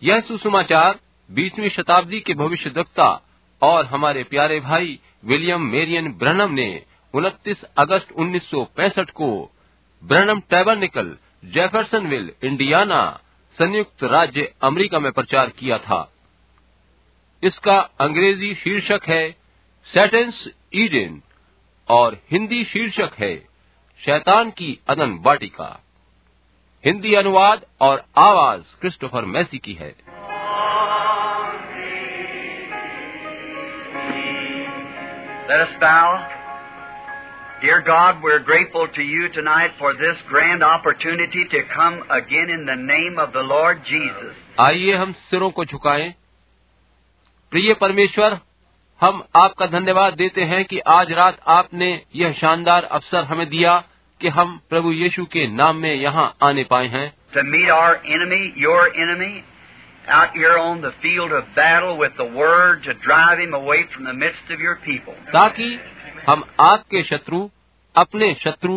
यह सुसमाचार 20वीं शताब्दी के भविष्यद्वक्ता और हमारे प्यारे भाई विलियम मेरियन ब्रनम ने 29 अगस्त 1965 को ब्रनम टैबरनेकल, जेफरसनविल, इंडियाना, संयुक्त राज्य अमेरिका में प्रचार किया था। इसका अंग्रेजी शीर्षक है सैटन्स ईडन और हिंदी शीर्षक है शैतान की अदन वाटिका। हिंदी अनुवाद और आवाज क्रिस्टोफर मैसी की है। Let us bow. Dear God, we're grateful to you tonight for this grand opportunity to come again in the name of the Lord Jesus. आइए हम सिरों को झुकाएं। प्रिय परमेश्वर, हम आपका धन्यवाद देते हैं कि आज रात आपने यह शानदार अवसर हमें दिया कि हम प्रभु यीशु के नाम में यहाँ आने पाए हैं। To meet our enemy, your enemy, out here on the field of battle with the word to drive him away from the midst of your people. ताकि हम आपके शत्रु, अपने शत्रु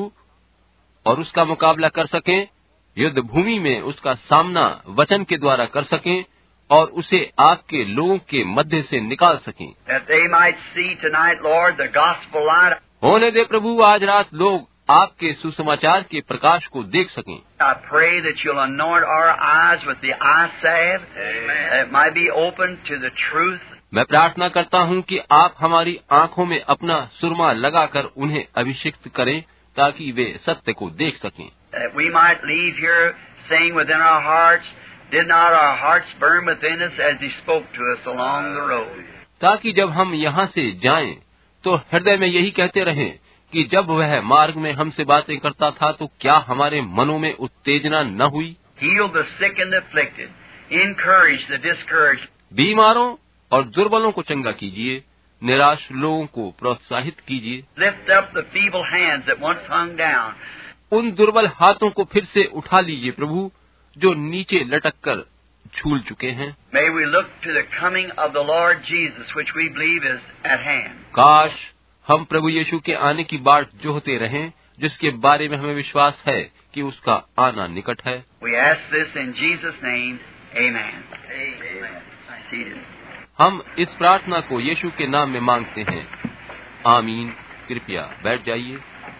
और उसका मुकाबला कर सकें, युद्ध भूमि में उसका सामना वचन के द्वारा कर सकें और उसे आपके लोगों के मध्य से निकाल सकें। That they might see tonight, Lord, the gospel light. होने दे प्रभु, आज रात लोग आपके सुसमाचार के प्रकाश को देख सकें। I pray that you'll anoint our eyes with the eye salve, that it might be open to the truth. मैं प्रार्थना करता हूँ कि आप हमारी आंखों में अपना सुरमा लगाकर उन्हें अभिषिक्त करें ताकि वे सत्य को देख सकें। That we might leave here saying within our hearts, did not our hearts burn within us as he spoke to us along the road. ताकि जब हम यहाँ से जाएं तो हृदय में यही कहते रहें कि जब वह मार्ग में हमसे बातें करता था तो क्या हमारे मनों में उत्तेजना न हुई। Heal the sick and the afflicted. Encourage the discouraged. बीमारों और दुर्बलों को चंगा कीजिए, निराश लोगों को प्रोत्साहित कीजिए। Lift up the feeble hands that once hung down. उन दुर्बल हाथों को फिर से उठा लीजिए प्रभु, जो नीचे लटक कर झूल चुके हैं। May we look to the coming of the Lord Jesus, which we believe is at hand. काश हम प्रभु यीशु के आने की बाट जोहते रहें, जिसके बारे में हमें विश्वास है कि उसका आना निकट है। We ask this in Jesus' name. Amen. Amen. Seated. हम इस प्रार्थना को यीशु के नाम में मांगते हैं। आमीन। कृपया बैठ जाइए।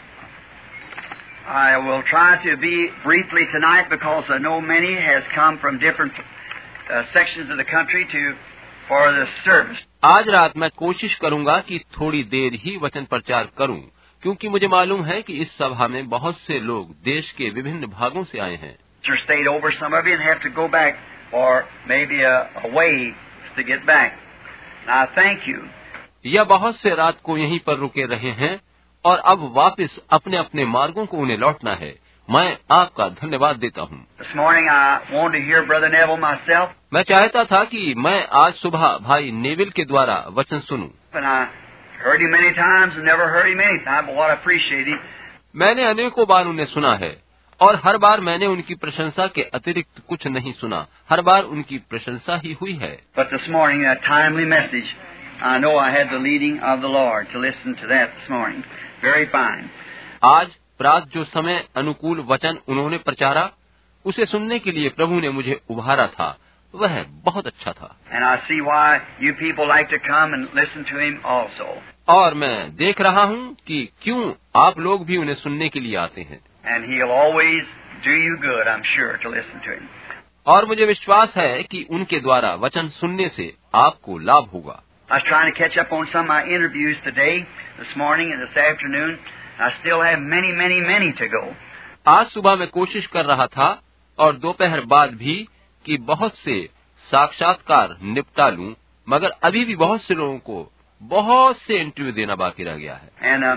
I will try to be briefly tonight because I know many has come from different sections of the country for this service. आज रात मैं कोशिश करूंगा कि थोड़ी देर ही वचन प्रचार करूं, क्योंकि मुझे मालूम है कि इस सभा में बहुत से लोग देश के विभिन्न भागों से आए हैं। Stayed over some of you and have to go back or maybe a way to get back. And I thank you. या बहुत से रात को यहीं पर रुके रहे हैं और अब वापस अपने अपने मार्गों को उन्हें लौटना है। मैं आपका धन्यवाद देता हूँ। This morning I wanted to hear Brother Neville myself. मैं चाहता था कि मैं आज सुबह भाई नेविल के द्वारा वचन सुनूं। And I heard him many times and never heard him any time, but what I appreciate him. मैंने अनेकों बार उन्हें सुना है और हर बार मैंने उनकी प्रशंसा के अतिरिक्त कुछ नहीं सुना। हर बार उनकी प्रशंसा ही हुई है। But this morning, that timely message, I know I had the leading of the Lord to listen to that this morning. Very fine. आज प्रात जो समय अनुकूल वचन उन्होंने प्रचारा, उसे सुनने के लिए प्रभु ने मुझे उभारा था, वह बहुत अच्छा था। And I see why you people like to come and listen to him also. और मैं देख रहा हूँ कि क्यों आप लोग भी उन्हें सुनने के लिए आते हैं। And he'll always do you good, I'm sure, to listen to him. और मुझे विश्वास है कि उनके द्वारा वचन सुनने से आपको लाभ होगा। I was trying to catch up on some of my interviews today, this morning and this afternoon. I still have many to go. आज सुबह मैं कोशिश कर रहा था और दोपहर बाद भी कि बहुत से साक्षात्कार निपटा लूं, मगर अभी भी बहुत से लोगों को बहुत से इंटरव्यू देना बाकी रह गया है। And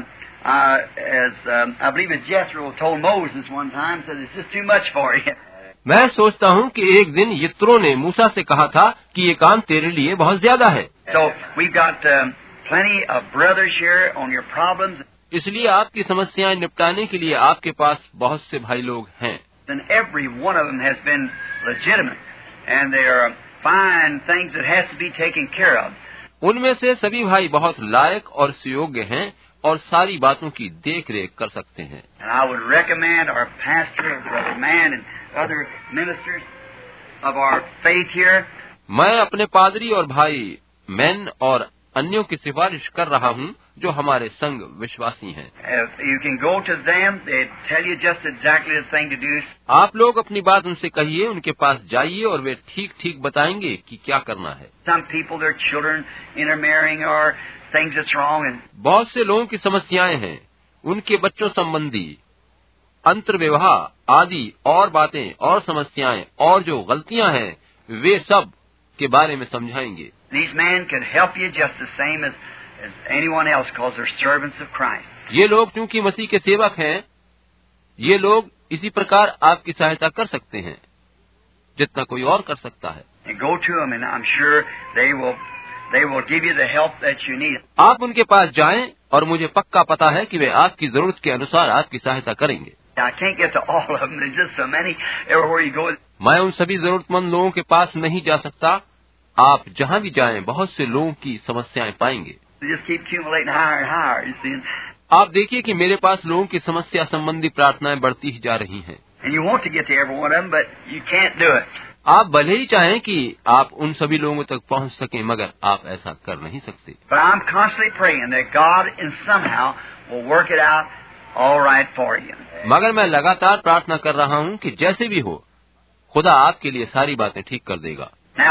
I believe that Jethro told Moses one time, said it's just too much for you. मैं सोचता हूँ कि एक दिन यित्रो ने मूसा से कहा था कि ये काम तेरे लिए बहुत ज्यादा है। So we've got plenty of brothers here on your problems. इसलिए आपकी समस्याएं निपटाने के लिए आपके पास बहुत से भाई लोग हैं। And every one of them has been legitimate, and they are fine things that has to be taken care of. उनमें से सभी भाई बहुत लायक और सुयोग्य हैं और सारी बातों की देख रेख कर सकते हैं। And I would recommend our pastor, Brother Mann, and other ministers of our faith here. मैं अपने पादरी और भाई मैन और अन्यों की सिफारिश कर रहा हूँ जो हमारे संग विश्वासी हैं। If you can go to them, they tell you just exactly the thing to do. आप लोग अपनी बात उनसे कहिए, उनके पास जाइए और वे ठीक ठीक बताएंगे कि क्या करना है। Some people, their children intermarrying or things that's wrong, and बहुत से लोगों की समस्याएं हैं, उनके बच्चों संबंधी अंतर्विवाह आदि और बातें और समस्याएं और जो गलतियां हैं वे सब के बारे में समझाएंगे। these men can help you just the same as anyone else, because they're servants of Christ. ये लोग क्योंकि मसीह के सेवक हैं, ये लोग इसी प्रकार आपकी सहायता कर सकते हैं जितना कोई और कर सकता है। And go to them, and I'm sure they will give you the help that you need. आप उनके पास जाएं और मुझे पक्का पता है कि वे आपकी जरूरत के अनुसार आपकी सहायता करेंगे। I can't get to all of them. There's just so many everywhere you go. मैं उन सभी जरूरतमंद लोगों के पास नहीं जा सकता। आप जहाँ भी जाएं बहुत से लोगों की समस्याएं पाएंगे। They just keep accumulating higher and higher, you see. आप देखिए कि मेरे पास लोगों की समस्या संबंधी प्रार्थनाएं बढ़ती ही जा रही हैं। And you want to get to every one of them, but you can't do it. आप भले ही चाहें कि आप उन सभी लोगों तक पहुंच सकें, मगर आप ऐसा कर नहीं सकते। But I'm constantly praying that God in somehow will work it out all right for you. मगर मैं लगातार प्रार्थना कर रहा हूं कि जैसे भी हो खुदा आपके लिए सारी बातें ठीक कर देगा। Now,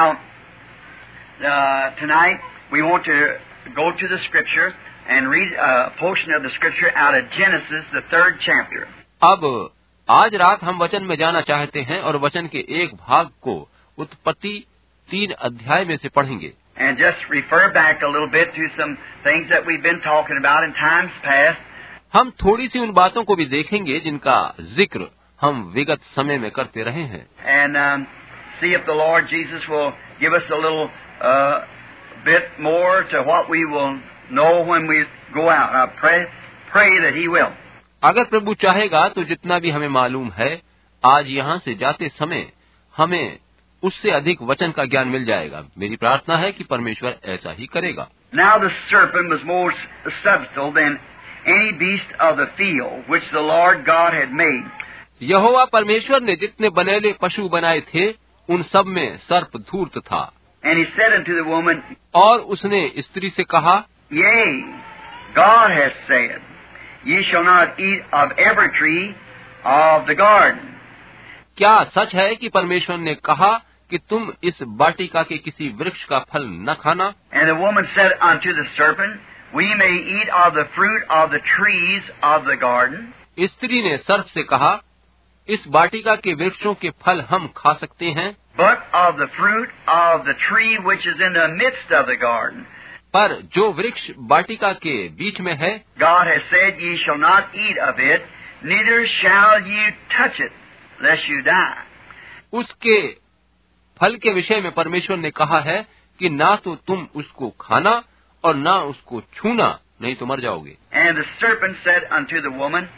tonight we want to go to the Scripture and read a portion of the Scripture out of Genesis, the 3rd chapter. अब आज रात हम वचन में जाना चाहते हैं और वचन के एक भाग को उत्पत्ति 3 अध्याय में से पढ़ेंगे। And just refer back a little bit to some things that we've been talking about in times past. हम थोड़ी सी उन बातों को भी देखेंगे जिनका जिक्र हम विगत समय में करते रहे हैं। And see if the Lord Jesus will give us a little bit more to what we will know when we go out. I pray that He will. अगर प्रभु चाहेगा तो जितना भी हमें मालूम है आज यहाँ से जाते समय हमें उससे अधिक वचन का ज्ञान मिल जाएगा। मेरी प्रार्थना है कि परमेश्वर ऐसा ही करेगा। Now the serpent was more subtle than any beast of the field which the Lord God had made. यहोवा परमेश्वर ने जितने बनेले पशु बनाए थे उन सब में सर्प धूर्त था। And he said unto the woman, और उसने स्त्री से कहा, Yea, God hath said, Ye shall not eat of every tree of the garden. क्या सच है कि परमेश्वर ने कहा कि तुम इस वाटिका के किसी वृक्ष का फल न खाना? And the woman said unto the serpent, We may eat of the fruit of the trees of the garden. स्त्री ने सर्प से कहा, इस वाटिका के वृक्षों के फल हम खा सकते हैं, But of the fruit of the tree which is in the midst of the garden, पर जो वृक्ष वाटिका के बीच में है, God has said, Ye shall not eat of it, neither shall ye touch it, lest you die. उसके फल के विषय में परमेश्वर ने कहा है कि ना तो तुम उसको खाना और ना उसको छूना, नहीं तो मर जाओगे। And the serpent said unto the woman,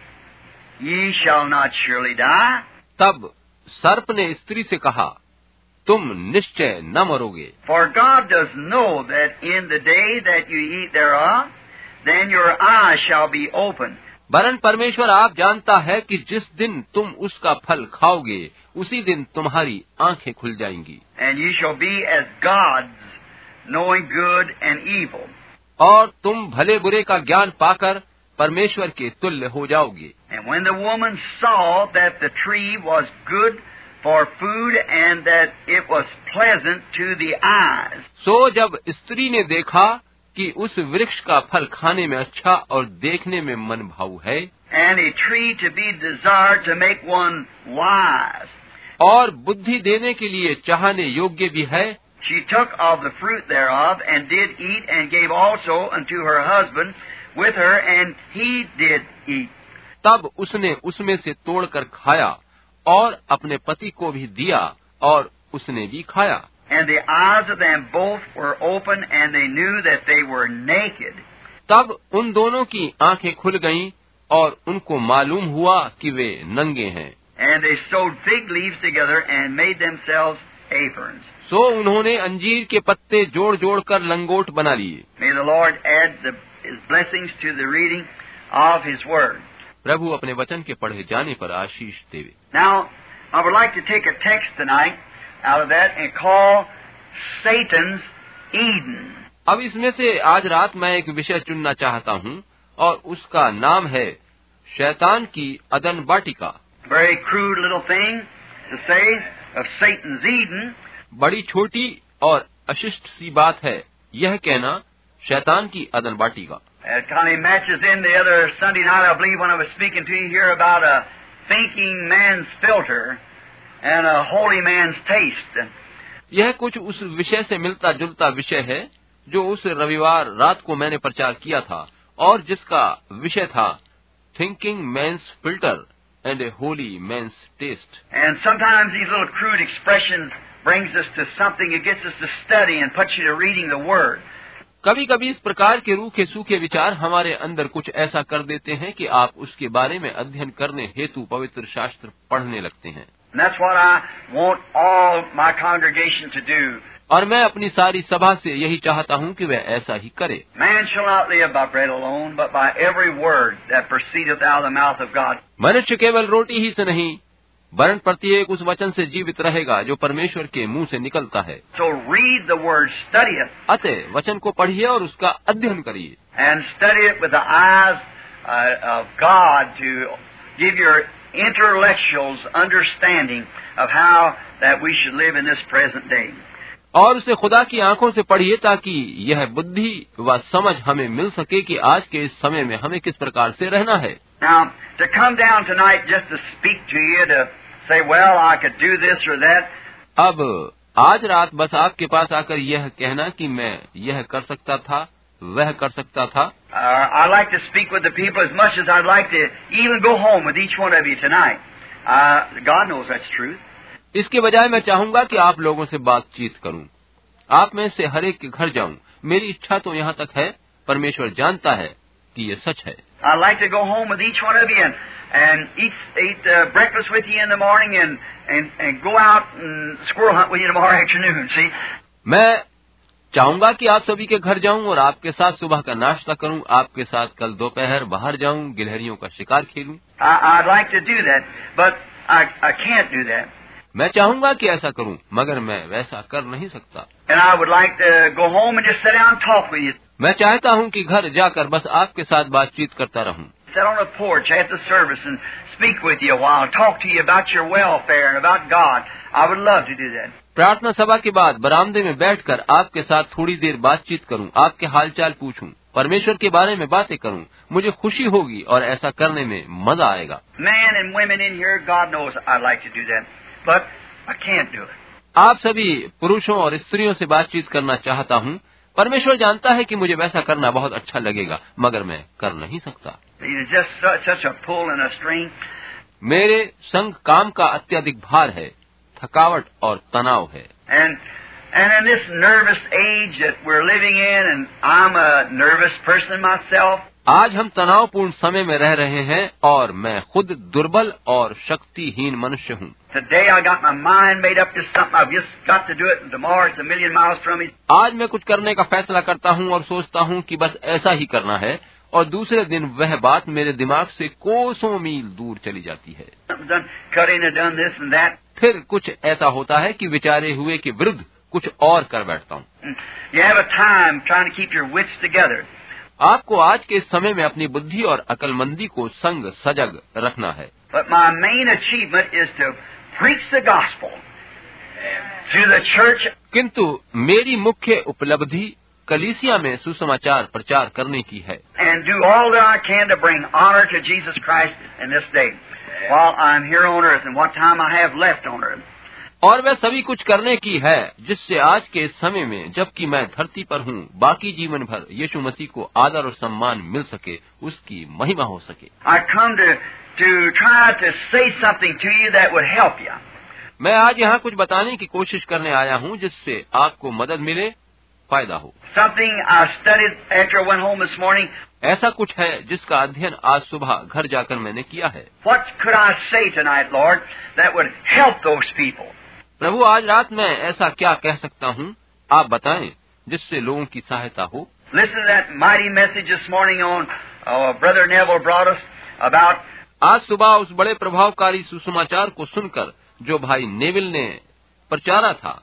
Ye shall not surely die. तब सर्प ने स्त्री से कहा, तुम निश्चय न मरोगे। For God does know that in the day that you eat thereof, then your eyes shall be opened. वरन परमेश्वर आप जानता है कि जिस दिन तुम उसका फल खाओगे उसी दिन तुम्हारी आंखें खुल जाएंगी। And you shall be as gods, knowing good and evil. और तुम भले बुरे का ज्ञान पाकर परमेश्वर के तुल्य हो जाओगे। And when the woman saw that the tree was good for food and that it was pleasant to the eyes. सो जब स्त्री ने देखा कि उस वृक्ष का फल खाने में अच्छा और देखने में मन भाऊ है, And a tree to be desired to make one wise. और बुद्धि देने के लिए चाहने योग्य भी है, She took of the fruit thereof and did eat and gave also unto her husband with her, and he did eat. तब उसने उसमें से तोड़कर खाया और अपने पति को भी दिया और उसने भी खाया। And the eyes of them both were open, and they knew that they were naked. तब उन दोनों की आंखें खुल गईं और उनको मालूम हुआ कि वे नंगे हैं। And they sewed fig leaves together and made themselves aprons. सो उन्होंने अंजीर के पत्ते जोड़ जोड़ कर लंगोट बना लिए। May the Lord add His blessings to the reading of His Word. प्रभु अपने वचन के पढ़े जाने पर आशीष देवे। Now, I would like to take a text tonight out of that and call Satan's Eden. अब इसमें से आज रात मैं एक विषय चुनना चाहता हूँ और उसका नाम है शैतान की अदन बाटिका। Very crude little thing to say of Satan's Eden. बड़ी छोटी और अशिष्ट सी बात है यह कहना शैतान की अदन बाटिका। It kind of matches in the other Sunday night, I believe, when I was speaking to you here about a thinking man's filter and a holy man's taste. यह कुछ उस विषय से मिलता जुलता विषय है जो उस रविवार रात को मैंने प्रचार किया था और जिसका विषय था thinking man's filter and a holy man's test. And sometimes these little crude expressions brings us to something. It gets us to study and puts you to reading the Word. कभी कभी इस प्रकार के रूखे सूखे विचार हमारे अंदर कुछ ऐसा कर देते हैं कि आप उसके बारे में अध्ययन करने हेतु पवित्र शास्त्र पढ़ने लगते हैं। And that's what I want all my congregation to do. और मैं अपनी सारी सभा से यही चाहता हूँ कि वह ऐसा ही करे। Man shall not live by bread alone, but by every word that proceedeth out of the mouth of God. मनुष्य केवल रोटी ही से नहीं वरन प्रत्येक उस वचन से जीवित रहेगा जो परमेश्वर के मुंह से निकलता है। So read the Word, study it. अतः वचन को पढ़िए और उसका अध्ययन करिए। And study it with the eyes of God to give your intellectuals understanding of how that we should live in this present day. और उसे खुदा की आंखों से पढ़िए ताकि यह बुद्धि व समझ हमें मिल सके कि आज के इस समय में हमें किस प्रकार से रहना है। Now, to come down tonight just to speak to you, to say, well, I could do this or that. अब आज रात बस आपके पास आकर यह कहना कि मैं यह कर सकता था, वह कर सकता था। I'd like to speak with the people as much as I'd like to even go home with each one of you tonight. God knows that's truth. इसके बजाय मैं चाहूंगा कि आप लोगों से बातचीत करूं, आप में से हर एक के घर जाऊं। मेरी इच्छा तो यहाँ तक है, परमेश्वर जानता है कि ये सच है। I'd like to go home with each one of you and eat breakfast with you in the morning and go out and squirrel hunt with you tomorrow afternoon. See? मैं चाहूंगा कि आप सभी के घर जाऊं और आपके साथ सुबह का नाश्ता करूं, आपके साथ कल दोपहर बाहर जाऊं, गिलहरियों का शिकार खेलूं। I'd like to do that, but I can't do that. मैं चाहूंगा कि ऐसा करूं, मगर मैं वैसा कर नहीं सकता। And I would like to go home and just sit down and talk with you. मैं चाहता हूं कि घर जाकर बस आपके साथ बातचीत करता रहूं। Sit on the porch at the service and speak with you a while, talk to you about your welfare and about God. I would love to do that. प्रार्थना सभा के बाद बरामदे में बैठकर आपके साथ थोड़ी देर बातचीत करूं, आपके हालचाल पूछूं, परमेश्वर के बारे में बातें करूं, मुझे खुशी होगी और ऐसा करने में मजा आएगा। Men and women in here, God knows I'd like to do that, but I can't do it. आप सभी पुरुषों और स्त्रियों से बातचीत करना चाहता हूं, परमेश्वर जानता है कि मुझे वैसा करना बहुत अच्छा लगेगा, मगर मैं कर नहीं सकता। It's just such a pull and a string. मेरे संग काम का अत्यधिक भार है, थकावट और तनाव है। And in this nervous age that we're living in, and I'm a nervous person myself. आज हम तनावपूर्ण समय में रह रहे हैं और मैं खुद दुर्बल और शक्तिहीन मनुष्य हूँ। Today I got my mind made up to something. I've just got to do it, and tomorrow it's a million miles from me. आज मैं कुछ करने का फैसला करता हूँ और सोचता हूँ कि बस ऐसा ही करना है, और दूसरे दिन वह बात मेरे दिमाग से कोसों मील दूर चली जाती है। Cutting and done this and that. फिर कुछ ऐसा होता है कि विचारे हुए के विरुद्ध कुछ और कर बैठता हूँ। You have a time trying to keep your wits together. आपको आज के समय में अपनी बुद्धि और अकलमंदी को संग सजग रखना है। But my main achievement is to preach the gospel to the church. किंतु मेरी मुख्य उपलब्धि कलीसिया में सुसमाचार प्रचार करने की है। And do all that I can to bring honor to Jesus Christ in this day while I'm here on earth and what time I have left on earth. और वह सभी कुछ करने की है जिससे आज के समय में जबकि मैं धरती पर हूँ, बाकी जीवन भर यीशु मसीह को आदर और सम्मान मिल सके, उसकी महिमा हो सके। I come to try to say something to you that would help you. मैं आज यहाँ कुछ बताने की कोशिश करने आया हूँ जिससे आपको मदद मिले, फायदा हो। Something I studied after I went home this morning. ऐसा कुछ है जिसका अध्ययन आज सुबह घर जाकर मैंने किया है। What could I say tonight, Lord, that would help those people? प्रभु, आज रात मैं ऐसा क्या कह सकता हूँ, आप बताएं, जिससे लोगों की सहायता हो। Listen to that mighty message this morning on Brother Neville brought us about. आज सुबह उस बड़े प्रभावकारी सुसमाचार को सुनकर जो भाई नेविल ने प्रचारा था।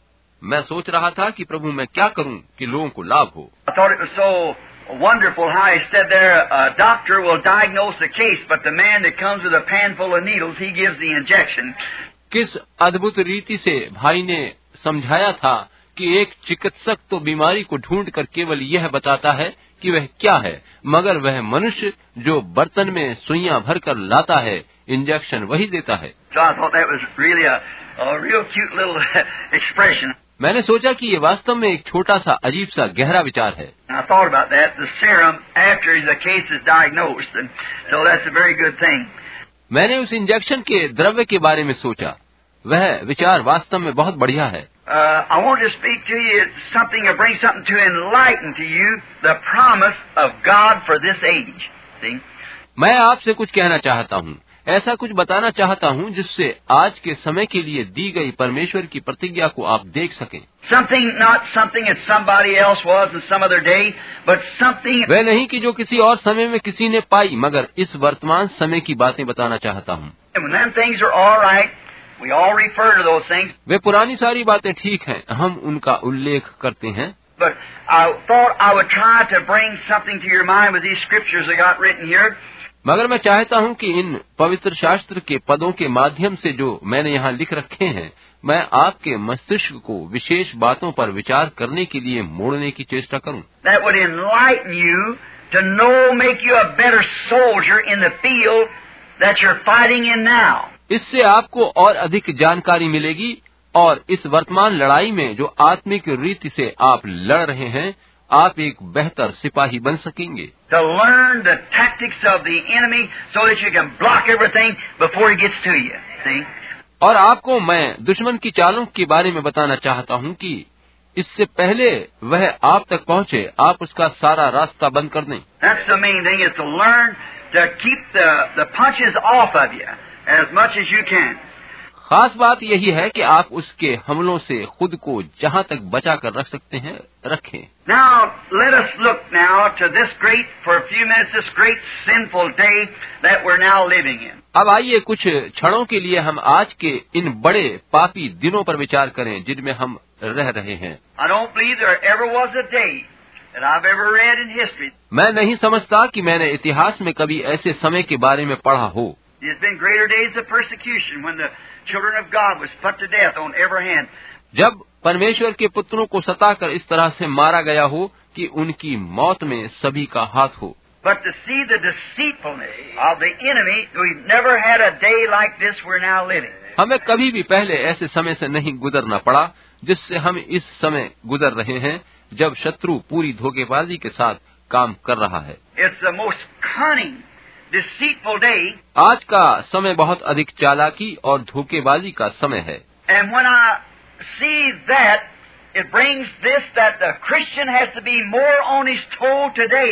मैं सोच रहा था कि प्रभु मैं क्या करूं कि लोगों को लाभ हो। I thought it was so wonderful how he said there, a doctor will diagnose the case, but the man that comes with a pan full of needles, he gives the injection. किस अद्भुत रीति से भाई ने समझाया था कि एक चिकित्सक तो बीमारी को ढूंढ कर केवल यह बताता है कि वह क्या है, मगर वह मनुष्य जो बर्तन में सुइयां भरकर लाता है, इंजेक्शन वही देता है। So I thought that was really a real cute little expression. मैंने सोचा कि ये वास्तव में एक छोटा सा अजीब सा गहरा विचार है। And I thought about that, the serum after the case is diagnosed, and so that's a very good thing. मैंने उस इंजेक्शन के द्रव्य के बारे में सोचा। वह विचार वास्तव में बहुत बढ़िया है। I want to speak to you something or bring something to enlighten to you the promise of God for this age. See? मैं आपसे कुछ कहना चाहता हूँ, ऐसा कुछ बताना चाहता हूँ जिससे आज के समय के लिए दी गई परमेश्वर की प्रतिज्ञा को आप देख सकें। Something, not something that somebody else was in some other day, but something. वह नहीं कि जो किसी और समय में किसी ने पाई, मगर इस वर्तमान समय की बातें बताना चाहता हूँ। And when them things are all right, we all refer to those things. वे पुरानी सारी बातें ठीक हैं, हम उनका उल्लेख करते हैं। But I thought I would try to bring something to your mind with these scriptures I got written here. मगर मैं चाहता हूं कि इन पवित्र शास्त्र के पदों के माध्यम से जो मैंने यहाँ लिख रखे हैं, मैं आपके मस्तिष्क को विशेष बातों पर विचार करने के लिए मोड़ने की चेष्टा करूं। That would enlighten you to know, make you a better soldier in the field that you're fighting in now. इससे आपको और अधिक जानकारी मिलेगी और इस वर्तमान लड़ाई में जो आत्मिक रीति से आप लड़ रहे हैं, आप एक बेहतर सिपाही बन सकेंगे। To learn the tactics of the enemy so that you can block everything before he gets to you. See? और आपको मैं दुश्मन की चालों के बारे में बताना चाहता हूं कि इससे पहले वह आप तक पहुंचे, आप उसका सारा रास्ता बंद कर दें। That's the main thing, is to learn to keep the punches off of you as much as you can. खास बात यही है कि आप उसके हमलों से खुद को जहां तक बचा कर रख सकते हैं, रखें। Now, let us look now to this great, for a few minutes, this great sinful day that we're now living in. अब आइए कुछ क्षणों के लिए हम आज के इन बड़े पापी दिनों पर विचार करें जिनमें हम रह रहे हैं। I don't believe there ever was a day that I've ever read in history. मैं नहीं समझता कि मैंने इतिहास में कभी ऐसे समय के बारे में पढ़ा हो। There's been greater days of persecution when the children of God was put to death on every hand. जब परमेश्वर के पुत्रों को सताकर इस तरह से मारा गया हो कि उनकी मौत में सभी का हाथ हो। But to see the deceitfulness of the enemy, we've never had a day like this we're now living. हमें कभी भी पहले ऐसे समय से नहीं गुजरना पड़ा जिससे हम इस समय गुजर रहे हैं, जब शत्रु पूरी धोखेबाजी के साथ काम कर रहा है। It's the most cunning, deceitful day. आज का समय बहुत अधिक चालाकी और धोखेबाजी का समय है। And when I see that, it brings this, that the Christian has to be more on his toe today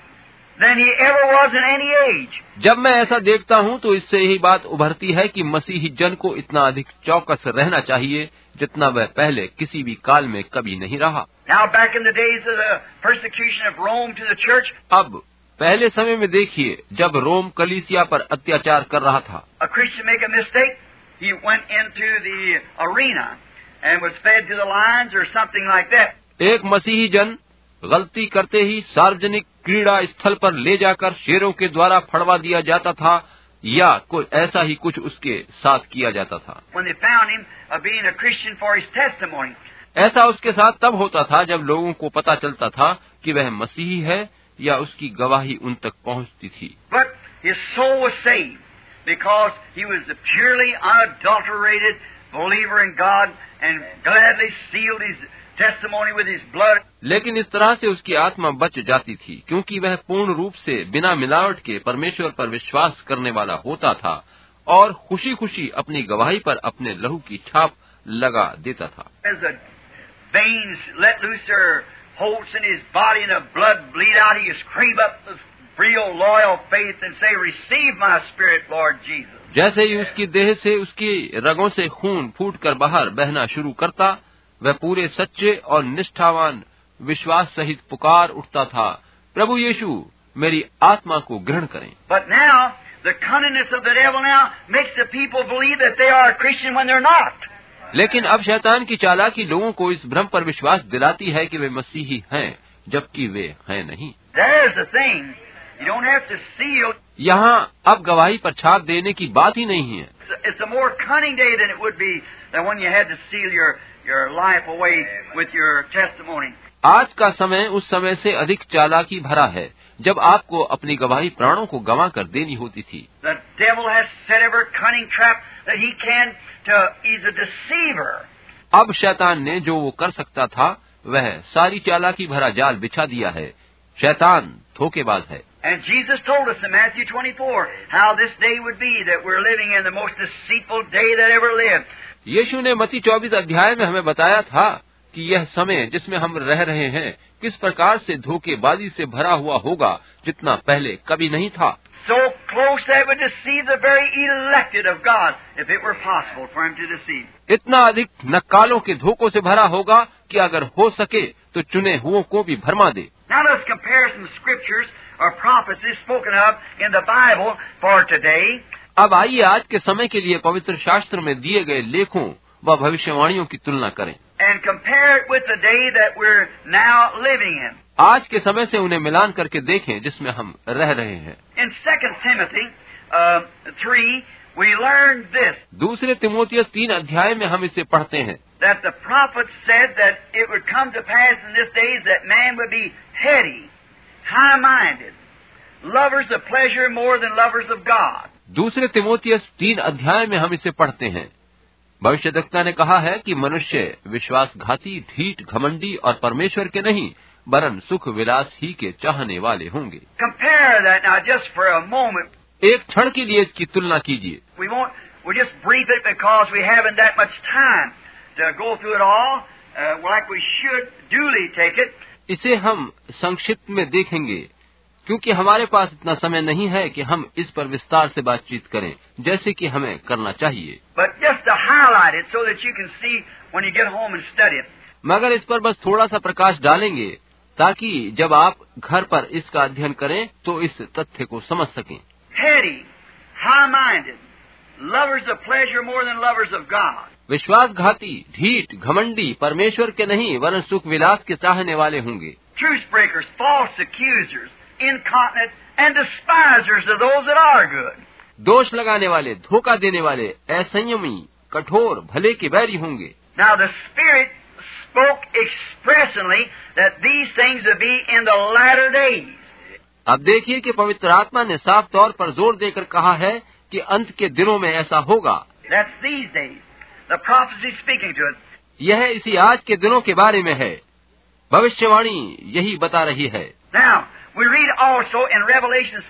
than he ever was in any age. जब मैं ऐसा देखता हूँ तो इससे यही बात उभरती है कि मसीही जन को इतना अधिक चौकस रहना चाहिए जितना वह पहले किसी भी काल में कभी नहीं रहा। Now, back in the days of the persecution of Rome to the church, अब पहले समय में देखिए, जब रोम कलीसिया पर अत्याचार कर रहा था, a Christian make a mistake, he went into the arena and was fed to the lions or something like that. एक मसीही जन गलती करते ही सार्वजनिक क्रीड़ा स्थल पर ले जाकर शेरों के द्वारा फड़वा दिया जाता था या कोई ऐसा ही कुछ उसके साथ किया जाता था। When they found him being a Christian for his testimony. ऐसा उसके साथ तब होता था जब लोगों को पता चलता था कि वह मसीही है या उसकी गवाही उन तक पहुंचती थी। But his soul was saved because he was a purely unadulterated believer in God and gladly sealed his testimony with his blood. लेकिन इस तरह से उसकी आत्मा बच जाती थी क्योंकि वह पूर्ण रूप से बिना मिलावट के परमेश्वर पर विश्वास करने वाला होता था और खुशी खुशी अपनी गवाही पर अपने लहू की छाप लगा देता था। As the veins let loose their holds in his body and the blood bleed out, he just crave up the real loyal faith and say, "Receive my spirit, Lord Jesus." जैसे ही उसकी देह से उसकी रगों से खून फूटकर बाहर बहना शुरू करता, वह पूरे सच्चे और निष्ठावान विश्वास सहित पुकार उठता था, प्रभु यीशु मेरी आत्मा को ग्रहण करें। But now the cunningness of the devil now makes the people believe that they are a Christian when they're not. लेकिन अब शैतान की चालाकी लोगों को इस भ्रम पर विश्वास दिलाती है कि वे मसीही हैं, जबकि वे हैं नहीं। There's the thing. You don't have to seal. यहाँ अब गवाही पर छाप देने की बात ही नहीं है। It's a more cunning day than it would be than when you had to seal your life away with your testimony. आज का समय उस समय से अधिक चालाकी भरा है जब आपको अपनी गवाही प्राणों को गंवा कर देनी होती थी। The devil has set every cunning trap that he can to. He's a deceiver. अब शैतान ने जो वो कर सकता था वह सारी चालाकी भरा जाल बिछा दिया है। शैतान धोखेबाज है। And Jesus told us in Matthew 24 how this day would be, that we're living in the most deceitful day that ever lived. यीशु ने मत्ती 24 अध्याय में हमें बताया था कि यह समय जिसमें हम रह रहे हैं किस प्रकार से धोखेबाजी से भरा हुआ होगा जितना पहले कभी नहीं था। So close that it would deceive the very elected of God, if it were possible for him to deceive. इतना अधिक नक्कालों के धोखों से भरा होगा कि अगर हो सके तो चुने हुओं को भी भरमा दे। Now let's compare some scriptures or prophecies spoken of in the Bible for today. अब आइए आज के समय के लिए पवित्र शास्त्र में दिए गए लेखों व भविष्यवाणियों की तुलना करें And compare it with the day that we're now living in. आज के समय से उन्हें मिलान करके देखें जिसमें हम रह रहे हैं। In 2 Timothy 3, we learn this. दूसरे तिमोथियस 3 अध्याय में हम इसे पढ़ते हैं That the prophet said that it would come to pass in this days that man would be heady, high-minded, lovers of pleasure more than lovers of God. दूसरे तिमोथियस 3 अध्याय में हम इसे पढ़ते हैं। भविष्यद्वक्ता ने कहा है कि मनुष्य विश्वासघाती, ढीठ, घमंडी और परमेश्वर के नहीं वरन सुख विलास ही के चाहने वाले होंगे। Compare that now just for a moment. एक क्षण के लिए इसकी तुलना कीजिए। We'll just brief it because we haven't that much time to go through it all, like we should duly take it. इसे हम संक्षिप्त में देखेंगे क्योंकि हमारे पास इतना समय नहीं है कि हम इस पर विस्तार से बातचीत करें जैसे कि हमें करना चाहिए। But just to highlight it so that you can see when you get home and study it. मगर इस पर बस थोड़ा सा प्रकाश डालेंगे ताकि जब आप घर पर इसका अध्ययन करें तो इस तथ्य को समझ सकें। Heady, high-minded, lovers of pleasure more than lovers of God. विश्वासघाती, ढीठ, घमंडी, परमेश्वर के नहीं वरन सुख विलास के चाहने वाले होंगे। Truce breakers, false accusers, incontinent, and despisers of those that are good. दोष लगाने वाले, धोखा देने वाले, असंयमी, कठोर, भले के बैरी होंगे। Now the Spirit spoke expressly that these things will be in the latter days. अब देखिए कि पवित्र आत्मा ने साफ तौर पर जोर देकर कहा है कि अंत के दिनों में ऐसा होगा। That's these days. The prophecy speaking to it. यह इसी आज के दिनों के बारे में है। भविष्यवाणी यही बता रही है। Now we read also in Revelations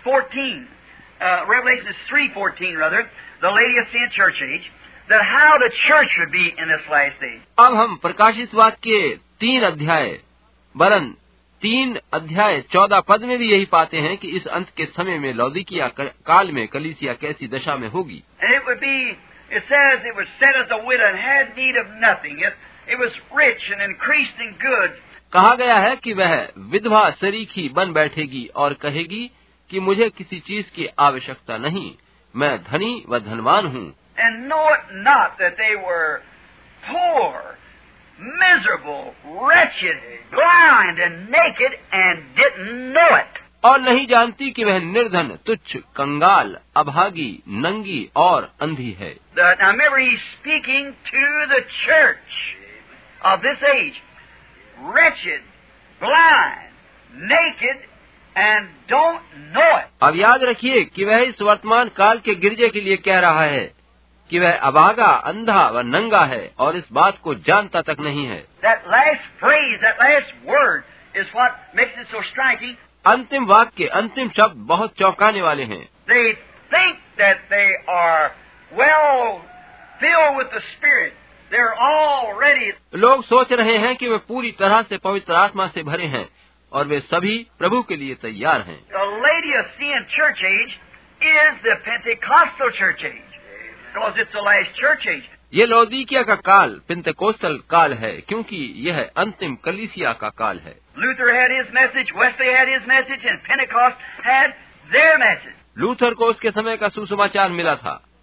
3:14 rather, the Laodicean church age, that how the church would be in this last day. अब हम प्रकाशित वाक्य 3 अध्याय वरन 3 अध्याय 14 पद में भी यही पाते हैं कि इस अंत के समय में लौदीकिया काल में कलीसिया कैसी दशा में होगी। And it would be, it says it was set as a widow and had need of nothing. It was rich and increased in goods. कहा गया है कि वह विधवा सरीखी बन बैठेगी और कहेगी कि मुझे किसी चीज की आवश्यकता नहीं, मैं धनी व धनवान हूँ। And know it not that they were poor, miserable, wretched, blind, and naked, and didn't know it. और नहीं जानती कि वह निर्धन, तुच्छ, कंगाल, अभागी, नंगी और अंधी है। Now remember, he's speaking to the church of this age. Wretched, blind, naked, and don't know it. अब याद रखिए कि वह इस वर्तमान काल के गिरजे के लिए कह रहा है कि वह अभागा, अंधा व नंगा है और इस बात को जानता तक नहीं है। That last phrase, that last word, is what makes it so striking. अंतिम वाक्य, अंतिम शब्द बहुत चौंकाने वाले हैं। They think that they are well filled with the Spirit. They're already. लोग सोच रहे हैं कि वे पूरी तरह से पवित्र आत्मा से भरे हैं और वे सभी प्रभु के लिए तैयार हैं। The Laodicean church age is the Pentecostal church age, because it's the last church age. ये लौदीकिया का काल पेंतेकोस्टल काल है क्योंकि यह अंतिम कलीसिया का काल है। Luther had his message, Wesley had his message, and Pentecost had their message. Luther को उसके समय का सुसमाचार मिला था,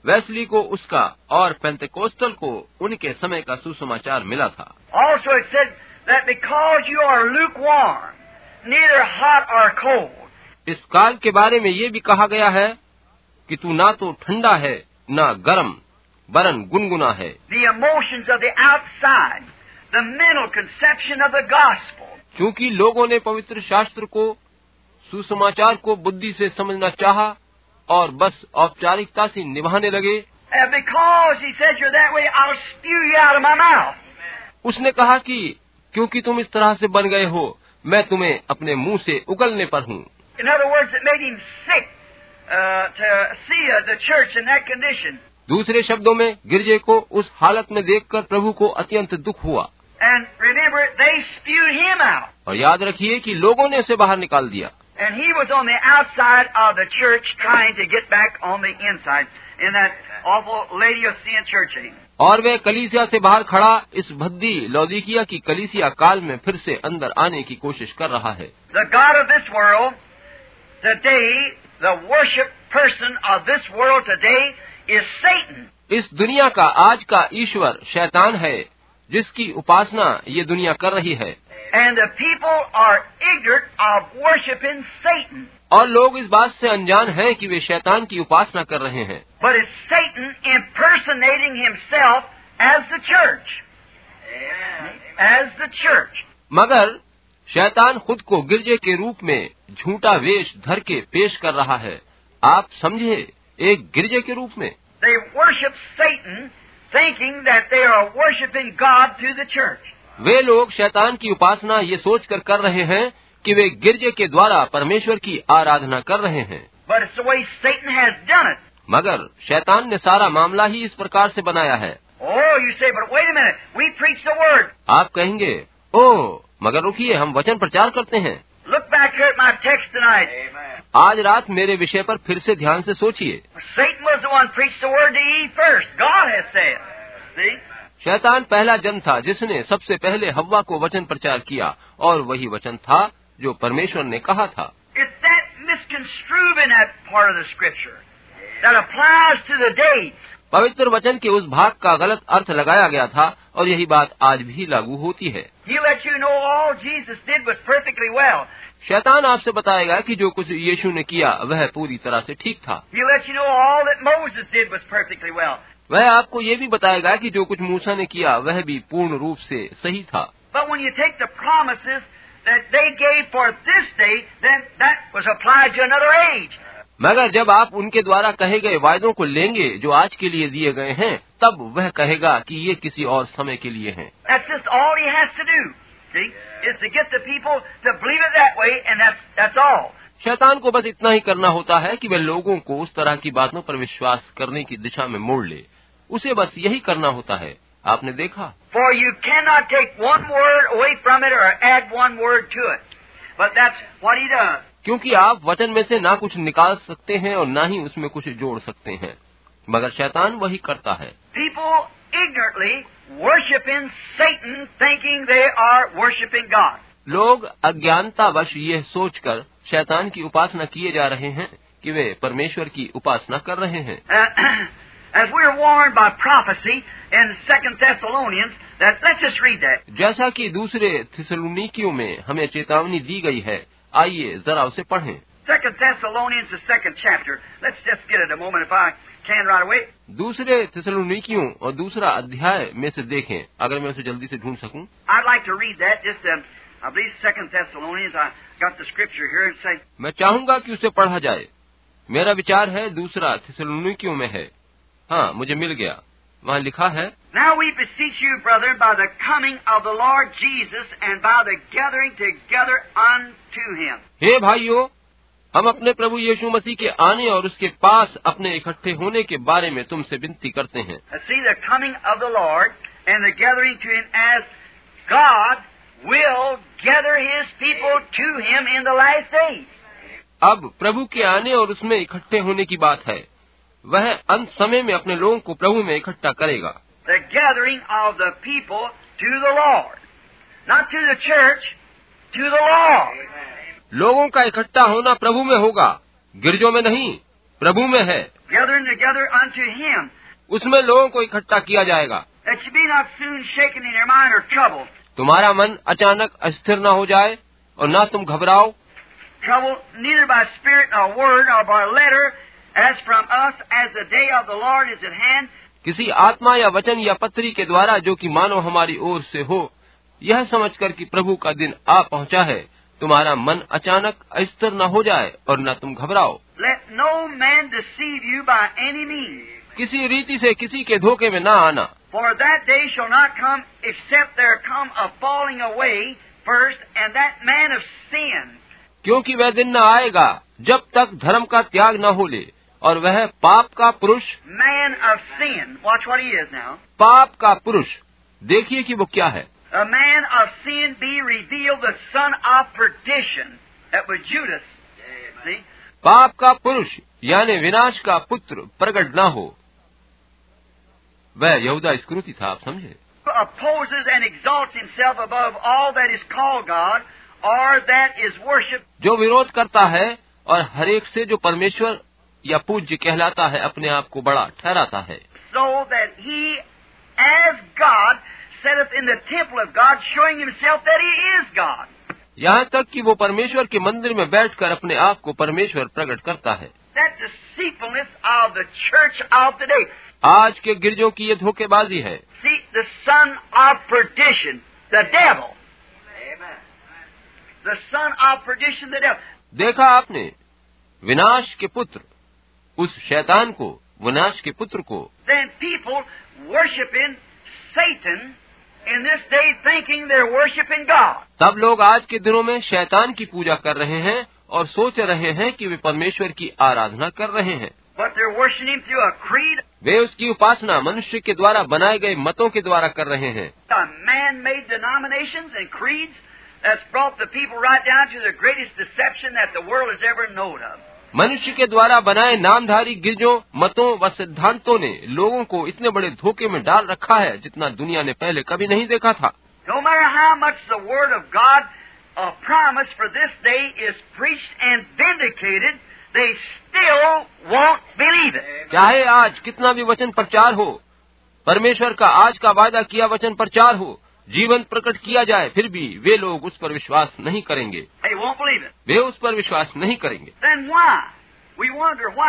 वेस्ली को उसका और पेंटेकोस्टल को उनके समय का सुसमाचार मिला था। Also it said that because you are lukewarm, neither hot or cold. इस काल के बारे में ये भी कहा गया है कि तू ना तो ठंडा है ना गर्म, वरन गुनगुना है। The emotions of the outside, the mental conception of the gospel. क्योंकि लोगों ने पवित्र शास्त्र को, सुसमाचार को बुद्धि से समझना चाहा और बस औपचारिकता से निभाने लगे। And because he said you're that way, I'll spew you out of my mouth. उसने कहा कि क्योंकि तुम इस तरह से बन गए हो, मैं तुम्हें अपने मुंह से उगलने पर हूँ। In other words, it made him sick to see the church in that condition. दूसरे शब्दों में गिरजे को उस हालत में देखकर प्रभु को अत्यंत दुख हुआ। And remember, they spewed him out. और याद रखिए कि लोगों ने उसे बाहर निकाल दिया। And he was on the outside of the church trying to get back on the inside in that awful Laodicean church age. और वे कलीसिया से बाहर खड़ा इस भद्दी लौदीकिया की कलीसिया काल में फिर से अंदर आने की कोशिश कर रहा है। The God of this world today, the worship person of this world today is Satan. इस दुनिया का आज का ईश्वर शैतान है, जिसकी उपासना ये दुनिया कर रही है। And the people are ignorant of worshiping Satan. और लोग इस बात से अनजान हैं कि वे शैतान की उपासना कर रहे हैं। But it's Satan impersonating himself as the church. As the church. मगर शैतान खुद को गिरजे के रूप में झूठा वेश धर के पेश कर रहा है। आप समझे, एक गिरजे के रूप में। They worship Satan thinking that they are worshiping God through the church. वे लोग शैतान की उपासना ये सोचकर कर रहे हैं कि वे गिरजे के द्वारा परमेश्वर की आराधना कर रहे हैं। But it's the way Satan has done it. मगर शैतान ने सारा मामला ही इस प्रकार से बनाया है। Oh, you say, but wait a minute. We preach the word. आप कहेंगे, ओह, मगर रुकिए, हम वचन प्रचार करते हैं। Look back here at my text tonight. आज रात मेरे विषय पर फिर से ध्यान से सोचिए। Satan was the one preached the word to Eve first. God has said. See? शैतान पहला जन था जिसने सबसे पहले हव्वा को वचन प्रचार किया, और वही वचन था जो परमेश्वर ने कहा था। It's that misconstrued in that part of the scripture that applies to the day. पवित्र वचन के उस भाग का गलत अर्थ लगाया गया था, और यही बात आज भी लागू होती है। He'll let you know all Jesus did was perfectly well. शैतान आपसे बताएगा कि जो कुछ यीशु ने किया वह पूरी तरह से ठीक था। He'll let you know all that Moses did was perfectly well. वह आपको ये भी बताएगा कि जो कुछ मूसा ने किया वह भी पूर्ण रूप से सही था। But when you take the promises that they gave for this day, then that was applied to another age. मगर जब आप उनके द्वारा कहे गए वायदों को लेंगे जो आज के लिए दिए गए हैं, तब वह कहेगा कि ये किसी और समय के लिए हैं। That's just all he has to do. See, is to get the people to believe it that way, and that's all. शैतान को बस इतना ही करना होता है कि वह लोगों को उस तरह की बातों पर विश्वास करने की दिशा में मोड़ ले। उसे बस यही करना होता है। आपने देखा, For you cannot take one word away from it or add one word to it. But that's what he does. क्योंकि आप वचन में से ना कुछ निकाल सकते हैं और ना ही उसमें कुछ जोड़ सकते हैं, मगर शैतान वही करता है। People ignorantly worshiping Satan, thinking they are worshiping God. लोग अज्ञानतावश ये सोचकर शैतान की उपासना किए जा रहे हैं कि वे परमेश्वर की उपासना कर रहे हैं। As we are warned by prophecy in 2 Thessalonians, that let's just read that. जैसा कि दूसरे थिस्सलुनीकियों में हमें चेतावनी दी गई है, आइए जरा उसे पढ़ें। 2 Thessalonians, the 2nd chapter. Let's just get it a moment if I can right away. दूसरे थिस्सलुनीकियों और दूसरा अध्याय में से देखें, अगर मैं उसे जल्दी से ढूंढ सकूं। I'd like to read that. Just I believe 2 Thessalonians. I got the scripture here and say. मैं चाहूंगा कि उसे पढ़ा जाए। मेरा विचार है दूसरा थिस्सलुनीकियों में है। हाँ, मुझे मिल गया। वहाँ लिखा है, Now we beseech you, brother, by the coming of the Lord Jesus and by the gathering together unto him. हे भाइयों, हम अपने प्रभु यीशु मसीह के आने और उसके पास अपने इकट्ठे होने के बारे में तुमसे विनती करते हैं। See the coming of the Lord and the gathering to him, as God will gather his people to him in the last days. अब प्रभु के आने और उसमें इकट्ठे होने की बात है। वह अंत समय में अपने लोगों को प्रभु में इकट्ठा करेगा। The gathering of the people to the Lord, not to the church, to the Lord. लोगों का इकट्ठा होना प्रभु में होगा, गिरजों में नहीं, प्रभु में है। gathering together unto Him, उसमें लोगों को इकट्ठा किया जाएगा, that you be not soon shaken in your mind or troubled. तुम्हारा मन अचानक अस्थिर न हो जाए और न तुम घबराओ, Troubled neither by spirit nor word nor by letter, as from us, as the day of the Lord is at hand. किसी आत्मा या वचन या पत्री के द्वारा जो कि मानो हमारी ओर से हो, यह समझकर कि प्रभु का दिन आ पहुंचा है, तुम्हारा मन अचानक अस्थिर न हो जाए और न तुम घबराओ। Let no man deceive you by any means, किसी रीति से किसी के धोखे में न आना, for that day shall not come except there come a falling away first, and that man of sin. क्योंकि वह दिन न आएगा जब तक धर्म का त्याग न हो ले, और वह पाप का पुरुष, Man of sin. Watch what he is now. पाप का पुरुष, देखिए कि वो क्या है। A man of sin be revealed, the son of perdition. That was Judas. See? पाप का पुरुष यानी विनाश का पुत्र प्रकट न हो, वह यहूदा इस्करियोती था। आप समझे? Opposes and exalts himself above all that is called God, or that is worshipped. जो विरोध करता है और हरेक से जो परमेश्वर या पूज्य कहलाता है अपने आप को बड़ा ठहराता है, So that he, as God, sitteth in the temple of God, showing himself that he is God. यहाँ तक कि वो परमेश्वर के मंदिर में बैठकर अपने आप को परमेश्वर प्रकट करता है। That deceitfulness of the church of today. आज के गिरजों की ये धोखेबाजी है। See, the son of perdition, the devil. Amen. The son of perdition, the devil. देखा आपने, विनाश के पुत्र, उस शैतान को, विनाश के पुत्र को। Then people worshiping Satan in this day, thinking they're worshiping God. तब लोग आज के दिनों में शैतान की पूजा कर रहे हैं और सोच रहे हैं कि वे परमेश्वर की आराधना कर रहे हैं, But they're worshiping him through a creed, वे उसकी उपासना मनुष्य के द्वारा बनाए गए मतों के द्वारा कर रहे हैं। a man-made denominations and creeds that's brought the people right down to the greatest deception that the world has ever known of. मनुष्य के द्वारा बनाए नामधारी गिरजों, मतों व सिद्धांतों ने लोगों को इतने बड़े धोखे में डाल रखा है जितना दुनिया ने पहले कभी नहीं देखा था। No matter how much the Word of God, a promise for this day, is preached and vindicated, they still won't believe it. चाहे आज कितना भी वचन प्रचार हो, परमेश्वर का आज का वादा किया वचन प्रचार हो, जीवन प्रकट किया जाए, फिर भी वे लोग उस पर विश्वास नहीं करेंगे। They won't believe it. वे उस पर विश्वास नहीं करेंगे। Then why? We wonder why.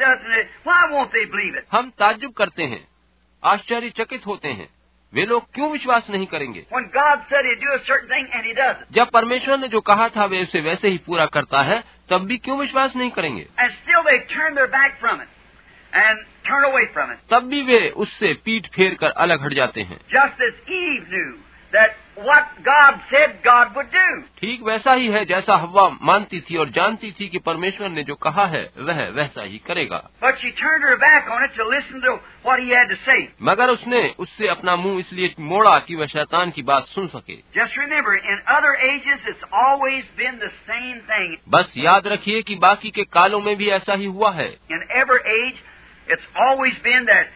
Why won't they believe it? हम ताज्जुब करते हैं, आश्चर्यचकित होते हैं, वे लोग क्यों विश्वास नहीं करेंगे? When God said He'd do a certain thing and He does it. जब परमेश्वर ने जो कहा था वे उसे वैसे ही पूरा करता है, तब भी क्यों विश्वास नहीं करेंगे? And still they turn their back from it and turn away from it. तब भी वे उससे पीठ फेर कर अलग हट जाते हैं। Just as Eve knew that what God said God would do. ठीक वैसा ही है जैसा हव्वा मानती थी और जानती थी कि परमेश्वर ने जो कहा है वह वैसा ही करेगा। But she turned her back on it to listen to what he had to say. मगर उसने उससे अपना मुंह इसलिए मोड़ा कि वह शैतान की बात सुन सके। Just remember, in other ages it's always been the same thing. बस याद रखिए कि बाकी के कालों में भी ऐसा ही हुआ है। In every age it's always been that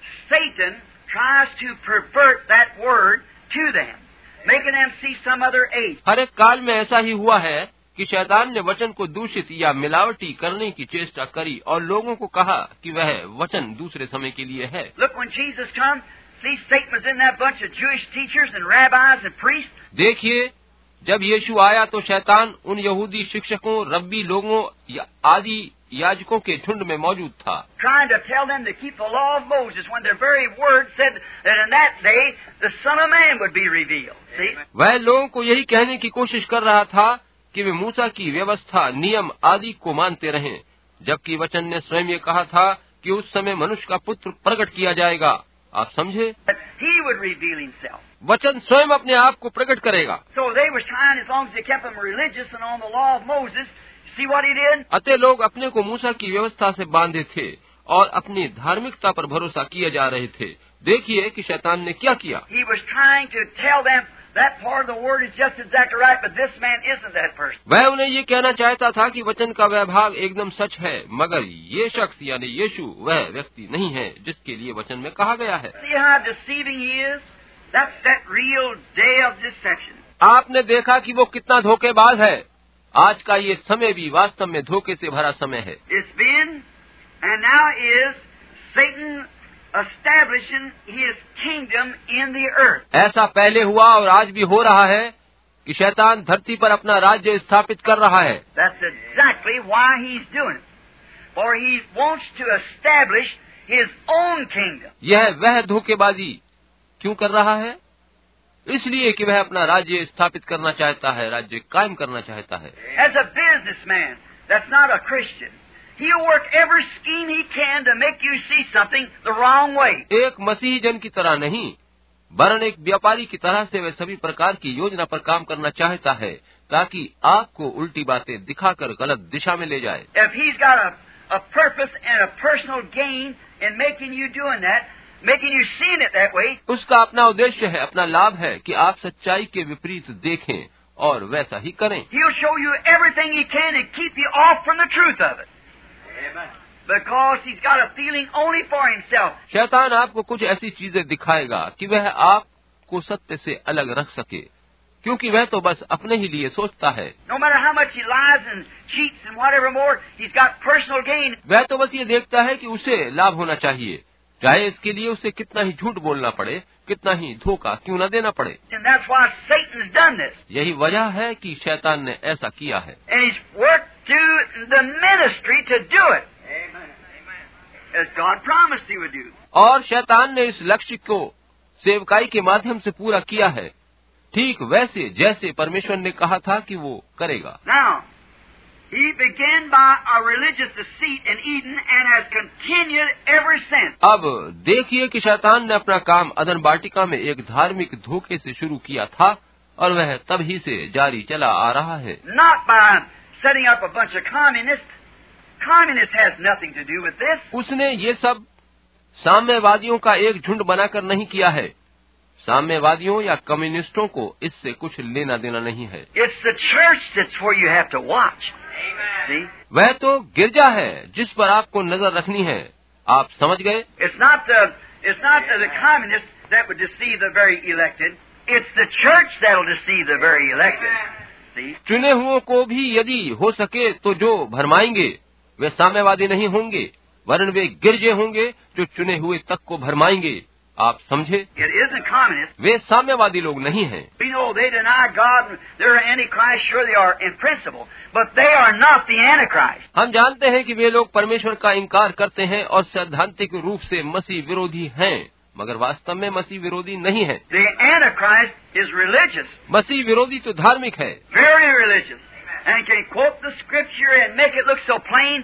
Satan tries to pervert that word to them, making them see some other age. हर एक काल में ऐसा ही हुआ है कि शैतान ने वचन को दूषित या मिलावटी करने की चेष्टा करी और लोगों को कहा कि वह वचन दूसरे समय के लिए है। Look, when Jesus come, see Satan was in that bunch of Jewish teachers and rabbis and priests. देखिए, जब यीशु आया तो शैतान उन यहूदी शिक्षकों, रब्बी लोगों आदि याजकों के झुंड में मौजूद था, trying to tell them to keep the law of Moses when their very word said that in that day the Son of Man would be revealed. See? वह लोगों को यही कहने की कोशिश कर रहा था कि वे मूसा की व्यवस्था, नियम आदि को मानते रहें, जबकि वचन ने स्वयं ये कहा था कि उस समय मनुष्य का पुत्र प्रकट किया जाएगा। आप समझे? That he would reveal himself. वचन स्वयं अपने आप को प्रकट करेगा। So they were trying, as long as they kept them religious and on the law of Moses, see what he did? अतः लोग अपने को मूसा की व्यवस्था से बांधे थे और अपनी धार्मिकता पर भरोसा किए जा रहे थे। देखिए कि शैतान ने क्या किया। He was trying to tell them that part of the word is just exactly right, but this man isn't that person. वह उन्हें ये कहना चाहता था कि वचन का वह भाग एकदम सच है, मगर ये शख्स यानी यीशु वह व्यक्ति नहीं है जिसके लिए वचन में कहा गया है। See how deceiving he is? That's that real day of deception. आपने देखा कि वो कितना धोखेबाज है। आज का ये समय भी वास्तव में धोखे से भरा समय है। It's been And now is Satan establishing his kingdom in the earth. ऐसा पहले हुआ और आज भी हो रहा है कि शैतान धरती पर अपना राज्य स्थापित कर रहा है। That's exactly why he's doing it. For he wants to establish his own kingdom. यह वह धोखेबाजी क्यों कर रहा है? इसलिए कि वह अपना राज्य स्थापित करना चाहता है, राज्य कायम करना चाहता है। As a businessman that's not a Christian, he'll work every scheme he can to make you see something the wrong way. एक मसीही जन की तरह नहीं, वरन एक व्यापारी की तरह से वह सभी प्रकार की योजना पर काम करना चाहता है ताकि आपको उल्टी बातें दिखाकर गलत दिशा में ले जाए। If he's got a purpose and a personal gain in making you doing that, making you seeing it that way, उसका अपना उद्देश्य है, अपना लाभ है कि आप सच्चाई के विपरीत देखें और वैसा ही करें। he'll show you everything he can to keep you off from the truth of it. Amen. Because he's got a feeling only for himself. शैतान आपको कुछ ऐसी चीजें दिखाएगा कि वह आपको सत्य से अलग रख सके, क्योंकि वह तो बस अपने ही लिए सोचता है। No matter how much he lies and cheats and whatever more, he's got personal gain. वह तो बस ये देखता है कि उसे लाभ होना चाहिए, चाहे इसके लिए उसे कितना ही झूठ बोलना पड़े, कितना ही धोखा क्यों न देना पड़े। And that's why Satan's done this. यही वजह है कि शैतान ने ऐसा किया है। And he's worked through the ministry to do it. Amen. As God promised he would do. और शैतान ने इस लक्ष्य को सेवकाई के माध्यम से पूरा किया है, ठीक वैसे जैसे परमेश्वर ने कहा था कि वो करेगा। Now, he began by a religious deceit in Eden and has continued ever since. अब देखिए कि शैतान ने अपना काम अदन वाटिका में एक धार्मिक धोखे से शुरू किया था और वह तभी से जारी चला आ रहा है। Not by setting up a bunch of communists. Communists has nothing to do with this. उसने ये सब साम्यवादियों का एक झुंड बनाकर नहीं किया है। साम्यवादियों या कम्युनिस्टों को इससे कुछ लेना देना नहीं है। It's the church that's where you have to watch. See? वह तो गिरजा है जिस पर आपको नजर रखनी है। आप समझ गए? It's not the communists that would deceive the very elected. It's the church that'll deceive the very elected. See? चुने हुओं को भी यदि हो सके तो जो भरमाएंगे वे साम्यवादी नहीं होंगे, वरन वे गिरजे होंगे जो चुने हुए तक को भरमाएंगे। आप समझे? It isn't communists. वे साम्यवादी लोग नहीं हैं। We know they deny God and they're Antichrist. Sure they are in principle, but they are not the Antichrist. हम जानते हैं कि वे लोग परमेश्वर का इनकार करते हैं और सैद्धांतिक रूप से मसीह विरोधी हैं, मगर वास्तव में मसीह विरोधी नहीं है। The Antichrist is religious, मसीह विरोधी तो धार्मिक है, very religious, and can quote the scripture and make it look so plain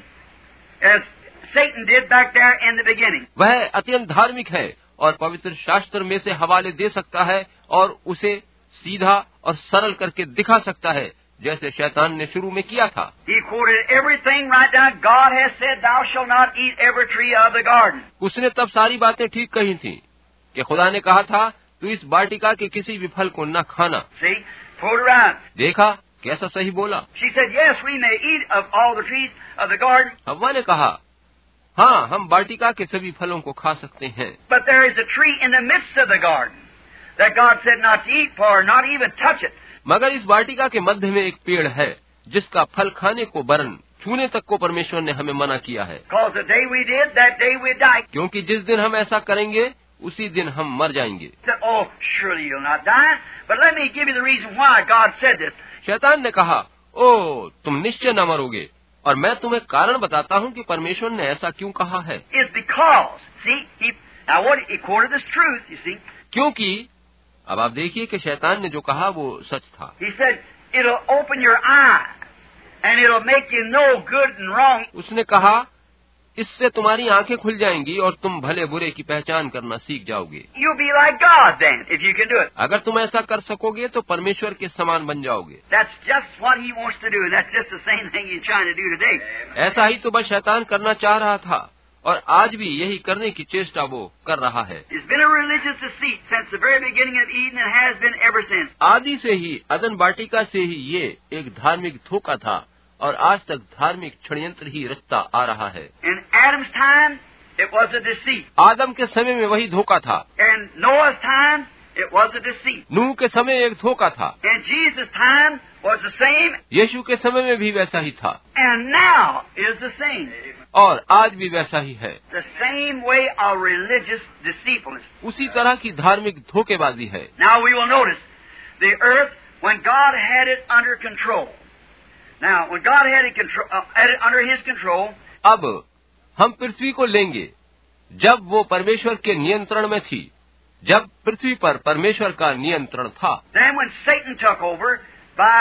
as Satan did back there in the beginning. वह अत्यंत धार्मिक है और पवित्र शास्त्र में से हवाले दे सकता है और उसे सीधा और सरल करके दिखा सकता है, जैसे शैतान ने शुरू में किया था। He quoted everything right down. God has said, "Thou shalt not eat every tree of the garden." उसने तब सारी बातें ठीक कही थी कि खुदा ने कहा था, तू इस वाटिका के किसी भी फल को न खाना। See, quoted right. देखा कैसा सही बोला। She said, "Yes, we may eat of all the trees of the garden, हव्वा ने कहा, हाँ, हम वाटिका के सभी फलों को खा सकते हैं, but there is a tree in the midst of the garden that God said not to eat for, not even touch it." मगर इस वाटिका के मध्य में एक पेड़ है जिसका फल खाने को वरन छूने तक को परमेश्वर ने हमें मना किया है, Because the day we did, that day we die. क्योंकि जिस दिन हम ऐसा करेंगे उसी दिन हम मर जाएंगे। Said, "Oh, surely you'll not die, but let me give you the reason why God said this." शैतान ने कहा, ओ तुम निश्चय न मरोगे, और मैं तुम्हें कारण बताता हूँ कि परमेश्वर ने ऐसा क्यों कहा है। It's because, see, now what he quoted this truth, you see. क्योंकि अब आप देखिए कि शैतान ने जो कहा वो सच था। He said, "It'll open your eye, and it'll make you know good and wrong." उसने कहा, इससे तुम्हारी आंखें खुल जाएंगी और तुम भले बुरे की पहचान करना सीख जाओगे। You'll be like God then, if you can do it. अगर तुम ऐसा कर सकोगे तो परमेश्वर के समान बन जाओगे। That's just what he wants to do, and that's just the same thing he's trying to do today. ऐसा ही तो बस शैतान करना चाह रहा था और आज भी यही करने की चेष्टा वो कर रहा है। It's been a religious deceit since the very beginning of Eden and has been ever since. आदि से ही अदन वाटिका से ही ये एक धार्मिक धोखा था और आज तक धार्मिक षड्यंत्र ही रचता आ रहा है। In Adam's time, it was a deceit. आदम के समय में वही धोखा था। In Noah's time, it was a deceit. नूह के समय एक धोखा था। In Jesus' time was the same, यीशु के समय में भी वैसा ही था and now is the same. और आज भी वैसा ही है। The same way of religious deceitfulness. उसी तरह की धार्मिक धोखेबाजी है। Now we will notice the earth when God had it under control. Now when God had it under His control. अब हम पृथ्वी को लेंगे जब वो परमेश्वर के नियंत्रण में थी, जब पृथ्वी पर परमेश्वर का नियंत्रण था। Then when Satan took over by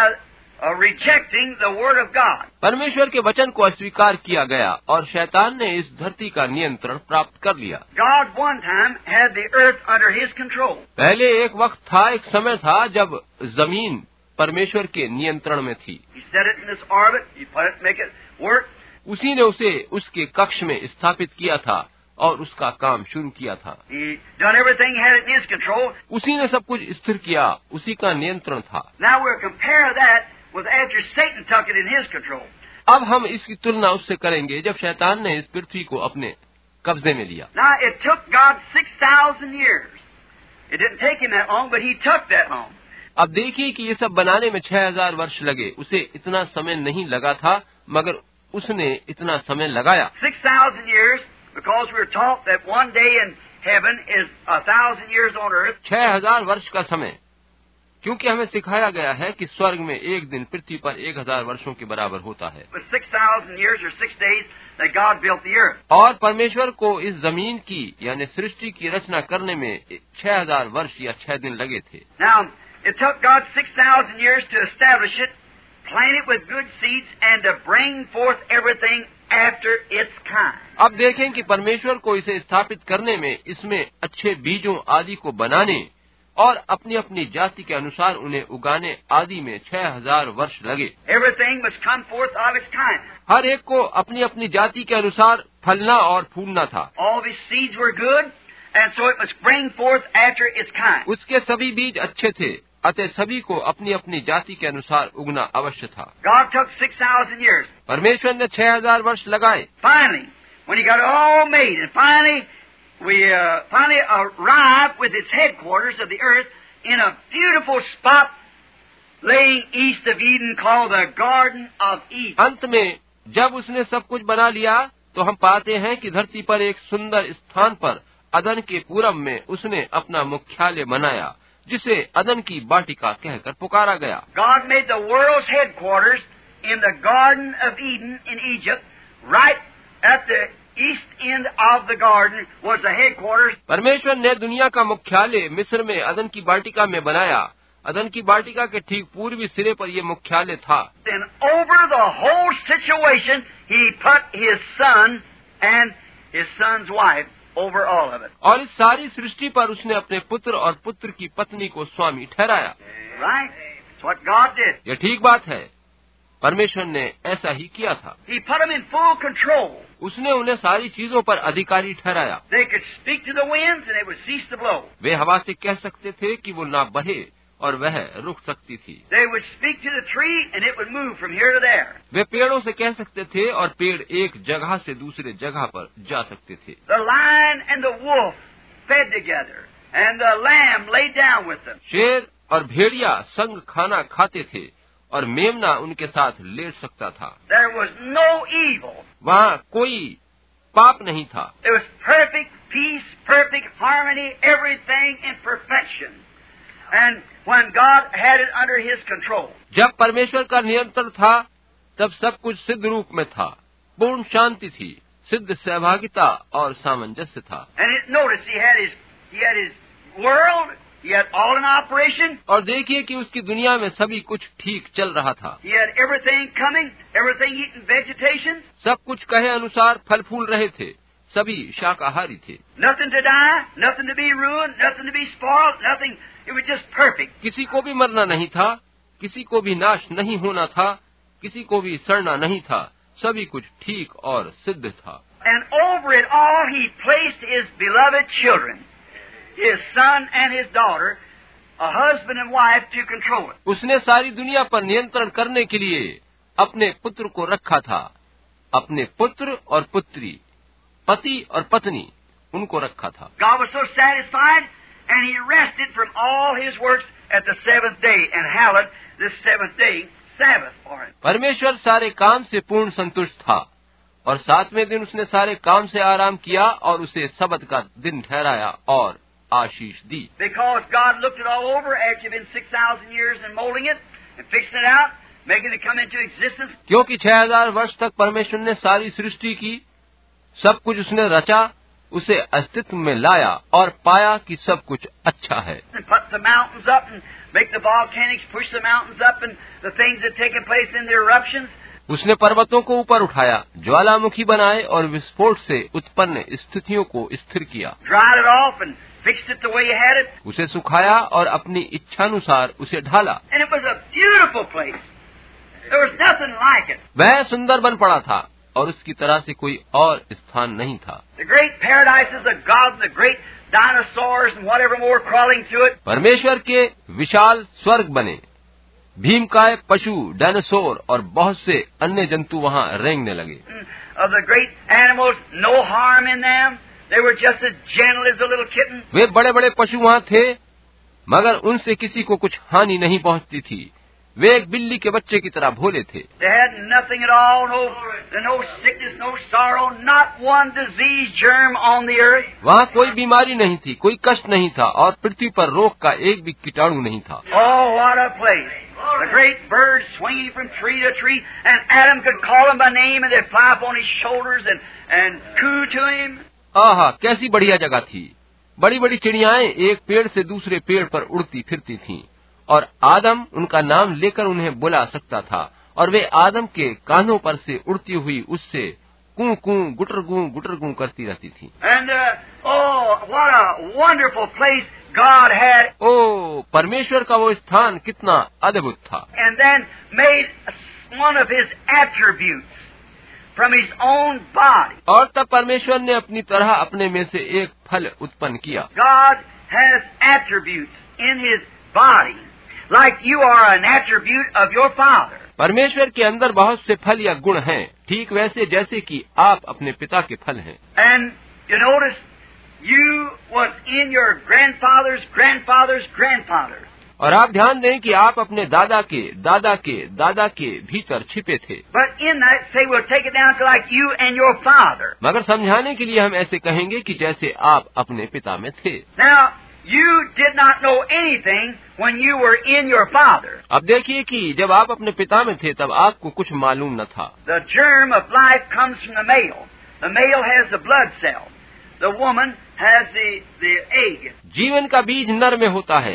rejecting the word of God. परमेश्वर के वचन को अस्वीकार किया गया और शैतान ने इस धरती का नियंत्रण प्राप्त कर लिया। God one time had the earth under His control. पहले एक वक्त था, एक समय था जब जमीन परमेश्वर के नियंत्रण में थी। He set it in this orbit. He put it, make it work. उसी ने उसे उसके कक्ष में स्थापित किया था और उसका काम शुरू किया था। He done everything, had it in His control. उसी ने सब कुछ स्थिर किया, उसी का नियंत्रण था। Now we'll compare that with after Satan took it in his control. अब हम इसकी तुलना उससे करेंगे जब शैतान ने इस पृथ्वी को अपने कब्जे में लिया। Now it took God 6,000 years. It didn't take Him that long, but He took that long. अब देखिए कि ये सब बनाने में 6,000 वर्ष लगे। उसे इतना समय नहीं लगा था, मगर उसने इतना समय लगाया। 6,000 years, because we're taught that one day in heaven is 1,000 years on earth. 6,000 वर्ष का समय, क्योंकि हमें सिखाया गया है कि स्वर्ग में एक दिन पृथ्वी पर 1,000 वर्षों के बराबर होता है। With 6,000 years or 6 days that God built the earth. और परमेश्वर को इस जमीन की यानी सृष्टि की रचना करने में 6,000 वर्ष या 6 दिन लगे थे। Now it took God 6,000 years to establish it, plant it with good seeds, and to bring forth everything after its kind. अब देखें कि परमेश्वर को इसे स्थापित करने में, इसमें अच्छे बीजों आदि को बनाने और अपनी अपनी जाति के अनुसार उन्हें उगाने आदि में 6,000 वर्ष लगे। Everything must come forth of its kind. हर एक को अपनी अपनी जाति के अनुसार फलना और फूलना था। All these seeds were good, and so it must bring forth after its kind. उसके सभी बीज अच्छे थे, अतः सभी को अपनी अपनी जाति के अनुसार उगना अवश्य था। God took 6,000 years. परमेश्वर ने 6,000 वर्ष लगाए। Finally, when He got it all made, and finally arrived with its headquarters of the earth in a beautiful spot laying east of Eden called the Garden of Eden. अंत में जब उसने सब कुछ बना लिया तो हम पाते हैं कि धरती पर एक सुंदर स्थान पर अदन के पूरब में उसने अपना मुख्यालय बनाया, जिसे अदन की बाटिका कहकर पुकारा गया। God made the world's headquarters in the Garden of Eden in Egypt, right at the east end of the garden was the headquarters. परमेश्वर ने दुनिया का मुख्यालय मिस्र में अदन की बाटिका में बनाया। अदन की बाटिका के ठीक पूर्वी सिरे पर यह मुख्यालय था। Then over the whole situation, He put His son and His son's wife over all of it. और इस सारी सृष्टि पर उसने अपने पुत्र और पुत्र की पत्नी को स्वामी ठहराया। Right? That's what God did. यह ठीक बात है, परमेश्वर ने ऐसा ही किया था। He put them in full control. उसने उन्हें सारी चीजों पर अधिकारी ठहराया। They could speak to the winds and they would cease to blow. वे हवा से कह सकते थे कि वो ना बहे और वह रुक सकती थी। They would speak to the tree and it would move from here to there. वे पेड़ों से कह सकते थे और पेड़ एक जगह से दूसरे जगह पर जा सकते थे। The lion and the wolf fed together and the lamb laid down with them. शेर और भेड़िया संग खाना खाते थे और मेमना उनके साथ लेट सकता था। There was no evil. वहाँ कोई पाप नहीं था। There was perfect peace, perfect harmony, everything in perfection. And when God had it under His control. जब परमेश्वर का नियंत्रण था, तब सब कुछ सिद्ध रूप में था, पूर्ण शांति थी, सिद्ध सहभागिता और सामंजस्य था। And notice He had His world. He had all in operation. और देखिए कि उसकी दुनिया में सभी कुछ ठीक चल रहा था। He had everything coming, everything eating vegetation. सब कुछ कहे अनुसार फल फूल रहे थे, सभी शाकाहारी थे। Nothing to die, nothing to be ruined, nothing to be spoiled, nothing. It was just perfect. किसी को भी मरना नहीं था, किसी को भी नाश नहीं होना था, किसी को भी सड़ना नहीं था, सभी कुछ ठीक और सिद्ध था। And over it all, He placed His beloved children. His son and his daughter, a husband and wife, to control it. उसने सारी दुनिया पर नियंत्रण करने के लिए अपने पुत्र को रखा था, अपने पुत्र और पुत्री, पति और पत्नी, उनको रखा था। God was so satisfied, And He rested from all His works at the seventh day and hallowed this seventh day Sabbath for Him. परमेश्वर सारे काम से पूर्ण संतुष्ट था और सातवें दिन उसने सारे काम से आराम किया और उसे सबत का दिन ठहराया और आशीष दी। Because God looked it all over after you've been 6,000 years and molding it and fixing it out, making it come into existence. क्योंकि 6,000 वर्ष तक परमेश्वर ने सारी सृष्टि की, सब कुछ उसने रचा, उसे अस्तित्व में लाया और पाया कि सब कुछ अच्छा है। And put the mountains up and make the volcanics push the mountains up and the things that taken place in the eruptions. उसने पर्वतों को ऊपर उठाया, ज्वालामुखी बनाए और विस्फोट से उत्पन्न स्थितियों को स्थिर किया। Dried it off and fixed it the way He had it. उसे सुखाया और अपनी इच्छानुसार उसे ढाला। And it was a beautiful place. There was nothing like it. वह सुंदर बन पड़ा था और उसकी तरह से कोई और स्थान नहीं था। The great paradises of God and the great dinosaurs and whatever more crawling through it. परमेश्वर के विशाल स्वर्ग बने, भीमकाय पशु, डायनासोर और बहुत से अन्य जंतु वहाँ रेंगने लगे। Of the great animals, no harm in them. They were just as gentle as a little kitten. वे बड़े बड़े पशु वहाँ थे, मगर उनसे किसी को कुछ हानि नहीं पहुँचती थी। वे एक बिल्ली के बच्चे की तरह भोले थे। They had nothing at all, no sickness, no sorrow, not one disease germ on the earth. वहाँ कोई बीमारी नहीं थी, कोई कष्ट नहीं था और पृथ्वी पर रोग का एक भी कीटाणु नहीं था। Oh, what a place! The great birds swinging from tree to tree, and Adam could call him by name, and they'd fly up on his shoulders and coo to him. आहा, कैसी बढ़िया जगह थी! बड़ी बड़ी चिड़ियाएं एक पेड़ से दूसरे पेड़ पर उड़ती फिरती थीं और आदम उनका नाम लेकर उन्हें बुला सकता था और वे आदम के कानों पर से उड़ती हुई उससे कूं कूं गुटर गूं करती रहती थी। And oh, what a wonderful place God had. ओ, परमेश्वर का वो स्थान कितना अद्भुत था। And then made one of His attributes from His own body. और तब परमेश्वर ने अपनी तरह अपने में से एक फल उत्पन्न किया। God has attributes in His body, like you are an attribute of your Father. परमेश्वर के अंदर बहुत से फल या गुण हैं, ठीक वैसे जैसे कि आप अपने पिता के फल हैं। And you notice you was in your grandfather's grandfather's grandfather. और आप ध्यान दें कि आप अपने दादा के दादा के दादा के भीतर छिपे थे। But in that, say we'll take it down to like you and your father. मगर समझाने के लिए हम ऐसे कहेंगे कि जैसे आप अपने पिता में थे। Now, you did not know anything when you were in your father. अब देखिए कि जब आप अपने पिता में थे तब आपको कुछ मालूम न था। The germ of life comes from the male. The male has the blood cell. The woman has the egg. जीवन का बीज नर में होता है,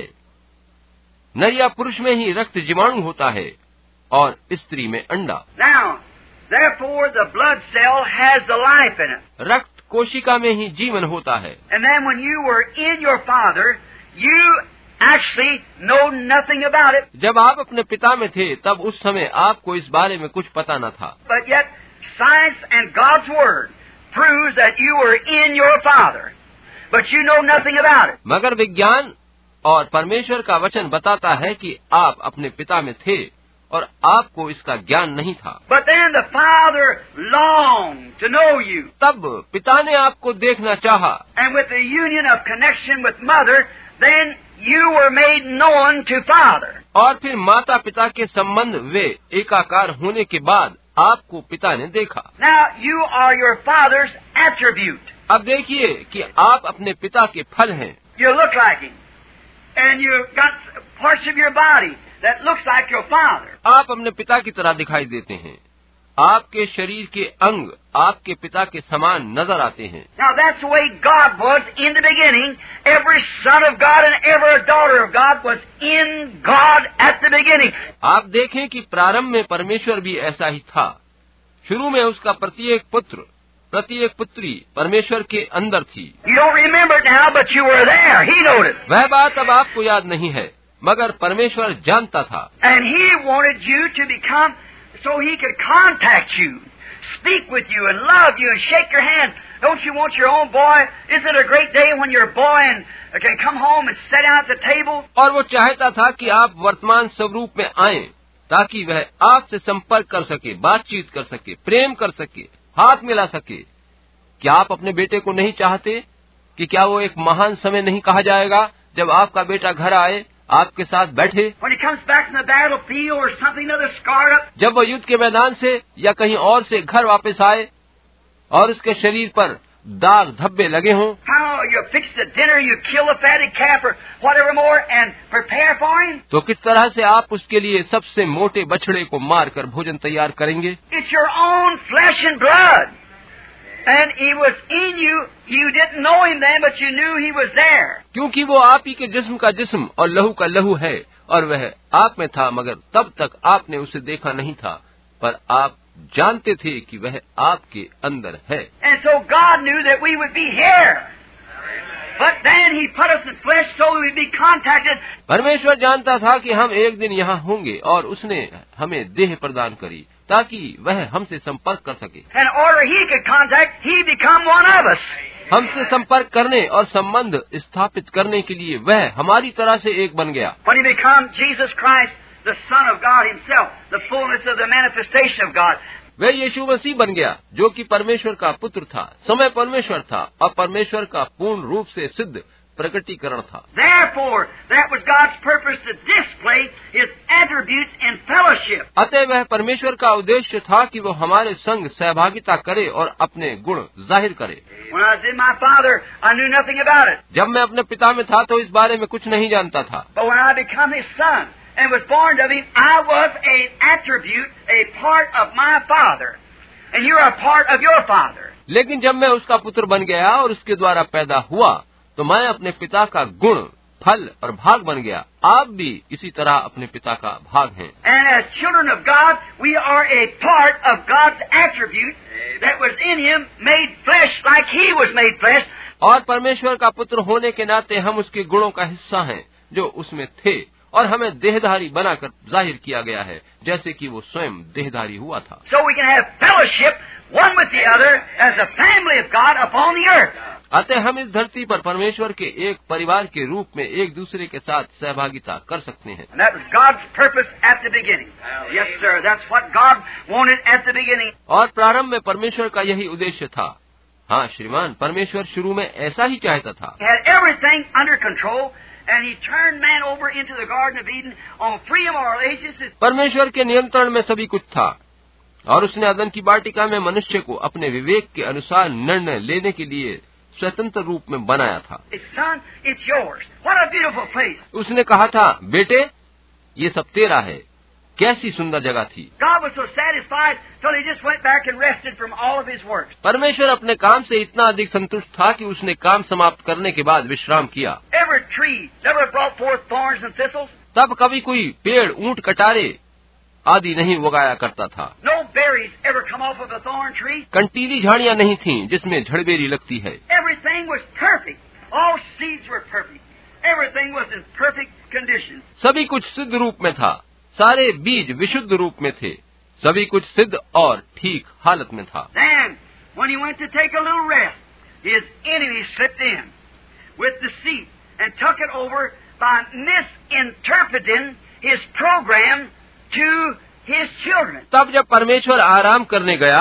नर या पुरुष में ही रक्त जीवाणु होता है और स्त्री में अंडा। Now, therefore, the blood cell has the life in it. रक्त कोशिका में ही जीवन होता है। And then when you were in your father, you actually know nothing about it. जब आप अपने पिता में थे तब उस समय आपको इस बारे में कुछ पता न था। But yet, science and God's Word proves that you were in your father, but you know nothing about it. मगर विज्ञान और परमेश्वर का वचन बताता है कि आप अपने पिता में थे और आपको इसका ज्ञान नहीं था। But then the Father longed to know you. तब पिता ने आपको देखना चाहा। And with the union of connection with Mother, then you were made known to Father. और फिर माता पिता के संबंध वे एकाकार होने के बाद आपको पिता ने देखा। Now you are your Father's attribute. अब देखिए कि आप अपने पिता के फल हैं। You look like Him. And you've got parts of your body that looks like your father. आप अपने पिता की तरह दिखाई देते हैं। आपके शरीर के अंग आपके पिता के समान नजर आते हैं। Now that's the way God was in the beginning. Every son of God and every daughter of God was in God at the beginning. आप देखें कि प्रारंभ में परमेश्वर भी ऐसा ही था। शुरू में उसका प्रत्येक पुत्र प्रत्येक पुत्री परमेश्वर के अंदर थी। You don't remember it now, but you were there. He knew it. वह बात अब आपको याद नहीं है, मगर परमेश्वर जानता था। And He wanted you to become, so He could contact you, speak with you, and love you, and shake your hand. Don't you want your own boy? Isn't it a great day when your boy can come home and sit down at the table? और वो चाहता था कि आप वर्तमान स्वरूप में आएं, ताकि वह आपसे संपर्क कर सके, बातचीत कर सके, प्रेम कर सके, हाथ मिला सके। क्या आप अपने बेटे को नहीं चाहते कि क्या वो एक महान समय नहीं कहा जाएगा जब आपका बेटा घर आए, आपके साथ बैठे, when he comes back from the battlefield or something, another scarred up, जब वो युद्ध के मैदान से या कहीं और से घर वापस आए और उसके शरीर पर दाग धब्बे लगे हों, how you fix the dinner, you kill a fatted calf or whatever more and prepare for him. तो किस तरह से आप उसके लिए सबसे मोटे बछड़े को मारकर भोजन तैयार करेंगे? It's your own flesh and blood. And he was in you. You didn't know him then, but you knew he was there. क्योंकि वो आप ही के जिस्म का जिस्म और लहू का लहू है, और वह आप में था, मगर तब तक आपने उसे देखा नहीं था, पर आप जानते थे कि वह आपके अंदर है। And so God knew that we would be here. But then he put us in flesh so we'd be contacted. परमेश्वर जानता था कि हम एक दिन यहाँ होंगे, और उसने हमें देह प्रदान करी ताकि वह हमसे संपर्क कर सके। And in order he could contact, he become one of us. हमसे संपर्क करने और संबंध स्थापित करने के लिए वह हमारी तरह से एक बन गया। When he became Jesus Christ, the Son of God himself, the fullness of the manifestation of God. वह यीशु मसीह बन गया, जो कि परमेश्वर का पुत्र था, समय परमेश्वर था और परमेश्वर का पूर्ण रूप से सिद्ध प्रकटीकरण था। Therefore, that was God's purpose to display his attributes in fellowship. अतः वह परमेश्वर का उद्देश्य था कि वो हमारे संग सहभागिता करे और अपने गुण जाहिर करे। When I was in my father, I knew nothing about it. जब मैं अपने पिता में था तो इस बारे में कुछ नहीं जानता था, But when I become his son and was born of him, I was an attribute, a part of my father. And you're a part of your father. लेकिन जब मैं उसका पुत्र बन गया और उसके द्वारा पैदा हुआ, तो मैं अपने पिता का गुण, फल और भाग बन गया। आप भी इसी तरह अपने पिता का भाग हैं। And as children of God, we are a part of God's attribute that was in him, made flesh like he was made flesh. और परमेश्वर का पुत्र होने के नाते हम उसके गुणों का हिस्सा हैं, जो उसमें थे, और हमें देहधारी बनाकर जाहिर किया गया है, जैसे कि वो स्वयं देहधारी हुआ था। So we can have fellowship one with the other as a family of God upon the earth. अतः हम इस धरती पर परमेश्वर के एक परिवार के रूप में एक दूसरे के साथ सहभागिता कर सकते हैं। And that was God's purpose at the beginning. Yes, sir. That's what God wanted at the beginning. और प्रारंभ में परमेश्वर का यही उद्देश्य था। हाँ श्रीमान, परमेश्वर शुरू में ऐसा ही चाहता था। He had everything under control, and he turned man over into the Garden of Eden on free of moral agencies. परमेश्वर के नियंत्रण में सभी कुछ था, और उसने अदन की वाटिका में मनुष्य को अपने विवेक के अनुसार निर्णय लेने के लिए स्वतंत्र रूप में बनाया था। Son, it's yours. What a beautiful place. उसने कहा था, बेटे, ये सब तेरा है। कैसी सुंदर जगह थी। God was so satisfied till he just went back and rested from all of his works. परमेश्वर अपने काम से इतना अधिक संतुष्ट था कि उसने काम समाप्त करने के बाद विश्राम किया। Every tree never brought forth thorns and thistles. तब कभी कोई पेड़, ऊंट, कटारे आदि नहीं उगाया करता था। No berries ever come off of a thorn tree. कंटीली झाड़ियां नहीं थीं जिसमें झड़बेरी लगती है। Everything was perfect. All seeds were perfect. Everything was in perfect condition. सभी कुछ सिद्ध रूप में था, सारे बीज विशुद्ध रूप में थे, सभी कुछ सिद्ध और ठीक हालत में था। Then, when he went to take a little rest, his enemy slipped in with deceit and took it over by misinterpreting his program to his children. तब जब परमेश्वर आराम करने गया,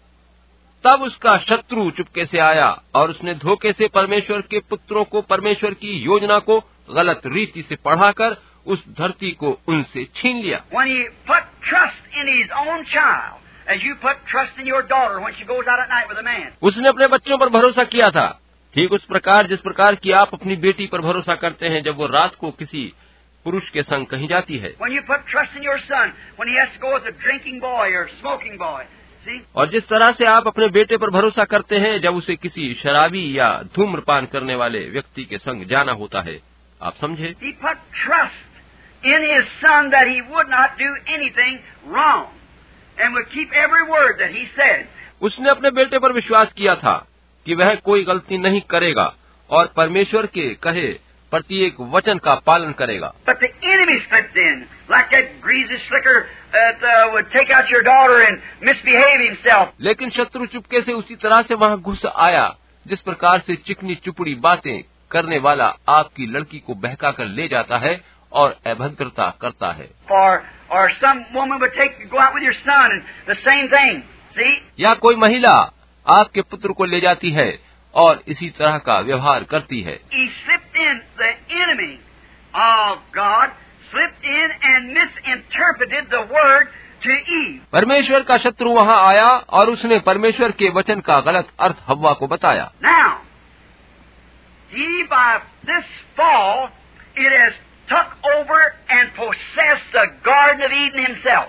तब उसका शत्रु चुपके से आया और उसने धोखे से परमेश्वर के पुत्रों को, परमेश्वर की योजना को गलत रीति से पढ़ाकर उस धरती को उनसे छीन लिया। When he put trust in his own child, as you put trust in your daughter when she goes out at night with a man. उसने अपने बच्चों पर भरोसा किया था, ठीक उस प्रकार जिस प्रकार की आप अपनी बेटी पर भरोसा करते हैं जब वो रात को किसी पुरुष के संग कहीं जाती है। When you put trust in your son when he has to go with a drinking boy or smoking boy. See? और जिस तरह से आप अपने बेटे पर भरोसा करते हैं जब उसे किसी शराबी या धूम्रपान करने वाले व्यक्ति के संग जाना होता है, आप समझे? He put trust in his son that he would not do anything wrong and would keep every word that he said. उसने अपने बेटे पर विश्वास किया था कि वह कोई गलती नहीं करेगा और परमेश्वर के कहे प्रत्येक वचन का पालन करेगा। But the enemy slipped in like that greasy slicker that would take out your daughter and misbehave himself. लेकिन शत्रु चुपके से उसी तरह से वहाँ घुस आया जिस प्रकार से चिकनी चुपड़ी बातें करने वाला आपकी लड़की को बहका कर ले जाता है और अभद्रता करता है। Or some woman would go out with your son and the same thing. See? या कोई महिला आपके पुत्र को ले जाती है और इसी तरह का व्यवहार करती है। He slipped in, the enemy of God slipped in and misinterpreted the word to Eve. परमेश्वर का शत्रु वहाँ आया और उसने परमेश्वर के वचन का गलत अर्थ हव्वा को बताया। Now, he by this fall, it has took over and possessed the Garden of Eden himself.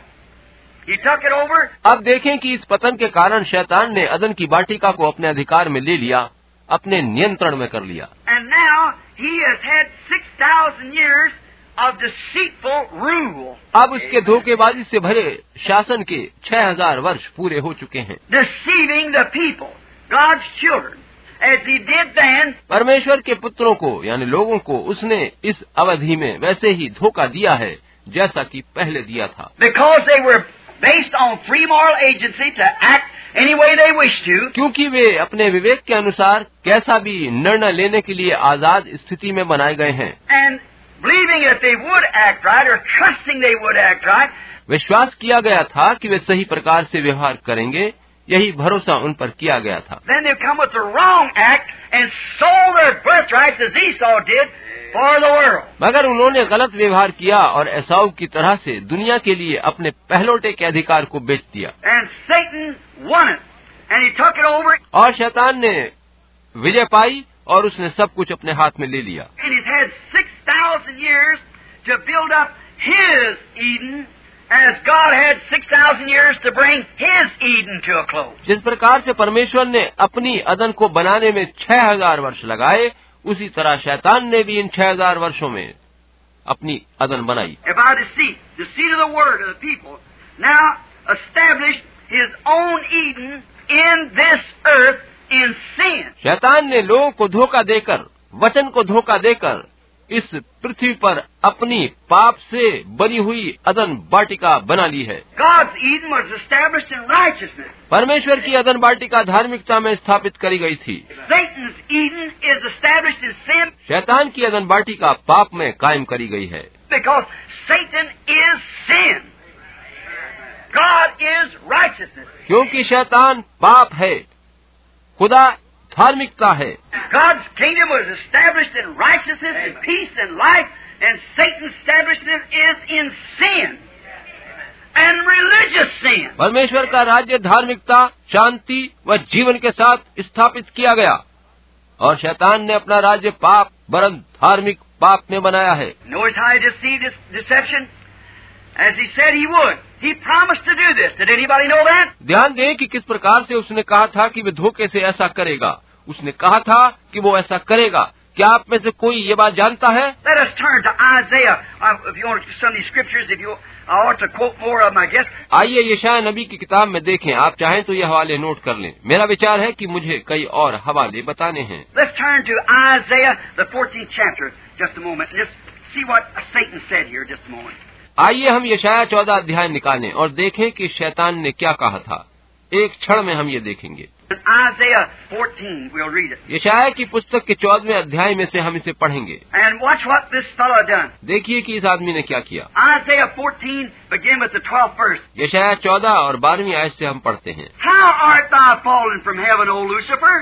He took it over. अब देखें कि इस पतन के कारण शैतान ने अदन की वाटिका को अपने अधिकार में ले लिया, अपने नियंत्रण में कर लिया। And now he has had 6,000 years of deceitful rule. अब उसके धोखेबाजी से भरे शासन के 6,000 वर्ष पूरे हो चुके हैं। Deceiving the people, God's children, as he did then. परमेश्वर के पुत्रों को यानी लोगों को उसने इस अवधि में वैसे ही धोखा दिया है जैसा कि पहले दिया था। Because they were based on free moral agency to act any way they wished to. क्योंकि वे अपने विवेक के अनुसार कैसा भी निर्णय लेने के लिए आजाद स्थिति में बनाए गए हैं। And believing that they would act right or trusting they would act right. विश्वास किया गया था कि वे सही प्रकार से व्यवहार करेंगे, यही भरोसा उन पर किया गया था। Then they come with the wrong act and sold their birthrights as Esau did for the world. मगर उन्होंने गलत व्यवहार किया और एसाव की तरह से दुनिया के लिए अपने पहलौठे के अधिकार को बेच दिया। And Satan won it, and he took it over. और शैतान ने विजय पाई और उसने सब कुछ अपने हाथ में ले लिया। And he's had 6,000 years to build up his Eden, as God had 6,000 years to bring his Eden to a close. जिस प्रकार से परमेश्वर ने अपनी अदन को बनाने में 6,000 वर्ष लगाए, उसी तरह शैतान ने भी इन 6,000 वर्षों में अपनी अदन बनाई। By deceit of the word of the people, now established his own Eden in this earth in sin. शैतान ने लोगों को धोखा देकर, वचन को धोखा देकर इस पृथ्वी पर अपनी पाप से बनी हुई अदन वाटिका बना ली है। God's Eden was established in righteousness. परमेश्वर की अदन वाटिका धार्मिकता में स्थापित करी गई थी। Satan's Eden is established in sin. शैतान की अदन वाटिका पाप में कायम करी गई है। Because Satan is sin. God is righteousness. क्योंकि शैतान पाप है, खुदा धार्मिकता है। God's kingdom was established in righteousness and peace and life, and Satan's establishment is in sin and religious sin. परमेश्वर का राज्य धार्मिकता, शांति व जीवन के साथ स्थापित किया गया और शैतान ने अपना राज्य पाप वरन धार्मिक पाप में बनाया है। Notice how he deceived this deception? As he said he would. He promised to do this. Did anybody know that? ध्यान दें कि किस प्रकार से उसने कहा था कि वह धोखे से ऐसा करेगा। उसने कहा था कि वो ऐसा करेगा। क्या आप में से कोई ये बात जानता है? Let us turn to Isaiah. If you want to some of these scriptures, I ought to quote more of them, I guess. आइए यशायाह नबी की किताब में देखें। आप चाहें तो ये हवाले नोट कर लें। मेरा विचार है कि मुझे कई और हवाले बताने हैं। Let's turn to Isaiah, the 14th chapter, just a moment. Just see what Satan said here, just a moment. आइए हम यशायाह 14 अध्याय निकालें और देखें कि शैतान ने क्या कहा था। एक क्षण में हम ये देखेंगे। Isaiah 14, we'll read it. यशायाह की पुस्तक के 14वें अध्याय में से हम इसे पढ़ेंगे। And watch what this fellow done. देखिए कि इस आदमी ने क्या किया। Isaiah 14, begin with the 12th verse. यशायाह 14 और 12वीं आयत से हम पढ़ते हैं। How art thou fallen from heaven, O Lucifer,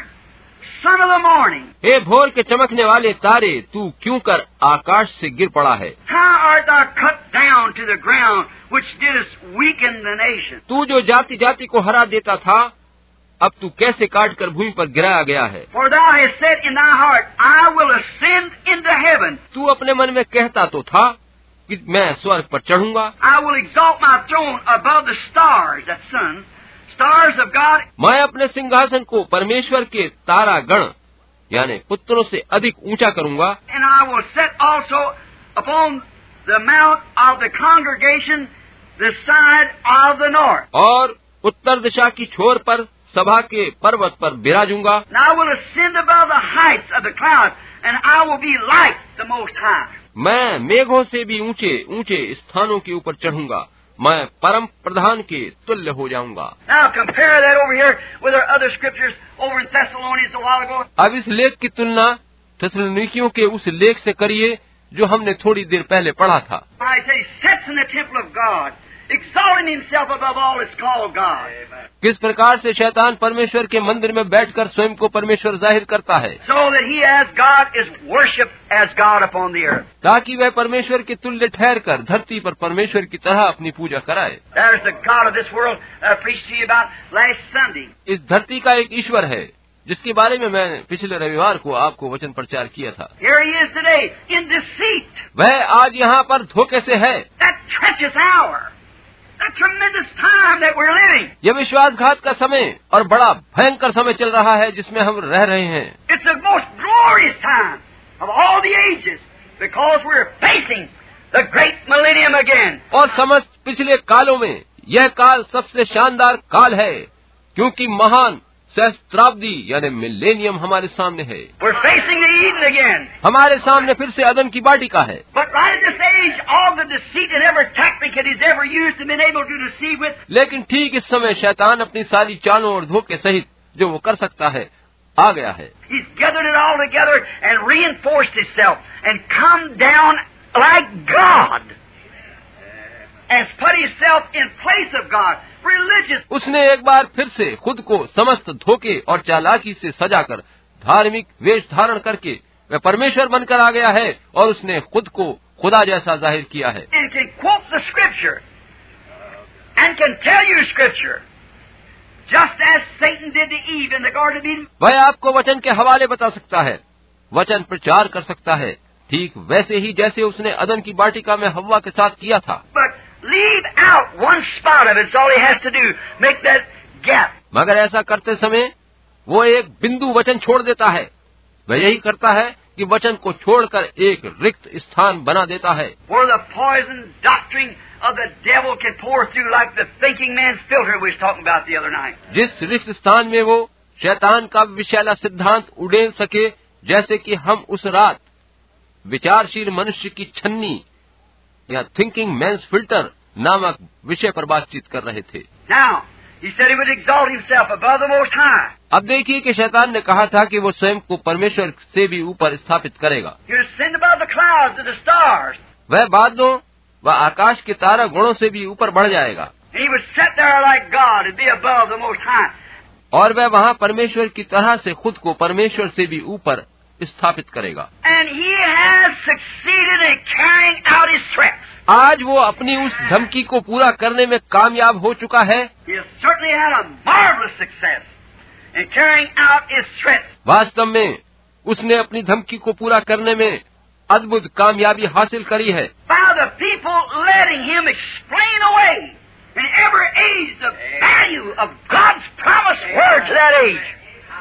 son of the morning? हे भोर के चमकने वाले तारे, तू क्यों कर आकाश से गिर पड़ा है? How art thou cut down to the ground, which didst weaken the nation? तू जो जाति जाति को हरा देता था, अब तू कैसे काट कर भूमि पर गिराया गया है? For thou hast said in thy heart, I will ascend into heaven. तू अपने मन में कहता तो था कि मैं स्वर्ग पर चढ़ूंगा। I will exalt my throne above the stars, that's sons, stars of God. मैं अपने सिंहासन को परमेश्वर के तारा गण यानी पुत्रों से अधिक ऊंचा करूंगा। And I will set also upon the mount of the congregation the side of the north. और उत्तर दिशा की छोर पर सभा के पर्वत पर बिराजूंगा। And I will ascend above the heights of the clouds, and I will be like the Most High. मैं मेघों से भी ऊंचे ऊंचे स्थानों के ऊपर चढ़ूंगा। मैं परम प्रधान के तुल्य हो जाऊंगा। Now compare that over here with our other scriptures over in Thessalonians a while ago. अब इस लेख की तुलना थिस्सलुनीकियों के उस लेख से करिए जो हमने थोड़ी देर पहले पढ़ा था। I say, sets in the temple of God, exalting himself above all that's called God. किस प्रकार से शैतान परमेश्वर के मंदिर में बैठकर स्वयं को परमेश्वर जाहिर करता है, So that he as God is worshipped as God upon the earth. ताकि वह परमेश्वर के तुल्य ठहर कर धरती पर परमेश्वर की तरह अपनी पूजा कराए। There's the God of this world I preached to you about last Sunday. इस धरती का एक ईश्वर है जिसके बारे में मैंने पिछले रविवार को आपको वचन प्रचार किया था। Here he is today in deceit. वह आज यहाँ पर धोखे से है। That treacherous hour. That tremendous time that we're living. यह विश्वासघात का समय और बड़ा भयंकर समय चल रहा है जिसमें हम रह रहे हैं। It's the most glorious time of all the ages because we're facing the great millennium again. और समस्त पिछले कालों में यह काल सबसे शानदार काल है क्योंकि महान सहस्त्राब्दी यानी मिलेनियम हमारे सामने है। We're facing the Eden again. हमारे सामने फिर से अदन की वाटिका है। But right at this age, all the deceit and every tactic that he's ever used and been able to deceive with, लेकिन ठीक इस समय शैतान अपनी सारी चालों और धोखे सहित जो वो कर सकता है आ गया है। he's gathered it all together and reinforced himself and come down like God and put himself in place of God. Religious. उसने एक बार फिर से खुद को समस्त धोखे और चालाकी से सजाकर धार्मिक वेश धारण करके वह परमेश्वर बनकर आ गया है और उसने खुद को खुदा जैसा जाहिर किया है। And can quote the scripture and can tell you scripture just as Satan did to Eve in the Garden of Eden. वह आपको वचन के हवाले बता सकता है, वचन प्रचार कर सकता है, ठीक वैसे ही जैसे उसने अदन की वाटिका में हव्वा के साथ किया था। But leave out one spot of it. It's all he has to do. Make that gap. मगर ऐसा करते समय वो एक बिंदु वचन छोड़ देता है। वह यही करता है कि वचन को छोड़कर एक रिक्त स्थान बना देता है Where the poison doctrine of the devil can pour through like the thinking man's filter we was talking about the other night. जिस रिक्त स्थान में वो शैतान का विषैला सिद्धांत उड़ेल सके, जैसे कि हम उस रात विचारशील मनुष्य की छन्नी या थिंकिंग मैन्स फिल्टर नामक विषय पर बातचीत कर रहे थे। Now, he said he would exalt himself above the Most High. अब देखिए कि शैतान ने कहा था कि वो स्वयं को परमेश्वर से भी ऊपर स्थापित करेगा। He would ascend above the clouds of the stars. वह बादलों व आकाश के तारा गुणों से भी ऊपर बढ़ जाएगा And he would sit there like God and be above the Most High. और वह वहाँ परमेश्वर की तरह से खुद को परमेश्वर से भी ऊपर स्थापित करेगा। And he has succeeded in carrying out his threats. आज वो अपनी उस धमकी को पूरा करने में कामयाब हो चुका है। He has certainly had a marvelous success in carrying out his threats. वास्तव में उसने अपनी धमकी को पूरा करने में अद्भुत कामयाबी हासिल करी है। By the people letting him explain away in every age the value of God's promised word to that age.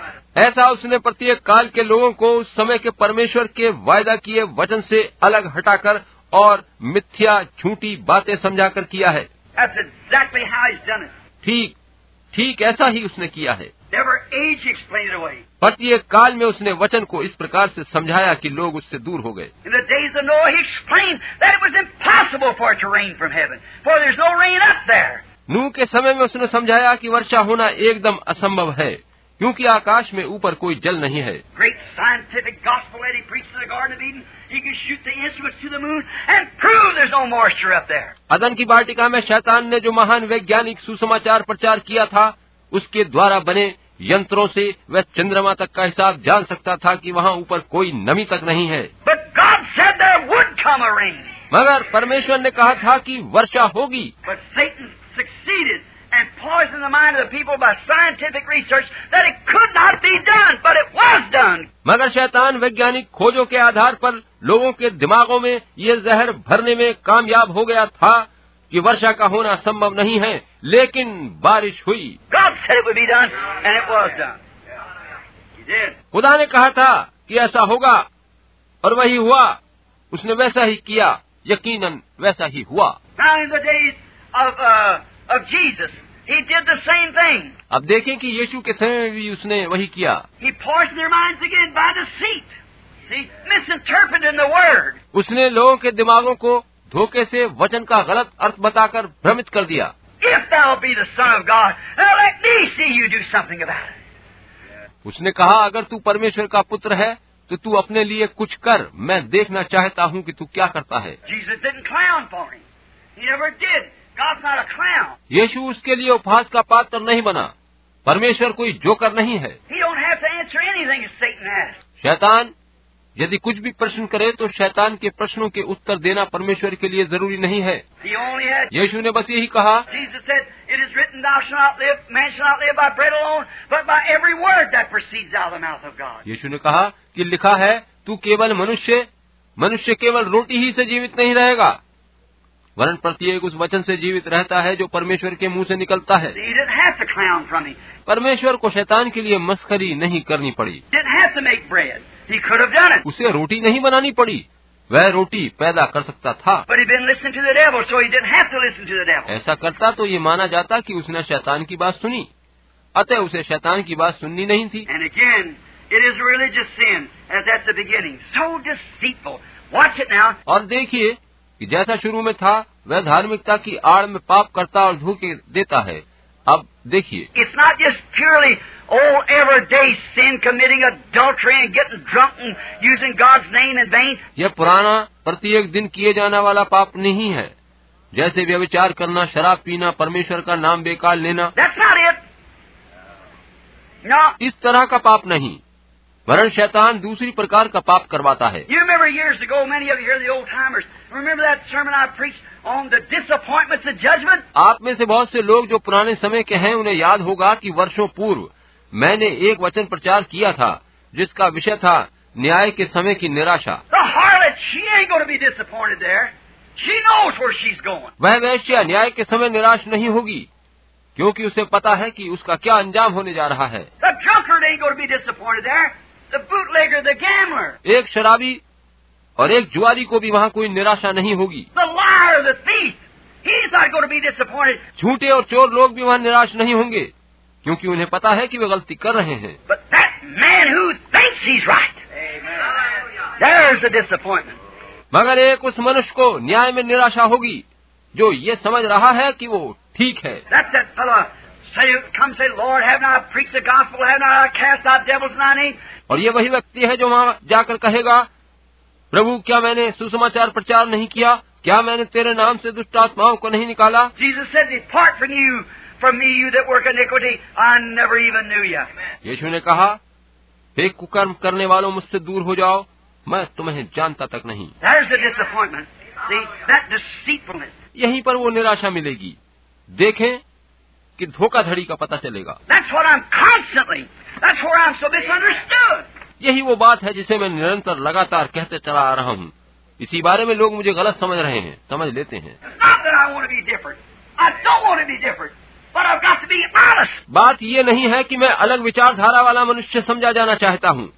ऐसा उसने प्रत्येक काल के लोगों को उस समय के परमेश्वर के वायदा किए वचन से अलग हटाकर और मिथ्या झूठी बातें समझाकर किया है। That's exactly how he's done it. ठीक ऐसा ही उसने किया है। Every age he explained it away. प्रत्येक काल में उसने वचन को इस प्रकार से समझाया कि लोग उससे दूर हो गए। In the days of Noah he explained that it was impossible for it to rain from heaven, for there's no rain up there. नूह के समय में उसने समझाया कि वर्षा होना एकदम असंभव है क्योंकि आकाश में ऊपर कोई जल नहीं है। Great scientific gospel that he preached in the Garden of Eden, he could shoot the instruments to the moon and prove there's no moisture up there. अदन की वाटिका में शैतान ने जो महान वैज्ञानिक सुसमाचार प्रचार किया था, उसके द्वारा बने यंत्रों से वह चंद्रमा तक का हिसाब जान सकता था कि वहाँ ऊपर कोई नमी तक नहीं है। But God said there would come a rain. मगर परमेश्वर ने कहा था कि वर्षा होगी। But Satan succeeded and poisoned the mind of the people by scientific research that it could not be done, but it was done. मगर शैतान वैज्ञानिक खोजों के आधार पर लोगों के दिमागों में ये जहर भरने में कामयाब हो गया था कि वर्षा का होना संभव नहीं है, लेकिन बारिश हुई। God said it would be done, and it was done. He did. खुदा ने कहा था कि ऐसा होगा और वही हुआ। उसने वैसा ही किया, यकीनन वैसा ही हुआ। Now in the days of Jesus, he did the same thing. अब देखें कि यीशु के समय में भी उसने वही किया। He poisoned their minds again by deceit. See, misinterpreting the word. उसने लोगों के दिमागों को धोखे से वचन का गलत अर्थ बताकर भ्रमित कर दिया। If thou be the Son of God, now let me see you do something about it. उसने कहा, अगर तू परमेश्वर का पुत्र है तो तू अपने लिए कुछ कर, मैं देखना चाहता हूँ कि तू क्या करता है। Jesus didn't clown for him. He never did God's not a clown. यीशु उसके लिए उपहास का पात्र नहीं बना। परमेश्वर कोई जोकर नहीं है। He don't have to answer anything that Satan asks. शैतान यदि कुछ भी प्रश्न करे तो शैतान के प्रश्नों के उत्तर देना परमेश्वर के लिए जरूरी नहीं है। He only has. यीशु ने bस यही कहा, Jesus said, "It is written, Thou shalt not live, man shall not live by bread alone, but by every word that proceeds out of the mouth of God." यीशु ने कहा कि लिखा है, तू केवल मनुष्य केवल रोटी ही से जीवित नहीं रहेगा, वरन प्रत्येक उस वचन से जीवित रहता है जो परमेश्वर के मुंह से निकलता है। He didn't have to clown from him. परमेश्वर को शैतान के लिए मस्खरी नहीं करनी पड़ी। Didn't have to make bread. He could have done it. उसे रोटी नहीं बनानी पड़ी, वह रोटी पैदा कर सकता था। But he'd been listening to the devil, so he didn't have to listen to the devil. ऐसा करता तो ये माना जाता कि उसने शैतान की बात सुनी, अतः उसे शैतान की बात सुननी नहीं थी। And again, it is religious sin, as at the beginning. So deceitful. Watch it now. और देखिए कि जैसा शुरू में था वह धार्मिकता की आड़ में पाप करता और धोखे देता है। अब देखिए, It's not just purely old everyday sin, committing adultery and getting drunk and using God's name in vain. यह पुराना प्रत्येक दिन किए जाने वाला पाप नहीं है, जैसे व्यभिचार करना, शराब पीना, परमेश्वर का नाम बेकार लेना। That's not it. No. इस तरह का पाप नहीं, वरन शैतान दूसरी प्रकार का पाप करवाता है। You remember years ago, many of you here, the old timers, remember that sermon I preached on the disappointments of judgment? आप में से बहुत से लोग जो पुराने समय के हैं उन्हें याद होगा कि वर्षों पूर्व मैंने एक वचन प्रचार किया था जिसका विषय था न्याय के समय की निराशा। The harlot, she ain't going to be disappointed there. She knows where she's going. वह वेश्या न्याय के समय निराश नहीं होगी, क्योंकि उसे पता है कि उसका क्या अंजाम होने जा रहा है। The drunkard ain't going to be disappointed there. The bootlegger, the gambler. एक शराबी और एक जुआरी को भी वहाँ कोई निराशा नहीं होगी। The liar, the thief, he's not going to be disappointed. झूठे और चोर लोग भी वहाँ निराश नहीं होंगे, क्योंकि उन्हें पता है कि वे गलती कर रहे हैं। But that man who thinks he's right, there's the disappointment. मगर एक उस मनुष्य को न्याय में निराशा होगी जो ये समझ रहा है कि वो ठीक है। That's that fellow say, Lord, haven't I preached the gospel? Haven't I cast out devils in thy name? और ये वही व्यक्ति है जो वहाँ जाकर कहेगा, प्रभु क्या मैंने सुसमाचार प्रचार नहीं किया? क्या मैंने तेरे नाम से दुष्ट आत्माओं को नहीं निकाला? Jesus said, Depart from me, you that work iniquity. I never even knew you. यीशु ने कहा, हे कुकर्म करने वालों, मुझसे दूर हो जाओ, मैं तुम्हें जानता तक नहीं। There's the disappointment. See, that deceitfulness. यहीं पर वो निराशा मिलेगी। देखें कि धोखाधड़ी का पता चलेगा। That's what I'm constantly. That's where I'm so misunderstood. यही वो बात है जिसे मैं निरंतर लगातार कहते चला आ रहा हूँ। इसी बारे में लोग मुझे गलत समझ रहे हैं, समझ लेते हैं। Not that I want to be different. I don't want to be different. But I've got to be honest. बात ये नहीं है कि मैं अलग विचारधारा वाला मनुष्य समझा जाना चाहता हूँ,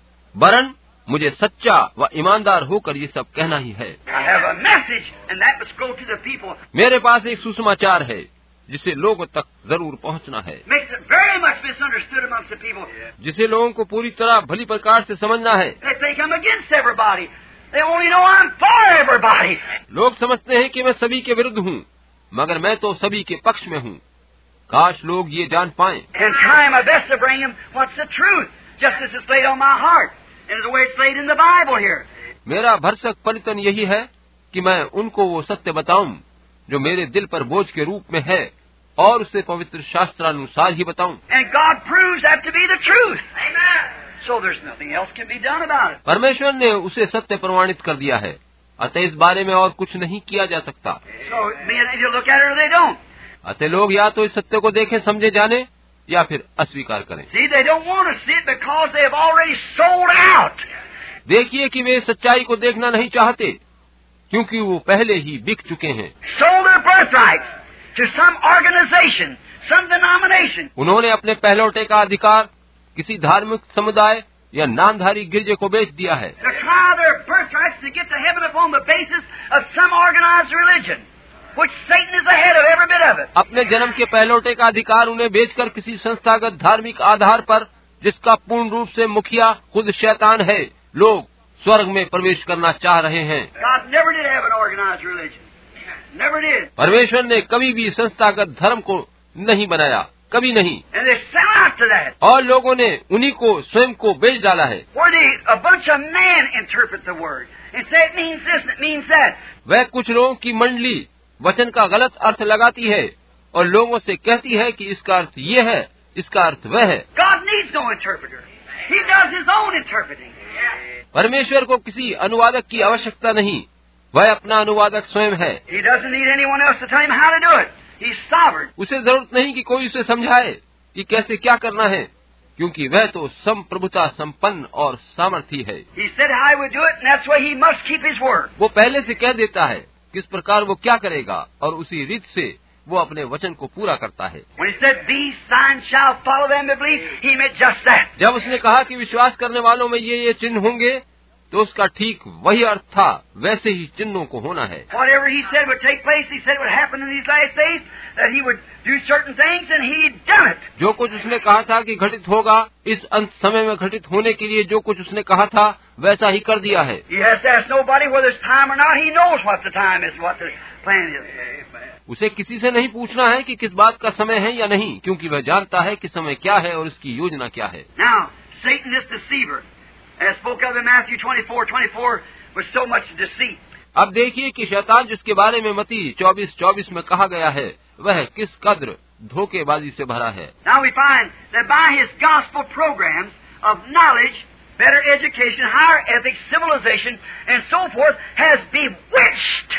वरन मुझे सच्चा व ईमानदार होकर ये सब कहना ही है। I have a message, and that must go to the people. मेरे पास एक सुसमाचार है जिसे लोगों तक जरूर पहुँचना है, Makes it very much misunderstood amongst the people. जिसे लोगों को पूरी तरह भली प्रकार से समझना है। They think I'm against everybody. They only know I'm for everybody. लोग समझते हैं कि मैं सभी के विरुद्ध हूँ, मगर मैं तो सभी के पक्ष में हूँ। काश लोग ये जान पाएं। And trying my best to bring them what's the truth, just as it's laid on my heart, and the way it's laid in the Bible here. मेरा भरसक परितन यही है कि मैं उनको वो सत्य बताऊं जो मेरे दिल पर बोझ के रूप में है, और उसे पवित्र शास्त्रानुसार ही बताऊं। And God proves that to be the truth. Amen. So there's nothing else can be done about it. परमेश्वर ने उसे सत्य प्रमाणित कर दिया है, अतः इस बारे में और कुछ नहीं किया जा सकता। So men either look at it or they don't. अतः लोग या तो इस सत्य को देखें, समझे, जाने, या फिर अस्वीकार करें। See, they don't want to see it because they have already sold out. देखिए कि वे सच्चाई को देखना नहीं चाहते, क्योंकि वो पहले ही बिक चुके हैं। Sold their birthrights to some organization, some denomination. उन्होंने अपने पहलौठे का अधिकार किसी धार्मिक समुदाय या नामधारी गिरजे को बेच दिया है। To try their birthrights to get to heaven upon the basis of some organized religion, which Satan is the head of every bit of it. अपने जन्म के पहलौठे का अधिकार उन्हें बेचकर किसी संस्थागत धार्मिक आधार पर, जिसका पूर्ण रूप से मुखिया खुद शैतान है, लोग स्वर्ग में प्रवेश करना चाह रहे हैं। God never did have an organized religion. Never did. परमेश्वर ने कभी भी संस्थागत धर्म को नहीं बनाया, कभी नहीं। And they sell out to that. और लोगों ने उन्हीं को स्वयं को बेच डाला है। Where a bunch of men interpret the word and say it means this and it means that. वह कुछ लोगों की मंडली वचन का गलत अर्थ लगाती है और लोगों से कहती है कि इसका अर्थ ये है, इसका अर्थ वह है। God needs no interpreter. He does His own interpreting. परमेश्वर को किसी अनुवादक की आवश्यकता नहीं, वह अपना अनुवादक स्वयं है। He doesn't need anyone else to tell him how to do it. He's sovereign. उसे जरूरत नहीं कि कोई उसे समझाए कि कैसे क्या करना है, क्योंकि वह तो संप्रभुता संपन्न और सामर्थी है। He said how he would do it, and that's why he must keep his word. वो पहले से कह देता है किस प्रकार वो क्या करेगा और उसी रीत से वो अपने वचन को पूरा करता है। When he said, "These signs shall follow them that believe," he meant just that. जब उसने कहा कि विश्वास करने वालों में ये चिन्ह होंगे, तो उसका ठीक वही अर्थ था, वैसे ही चिन्हों को होना है। Whatever he said would take place, he said would happen in these last days, that he would do certain things, and he done it. जो कुछ उसने कहा था कि घटित होगा, इस अंत समय में घटित होने के लिए जो कुछ उसने कहा था वैसा ही कर दिया है। He has to ask nobody whether it's time or not. He knows what the time is, what the plan is. उसे किसी से नहीं पूछना है कि किस बात का समय है या नहीं, क्योंकि वह जानता है कि समय क्या है और उसकी योजना क्या है। Now, Satan, this deceiver, as spoke of in Matthew 24:24, was so much deceit. अब देखिए कि शैतान जिसके बारे में मत्ती 24:24 में कहा गया है, वह किस कद्र धोखेबाजी से भरा है। Now we find that by his gospel programs of knowledge, better education, higher ethics, civilization, and so forth, has bewitched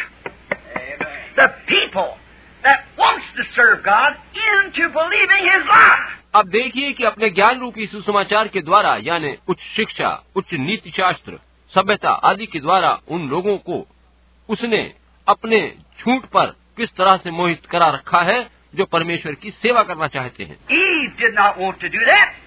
the people that wants to serve God into believing His lie. अब देखिए कि अपने ज्ञान रूपी सुसमाचार के द्वारा, यानी उच्च शिक्षा, उच्च नीति शास्त्र, सभ्यता आदि के द्वारा उन लोगों को उसने अपने झूठ पर किस तरह से मोहित करा रखा है, जो परमेश्वर की सेवा करना चाहते हैं। Eve did not want to do that,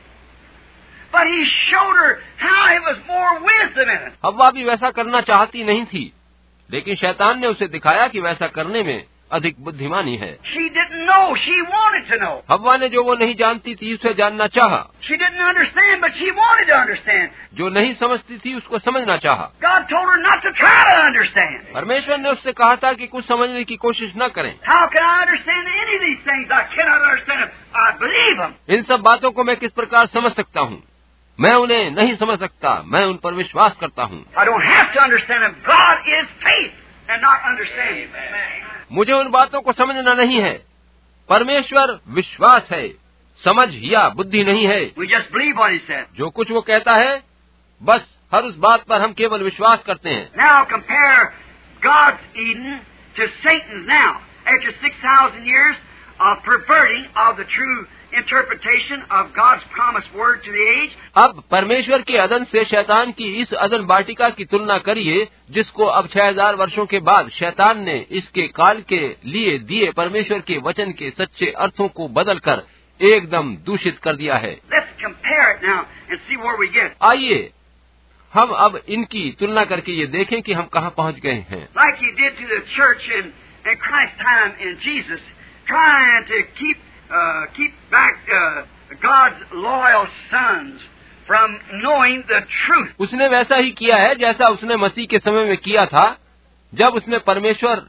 but he showed her how it was more wisdom in it. हव्वा भी वैसा करना चाहती नहीं थी, लेकिन शैतान ने उसे दिखाया कि वैसा करने में अधिक बुद्धिमानी है। She didn't know. She wanted to know. हव्वा ने जो वो नहीं जानती थी उसे जानना चाहा। She didn't understand, but she wanted to understand. जो नहीं समझती थी उसको समझना चाहा। God told her not to try to understand. परमेश्वर ने उससे कहा था कि कुछ समझने की कोशिश न करें। How can I understand any of these things? I cannot understand them. I believe them. इन सब बातों को मैं किस प्रकार समझ सकता हूँ? मैं उन्हें नहीं समझ सकता, मैं उन पर विश्वास करता हूँ। I don't have to understand them. God is faith and not understanding. मुझे उन बातों को समझना नहीं है। परमेश्वर विश्वास है, समझ या बुद्धि नहीं है। We just believe what He said. जो कुछ वो कहता है, बस हर उस बात पर हम केवल विश्वास करते हैं। Now compare God's Eden to Satan's now. After 6,000 years of perverting of the true interpretation of God's promised word to the age. अब परमेश्वर के अदन से शैतान की इस अदन वाटिका की तुलना करिए, जिसको अब 6000 वर्षों के बाद शैतान ने इसके काल के लिए दिए परमेश्वर के वचन के सच्चे अर्थों को बदलकर एकदम दूषित कर दिया है। Let's compare it now and see where we get. आइए हम अब इनकी तुलना करके ये देखें कि हम कहाँ पहुँच गए हैं। Like He did to the church in Christ's time in Jesus, trying to keep back God's loyal sons from knowing the truth. उसने वैसा ही किया है जैसा उसने मसीह के समय में किया था, जब उसने परमेश्वर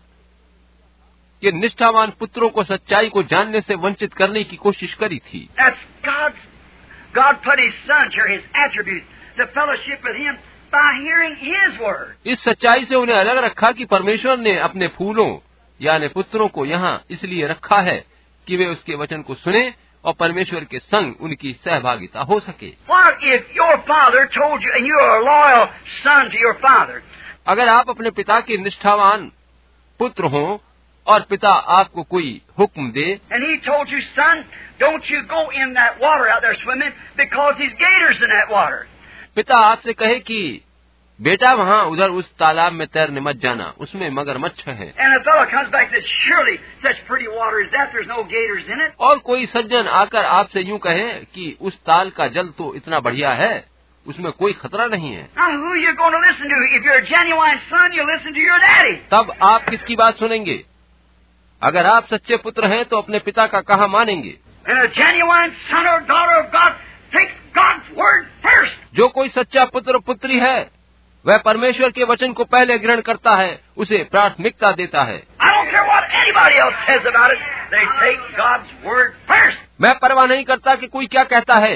के निष्ठावान पुत्रों को सच्चाई को जानने से वंचित करने की कोशिश करी थी। That's God put His Son here, His attributes, to fellowship with Him by hearing His word. इस सच्चाई से उन्हें अलग रखा कि परमेश्वर ने अपने फूलों यानी पुत्रों को यहाँ इसलिए रखा है कि वे उसके वचन को सुने और परमेश्वर के संग उनकी सहभागिता हो सके। What if your father told you, and you are a loyal son to your father? अगर आप अपने पिता के निष्ठावान पुत्र हों और पिता आपको कोई हुक्म दे, And he told you, son, don't you go in that water out there swimming because there's gators in that water. पिता आपसे कहे कि बेटा वहाँ उधर उस तालाब में तैरने मत जाना, उसमें मगरमच्छ है। And a fellow comes back and says, surely such pretty water as that, there's no gators in it. और कोई सज्जन आकर आपसे यूं कहे कि उस ताल का जल तो इतना बढ़िया है, उसमें कोई खतरा नहीं है। Now who are you going to listen to? If you're a genuine son, you listen to your daddy. तब आप किसकी बात सुनेंगे? अगर आप सच्चे पुत्र हैं तो अपने पिता का कहाँ मानेंगे? And a genuine son or daughter of God takes God's word first. जो कोई सच्चा पुत्र पुत्री है, वह परमेश्वर के वचन को पहले ग्रहण करता है, उसे प्राथमिकता देता है। I don't care what anybody else says about it. They take God's word first. मैं परवाह नहीं करता कि कोई क्या कहता है,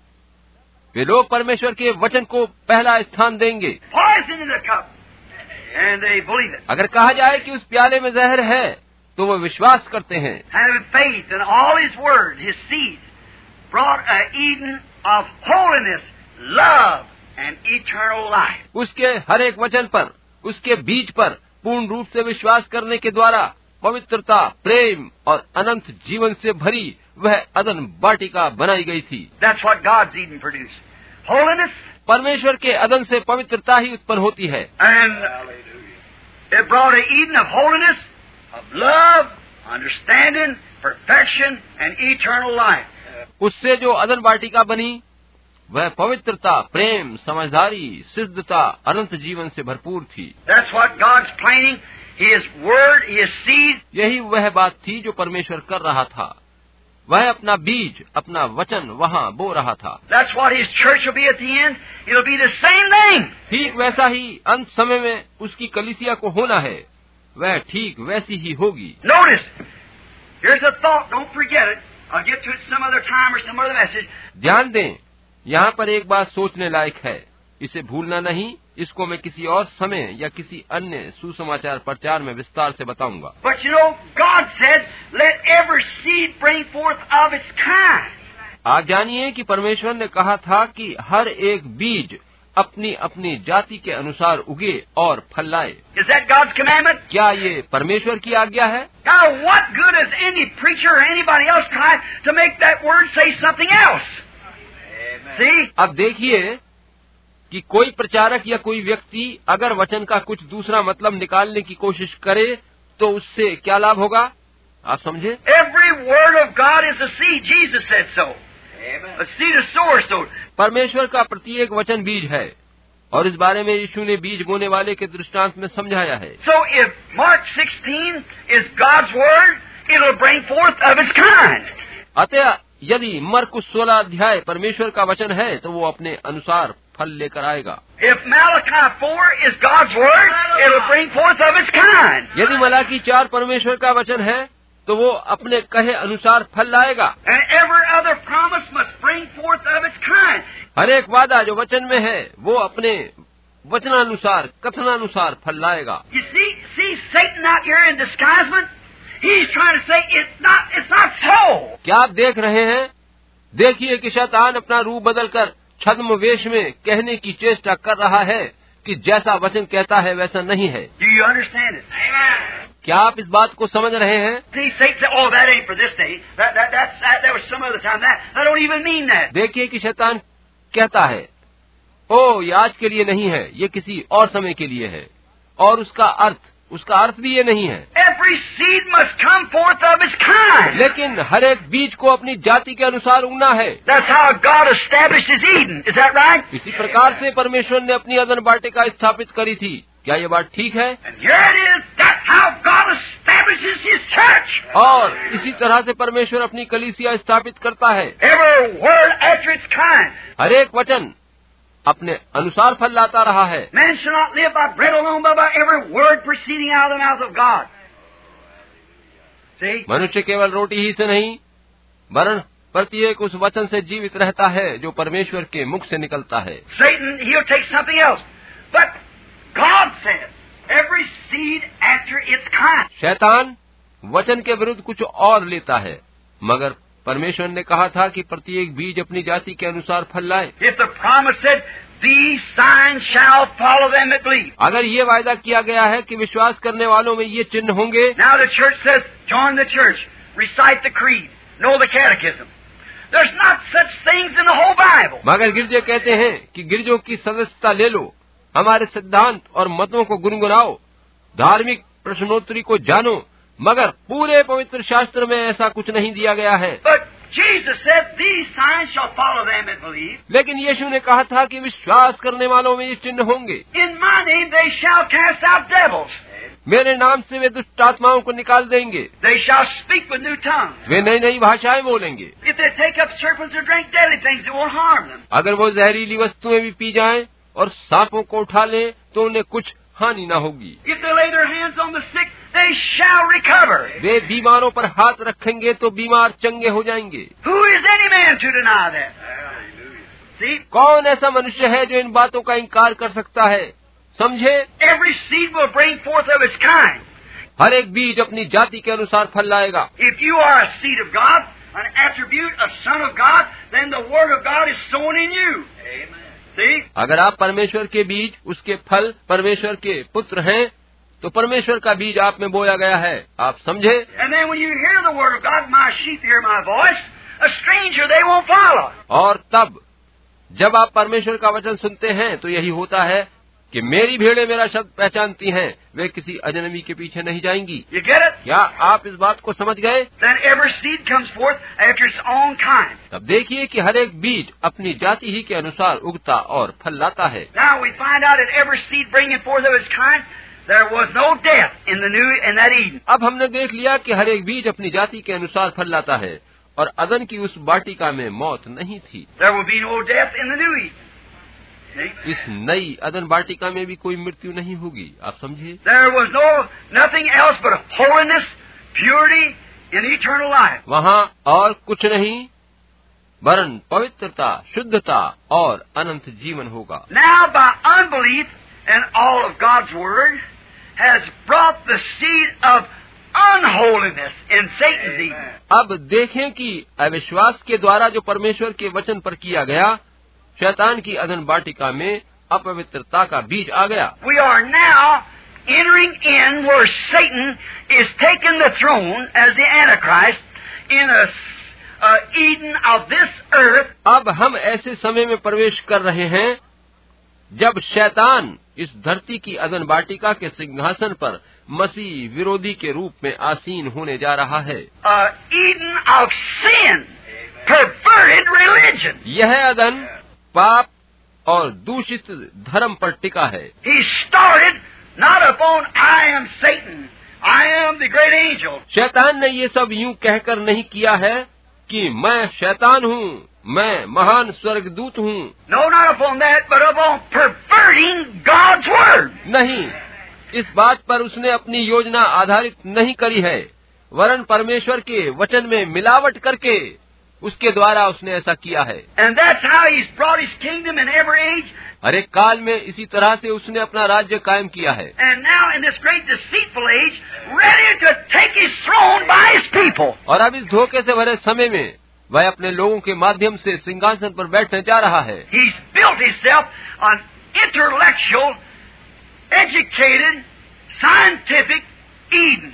वे लोग परमेश्वर के वचन को पहला स्थान देंगे। Poison in the cup. And they believe it. अगर कहा जाए कि उस प्याले में जहर है तो वो विश्वास करते हैं। Having faith in all His Word, His seeds brought an Eden of holiness, love, and eternal life. उसके हर एक वचन पर, उसके बीज पर पूर्ण रूप से विश्वास करने के द्वारा पवित्रता, प्रेम और अनंत जीवन से भरी वह अदन वाटिका बनाई गई थी। That's what God's Eden produced. Holiness. परमेश्वर के अदन से पवित्रता ही उत्पन्न होती है। And it brought an Eden of holiness, of love, understanding, perfection, and eternal life. उससे जो अदन वाटिका बनी वह पवित्रता, प्रेम, समझदारी, सिद्धता, अनंत जीवन से भरपूर थी। That's what God's planning, His Word, His seed. यही वह बात थी जो परमेश्वर कर रहा था। वह अपना बीज, अपना वचन वहाँ बो रहा था। That's what His church will be at the end. It'll be the same thing. ठीक वैसा ही अंत समय में उसकी कलीसिया को होना है। वह ठीक वैसी ही होगी। Notice, here's a thought. Don't forget it. I'll get to it some other time or some other message. ध्यान दें, यहाँ पर एक बात सोचने लायक है। इसे भूलना नहीं। इसको मैं किसी और समय या किसी अन्य सुसमाचार प्रचार में विस्तार से बताऊंगा। But you know, God said, "Let every seed bring forth of its kind." आप जानिए कि परमेश्वर ने कहा था कि हर एक बीज अपनी अपनी जाति के अनुसार उगे और फल लाए। Is that God's commandment? क्या ये परमेश्वर की आज्ञा है? Now, what good is any preacher or anybody else trying to make that word say something else? See? अब देखिए कि कोई प्रचारक या कोई व्यक्ति अगर वचन का कुछ दूसरा मतलब निकालने की कोशिश करे तो उससे क्या लाभ होगा? आप समझे? Every word of God is a seed. Jesus said so. A seed of sower sowed. परमेश्वर का प्रत्येक वचन बीज है और इस बारे में यीशु ने बीज बोने वाले के दृष्टांत में समझाया है। So if Mark 16 is God's word, it'll bring forth of its kind. अतः यदि मरकुस 16 अध्याय परमेश्वर का वचन है तो वो अपने अनुसार फल लेकर आएगा। If Malachi 4 is God's word, it'll bring forth of its kind. यदि मलाकी 4 परमेश्वर का वचन है तो वो अपने कहे अनुसार फल लाएगा। And every other promise must bring forth of its kind. हर एक वादा जो वचन में है वो अपने वचनानुसार, कथनानुसार फल लाएगा। You see Satan out here in disguisement? He's trying to say it's not so. क्या आप देख रहे हैं? देखिए कि शैतान अपना रूप बदलकर छद्म वेश में कहने की चेष्टा कर रहा है कि जैसा वचन कहता है वैसा नहीं है। Do you understand it? Amen. क्या आप इस बात को समझ रहे हैं? See, Satan said, "Oh, that ain't for this day. That was some other time. I don't even mean that." देखिए कि शैतान कहता है, ओ ये आज के लिए नहीं है, ये किसी और समय के लिए है, और उसका अर्थ भी ये नहीं है। Every seed must come forth of its kind. लेकिन हर एक बीज को अपनी जाति के अनुसार उगना है। That's how God established His Eden. Is that right? इसी प्रकार से परमेश्वर ने अपनी अदन वाटिका स्थापित करी थी। क्या ये बात ठीक है? And here it is. That's how God establishes His church. और इसी तरह से परमेश्वर अपनी कलीसिया स्थापित करता है। Every word after its kind. हर एक वचन अपने अनुसार फल लाता रहा है। Man shall not live by bread alone, but by every word proceeding out of the mouth of God. See? मनुष्य केवल रोटी ही से नहीं वरन प्रत्येक उस वचन से जीवित रहता है जो परमेश्वर के मुख से निकलता है। Satan, he'll take something else. But God says, every seed after its kind. शैतान वचन के विरुद्ध कुछ और लेता है, मगर परमेश्वर ने कहा था कि प्रत्येक बीज अपनी जाति के अनुसार फल लाए। If the promise said, "These signs shall follow them that believe." अगर ये वायदा किया गया है कि विश्वास करने वालों में ये चिन्ह होंगे। Now the church says, "Join the church, recite the creed, know the catechism." There's not such things in the whole Bible. मगर गिरजे कहते हैं कि गिरजों की सदस्यता ले लो, हमारे सिद्धांत और मतों को गुनगुनाओ, धार्मिक प्रश्नोत्तरी को जानो, मगर पूरे पवित्र शास्त्र में ऐसा कुछ नहीं दिया गया है। But Jesus said, "These signs shall follow them that believe." लेकिन यीशु ने कहा था कि विश्वास करने वालों में ये चिन्ह होंगे। In my name they shall cast out devils. मेरे नाम से वे दुष्ट आत्माओं को निकाल देंगे। They shall speak with new tongues. वे नई नई भाषाएं बोलेंगे। If they take up serpents or drink deadly things, it won't harm them. अगर वो जहरीली वस्तुएं भी पी जाएं और सांपों को उठा लें तो उन्हें कुछ हानि न होगी। If they lay their hands on the sick, they shall recover. वे बीमारों पर हाथ रखेंगे तो बीमार चंगे हो जाएंगे। Who is any man to deny that? See, कौन ऐसा मनुष्य है जो इन बातों का इनकार कर सकता है? समझे? every seed will bring forth of its kind. हर एक बीज अपनी जाति के अनुसार फल लाएगा। If you are a seed of God, an attribute, a son of God, then the word of God is sown in you. Amen. See? अगर आप परमेश्वर के बीज, उसके फल परमेश्वर के पुत्र हैं, तो परमेश्वर का बीज आप में बोया गया है। आप समझे? And then when you hear the word of God, my sheep hear my voice, a stranger they won't follow. और तब जब आप परमेश्वर का वचन सुनते हैं तो यही होता है कि मेरी भेड़ें मेरा शब्द पहचानती हैं, वे किसी अजनबी के पीछे नहीं जाएंगी। You get it? क्या आप इस बात को समझ गए? Then every seed comes forth after its own kind. तब देखिए कि हर एक बीज अपनी जाति ही के अनुसार उगता और फल लाता है। Now we find out that every seed bringing forth of its kind, there was no death in that Eden. अब हमने देख लिया कि हर एक बीज अपनी जाति के अनुसार फल लाता है और अदन की उस वाटिका में मौत नहीं थी। There will be no death in the new Eden. इस नई अदन वाटिका में भी कोई मृत्यु नहीं होगी। आप समझे? There was nothing else but holiness, purity, and eternal life. वहाँ और कुछ नहीं वरन पवित्रता, शुद्धता और अनंत जीवन होगा। Now by unbelief and all of God's word has brought the seed of unholiness in Satan's Eden. अब देखें कि अविश्वास के द्वारा जो परमेश्वर के वचन पर किया गया, शैतान की अदन वाटिका में अपवित्रता का बीज आ गया। We are now entering in where Satan is taking the throne as the Antichrist in a Eden of this earth. अब हम ऐसे समय में प्रवेश कर रहे हैं जब शैतान इस धरती की अदन वाटिका के सिंहासन पर मसीह विरोधी के रूप में आसीन होने जा रहा है। Eden of sin, perverted religion. यह अदन पाप और दूषित धर्म पर टिका है। He started not upon I am Satan, I am the great angel. शैतान ने ये सब यूं कहकर नहीं किया है कि मैं शैतान हूँ, मैं महान स्वर्गदूत हूँ। No, not upon that, but upon perverting God's word. नहीं, इस बात पर उसने अपनी योजना आधारित नहीं करी है, वरन परमेश्वर के वचन में मिलावट करके उसके द्वारा उसने ऐसा किया है। And that's how he's brought his kingdom in every age. हर एक काल में इसी तरह से उसने अपना राज्य कायम किया है। And now in this great deceitful age, ready to take his throne by his people. और अब इस धोखे से भरे समय में वह अपने लोगों के माध्यम से सिंहासन पर बैठने जा रहा है। He's built himself on intellectual, educated, scientific Eden.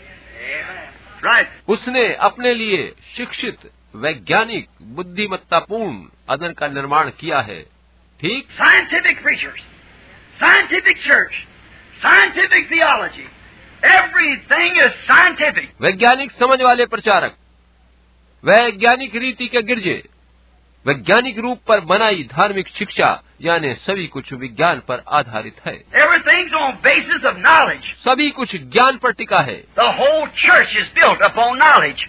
Right. उसने अपने लिए शिक्षित, वैज्ञानिक, बुद्धिमत्तापूर्ण अदन का निर्माण किया है। ठीक? Scientific preachers, scientific church, scientific theology, everything is scientific. वैज्ञानिक समझ वाले प्रचारक, वैज्ञानिक रीति के गिरजे, वैज्ञानिक रूप पर बनाई धार्मिक शिक्षा, यानी सभी कुछ विज्ञान पर आधारित है। Everything's on basis of knowledge. सभी कुछ ज्ञान पर टिका है। The whole church is built upon knowledge.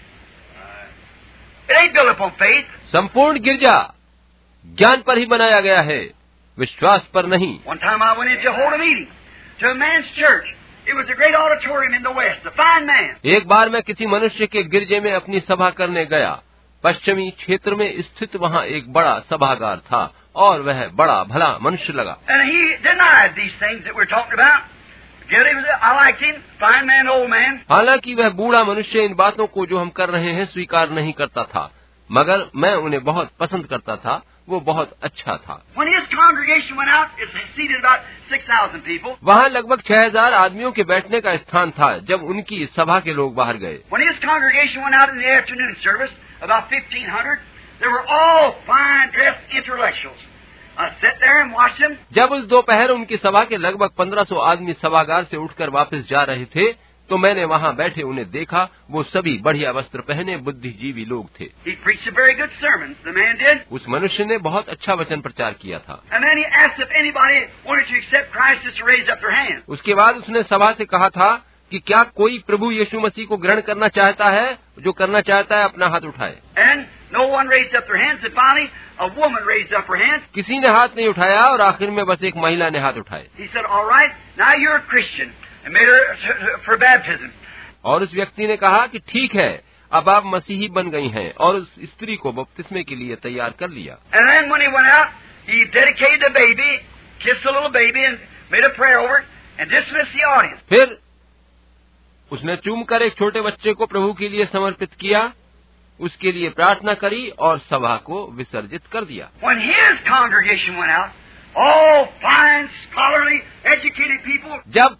It ain't built upon faith. संपूर्ण गिरजा ज्ञान पर ही बनाया गया है, विश्वास पर नहीं। One time I went in to hold a meeting to a man's church. It was a great auditorium in the west, a fine man. एक बार मैं किसी मनुष्य के गिरजे में अपनी सभा करने गया। पश्चिमी क्षेत्र में स्थित वहाँ एक बड़ा सभागार था और वह बड़ा भला मनुष्य लगा। And he denied these things that we're talking about. I liked him, fine man, old man. हालांकि वह बूढ़ा मनुष्य इन बातों को जो हम कर रहे हैं स्वीकार नहीं करता था, मगर मैं उन्हें बहुत पसंद करता था। वो बहुत अच्छा था। When his congregation went out, it seated about 6,000 people. वहाँ लगभग 6,000 आदमियों के बैठने का स्थान था जब उनकी सभा के लोग बाहर गए। When his congregation went out in the afternoon service, about 1,500, they were all fine dressed intellectuals. I sat there and watched them. जब उस दोपहर उनकी सभा के लगभग 1,500 आदमी सभागार से उठकर वापस जा रहे थे, तो मैंने वहाँ बैठे उन्हें देखा। वो सभी बढ़िया वस्त्र पहने बुद्धिजीवी लोग थे। He preached a very good sermon, the man did. उस मनुष्य ने बहुत अच्छा वचन प्रचार किया था। And then he asked if anybody wanted to accept Christ just to raise up their hand. उसके बाद उसने सभा से कहा था कि क्या कोई प्रभु यीशु मसीह को ग्रहण करना चाहता है? जो करना चाहता है अपना हाथ उठाए। And no one raised up their hands. And finally, a woman raised up her hands. किसी ने हाथ नहीं उठाया और आखिर में बस एक महिला ने हाथ उठाए। He said, "All right, now you're a Christian," and made her for baptism. और उस व्यक्ति ने कहा कि ठीक है, अब आप मसीही बन गई हैं, और उस स्त्री को बपतिस्मे के लिए तैयार कर लिया। And then when he went out, he dedicated the baby, kissed the little baby, and made a prayer over it, and dismissed the audience. फिर उसने चूमकर एक छोटे बच्चे को प्रभु के लिए समर्पित किया, उसके लिए प्रार्थना करी और सभा को विसर्जित कर दिया। When his congregation went out, all fine, scholarly, educated people, जब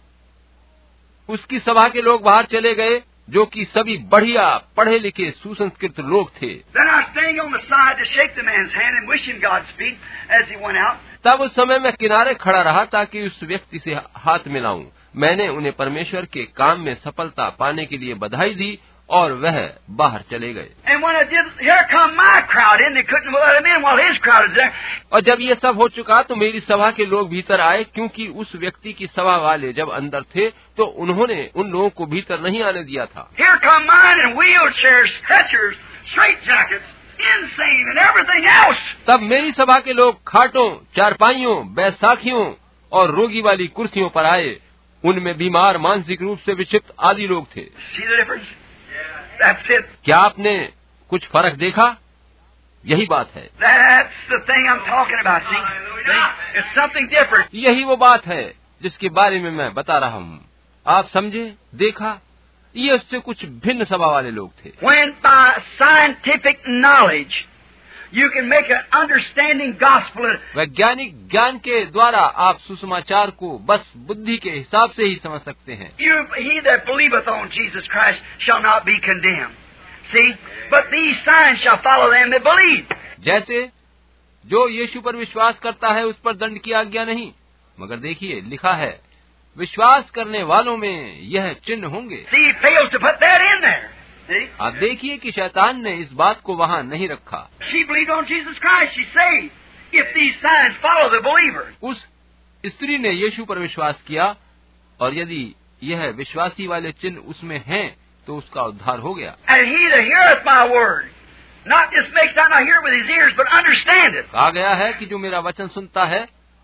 उसकी सभा के लोग बाहर चले गए, जो कि सभी बढ़िया पढ़े लिखे सुसंस्कृत लोग थे, then I was standing on the side to shake the man's hand and wish him Godspeed as he went out. तब उस समय मैं किनारे खड़ा रहा ताकि उस व्यक्ति से हाथ मिलाऊं। मैंने उन्हें परमेश्वर के काम में सफलता पाने के लिए बधाई दी और वह बाहर चले गए। And when I did, here come my crowd in. They couldn't let him in while his crowd was there. और जब ये सब हो चुका तो मेरी सभा के लोग भीतर आए, क्योंकि उस व्यक्ति की सभा वाले जब अंदर थे तो उन्होंने उन लोगों को भीतर नहीं आने दिया था। Here come mine in wheelchairs, stretchers, straitjackets, insane and everything else. तब मेरी सभा के लोग खाटों, चारपाइयों, बैसाखियों और रोगी वाली कुर्सियों पर आए। उनमें बीमार, मानसिक रूप से विक्षिप्त आदि लोग थे। See the difference? That's it. क्या आपने कुछ फर्क देखा? यही बात है। That's the thing I'm talking about. See? It's something different. यही वो बात है जिसके बारे में मैं बता रहा हूँ। आप समझे? देखा? ये उससे कुछ भिन्न सभा वाले लोग थे। When by scientific knowledge you can make an understanding gospel. वैज्ञानिक ज्ञान के द्वारा आप सुसमाचार को बस बुद्धि के हिसाब से ही समझ सकते हैं। He that believeth on Jesus Christ shall not be condemned. See? But these signs shall follow them that believe. जैसे जो यीशु पर विश्वास करता है उस पर दंड की आज्ञा नहीं, मगर देखिए लिखा है विश्वास करने वालों में यह चिन्ह होंगे। See, he fails to put that in there. See? आप देखिए कि शैतान ने इस बात को वहाँ नहीं रखा। She believed on Jesus Christ. She's saved. If these signs follow the believer. उस स्त्री ने यीशु पर विश्वास किया और यदि यह विश्वासी वाले चिन्ह उसमें हैं तो उसका उद्धार हो गया। And he that heareth my word, not just makes out not hear with his ears, but understand it. कहा गया है कि जो मेरा वचन सुनता है,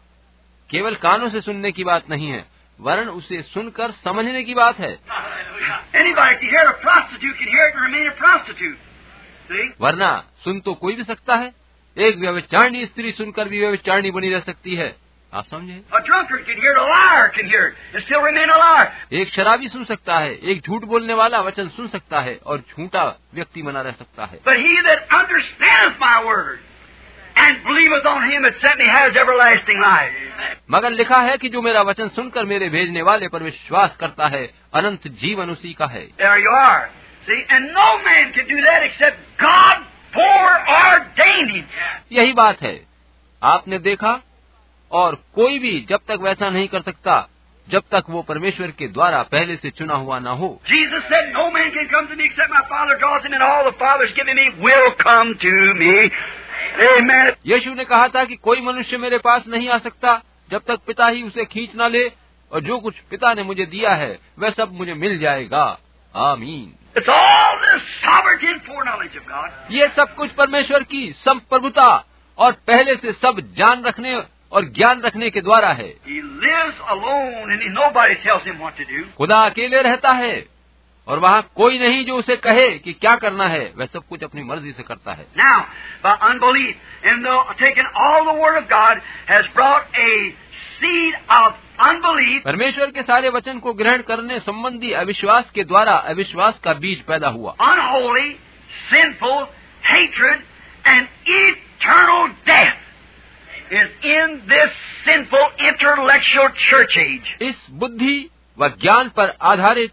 केवल कानों से सुनने की बात नहीं है, वरन उसे सुनकर समझने की बात है। Anybody can hear a prostitute can hear it and remain a prostitute. See? वरना सुन तो कोई भी सकता है, एक व्यभिचारिणी स्त्री सुनकर भी व्यभिचारिणी बनी रह सकती है। आप समझे? A drunkard can hear it, a liar can hear it and still remain a liar. एक शराबी सुन सकता है, एक झूठ बोलने वाला वचन सुन सकता है और झूठा व्यक्ति बना रह सकता है। But he that understandeth my word and believeth on him that sent me has everlasting life. मगर लिखा है कि जो मेरा वचन सुनकर मेरे भेजने वाले पर विश्वास करता है, अनंत जीवन उसी का है। There you are. See, and no man can do that except God foreordained him. यही बात है, आपने देखा, और कोई भी जब तक वैसा नहीं कर सकता जब तक वो परमेश्वर के द्वारा पहले से चुना हुआ ना हो। Jesus said, "No man can come to me except my Father draws him, and all the Father's given me will come to me." Amen. यीशु ने कहा था कि कोई मनुष्य मेरे पास नहीं आ सकता जब तक पिता ही उसे खींच ना ले, और जो कुछ पिता ने मुझे दिया है वह सब मुझे मिल जाएगा। आमीन। It's all the sovereignty and foreknowledge of God. ये सब कुछ परमेश्वर की संप्रभुता और पहले से सब जान रखने और ज्ञान रखने के द्वारा है। He lives alone, and nobody tells him what to do. खुदा अकेले रहता है और वहाँ कोई नहीं जो उसे कहे कि क्या करना है, वह सब कुछ अपनी मर्जी से करता है। Now, by unbelief, and taking all the word of God has brought a seed of unbelief. परमेश्वर के सारे वचन को ग्रहण करने संबंधी अविश्वास के द्वारा अविश्वास का बीज पैदा हुआ। Unholy, sinful, hatred, and eternal death is in this sinful intellectual church age. इस बुद्धि व ज्ञान पर आधारित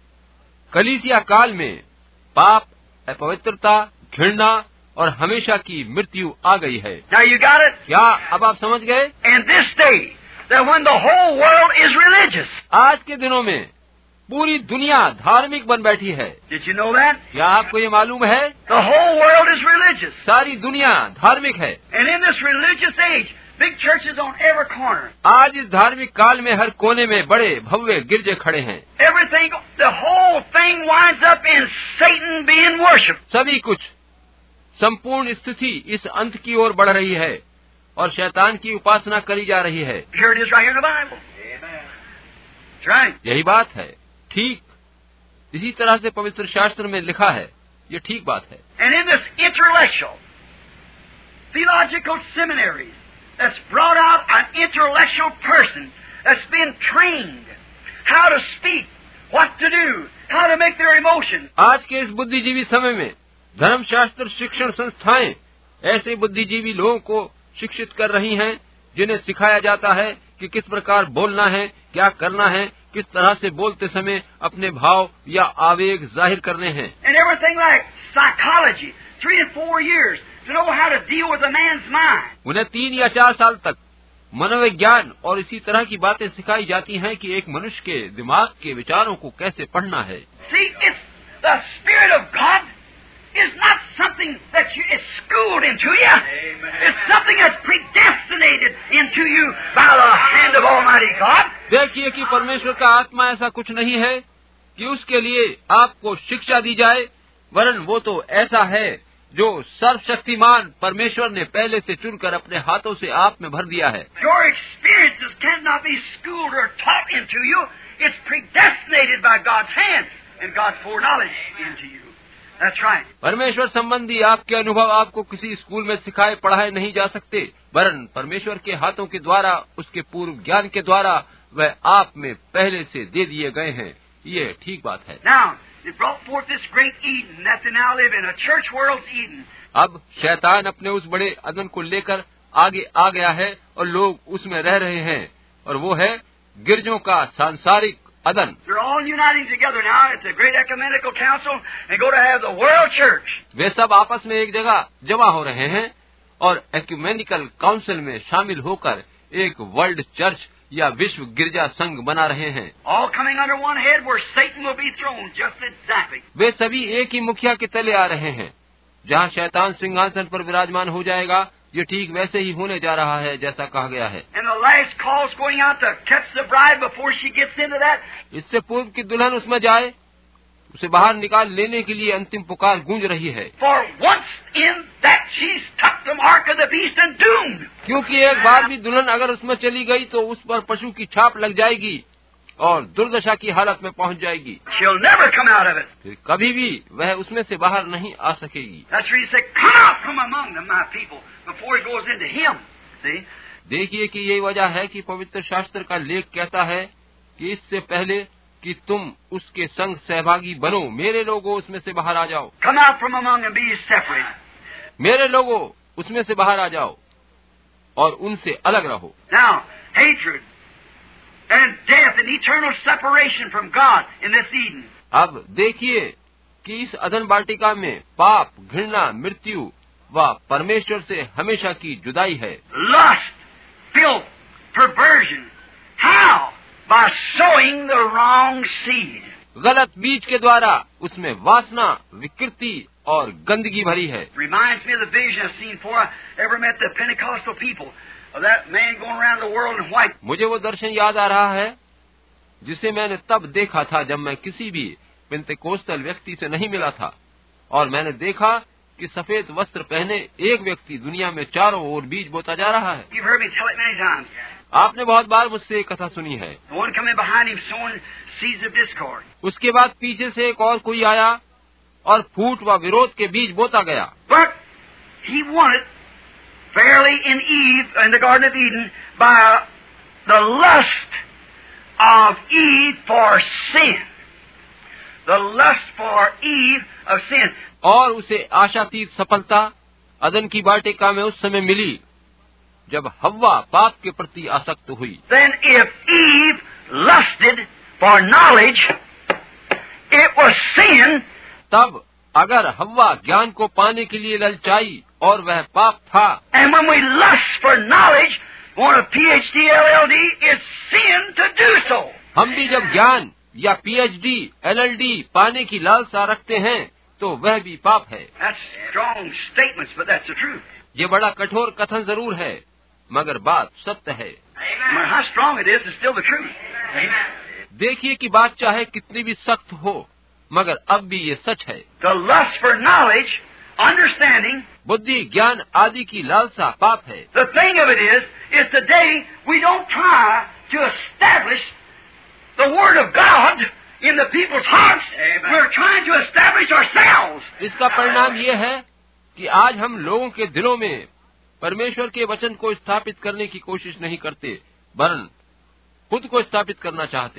कलीसिया काल में पाप, अपवित्रता, घृणा और हमेशा की मृत्यु आ गई है। Now you got it? क्या अब आप समझ गए? In this day, that when the whole world is religious. आज के दिनों में पूरी दुनिया धार्मिक बन बैठी है। Did you know that? क्या आपको ये मालूम है? The whole world is religious. सारी दुनिया धार्मिक है। And in this religious age, big churches on every corner. आज इस धार्मिक काल में हर कोने में बड़े भव्य गिरजे खड़े हैं। Everything, the whole thing winds up in Satan being worshipped. सभी कुछ, संपूर्ण स्थिति इस अंत की ओर बढ़ रही है और शैतान की उपासना करी जा रही है। Here it is right here in the Bible. That's right. यही बात है, ठीक इसी तरह से पवित्र शास्त्र में लिखा है। ये ठीक बात है। And in this intellectual, theological seminaries, that's brought out an intellectual person that's been trained how to speak what to do, how to make their emotions. आज के इस बुद्धिजीवी समय में धर्मशास्त्र शिक्षण संस्थाएं ऐसे बुद्धिजीवी लोगों को शिक्षित कर रही हैं, जिन्हें सिखाया जाता है कि किस प्रकार बोलना है, क्या करना है, किस तरह से बोलते समय अपने भाव या आवेग जाहिर करने हैं। And everything like psychology, 3 to 4 years to know how to deal with a man's mind. उन्हें 3 या 4 साल तक मनोविज्ञान और इसी तरह की बातें सिखाई जाती हैं कि एक मनुष्य के दिमाग के विचारों को कैसे पढ़ना है। See, it's the Spirit of God is not something that is schooled into you. Amen. It's something that's predestinated into you by the hand of Almighty God. देखिए कि परमेश्वर का आत्मा ऐसा कुछ नहीं है कि उसके लिए आपको शिक्षा दी जाए, वरन वो तो ऐसा है जो सर्वशक्तिमान परमेश्वर ने पहले से चुनकर अपने हाथों से आप में भर दिया है। Your experiences cannot be schooled or taught into you. It's predestinated by God's hand and God's foreknowledge into you. That's right. परमेश्वर संबंधी आपके अनुभव आपको किसी स्कूल में सिखाए पढ़ाए नहीं जा सकते, वरन परमेश्वर के हाथों के द्वारा, उसके पूर्व ज्ञान के द्वारा वह आप में पहले से दे दिए गए हैं। ये ठीक बात है। Now, it brought forth this great Eden that they now live in, a church world's Eden. अब शैतान अपने उस बड़े अदन को लेकर आगे आ गया है और लोग उसमें रह रहे हैं, और वो है गिरजों का सांसारिक अदन। They're all uniting together now. It's a great ecumenical council and go to have the world church. वे सब आपस में एक जगह जमा हो रहे हैं और एक्यूमेनिकल काउंसिल में शामिल होकर एक वर्ल्ड चर्च या विश्व गिरजा संघ बना रहे हैं। All coming under one head where Satan will be thrown, just exactly. वे सभी एक ही मुखिया के तले आ रहे हैं, जहाँ शैतान सिंहासन पर विराजमान हो जाएगा। ये ठीक वैसे ही होने जा रहा है जैसा कहा गया है। And the last call's going out to catch the bride before she gets into that. इससे पूर्व की दुल्हन उसमें जाए, उसे बाहर निकाल लेने के लिए अंतिम पुकार गूंज रही है। For once in that she's tucked the mark of the beast and doomed. क्योंकि एक बार भी दुल्हन अगर उसमें चली गई तो उस पर पशु की छाप लग जाएगी और दुर्दशा की हालत में पहुंच जाएगी। She'll never come out of it. फिर कभी भी वह उसमें से बाहर नहीं आ सकेगी। That's where he said, "Come out from among them, my people," before he goes into him. See? देखिए कि यही वजह है कि पवित्र शास्त्र का लेख कहता है कि इससे पहले कि तुम उसके संग सहभागी बनो, मेरे लोगों उसमें से बाहर आ जाओ। Come out from among them, be separated. मेरे लोगों उसमें से बाहर आ जाओ और उनसे अलग रहो। Now, hatred and death and eternal separation from God in this Eden. अब देखिए कि इस अदन वाटिका में पाप, घृणा, मृत्यु व परमेश्वर से हमेशा की जुदाई है। Lust, filth, perversion. How? By sowing the wrong seed. गलत बीज के द्वारा उसमें वासना, विकृति और गंदगी भरी है। Reminds me of the vision I've seen before I ever met the Pentecostal people. Of that man going around the world in white. मुझे वो दर्शन याद आ रहा है जिसे मैंने तब देखा था जब मैं किसी भी पेंतेकोस्टल व्यक्ति से नहीं मिला था, और मैंने देखा कि सफेद वस्त्र पहने एक व्यक्ति दुनिया में चारों ओर बीज बोता जा रहा है। You've heard me tell it many times. आपने बहुत बार मुझसे एक कथा सुनी है। The one coming behind him sowing seeds of discord. उसके बाद पीछे से एक और कोई आया और फूट व विरोध के बीज बोता गया। But he wanted fairly in Eve, in the Garden of Eden, by the lust of Eve for sin. The lust for Eve of sin. और उसे आशातीत सफलता अदन की वाटिका में उस समय मिली जब हव्वा पाप के प्रति आसक्त हुई। Then if Eve lusted for knowledge, it was sin. तब अगर हव्वा ज्ञान को पाने के लिए ललचाई और वह पाप था। And when we lust for knowledge, want a PhD, LLD, it's sin to do so. हम भी जब ज्ञान या PhD, LLD पाने की लालसा रखते हैं तो वह भी पाप है। That's strong statements, but that's the truth. ये बड़ा कठोर कथन जरूर है, मगर बात सत्य है। No matter how strong it is, it's still the truth. Amen. देखिए कि बात चाहे कितनी भी सख्त हो, मगर अब भी ये सच है। The lust for knowledge, understanding. बुद्धि, ज्ञान आदि की लालसा पाप है। The thing of it is today we don't try to establish the Word of God in the people's hearts. Amen. We're trying to establish ourselves. इसका परिणाम ये है कि आज हम लोगों के दिलों में परमेश्वर के वचन को स्थापित करने की कोशिश नहीं करते, वरन खुद को स्थापित करना चाहते हैं।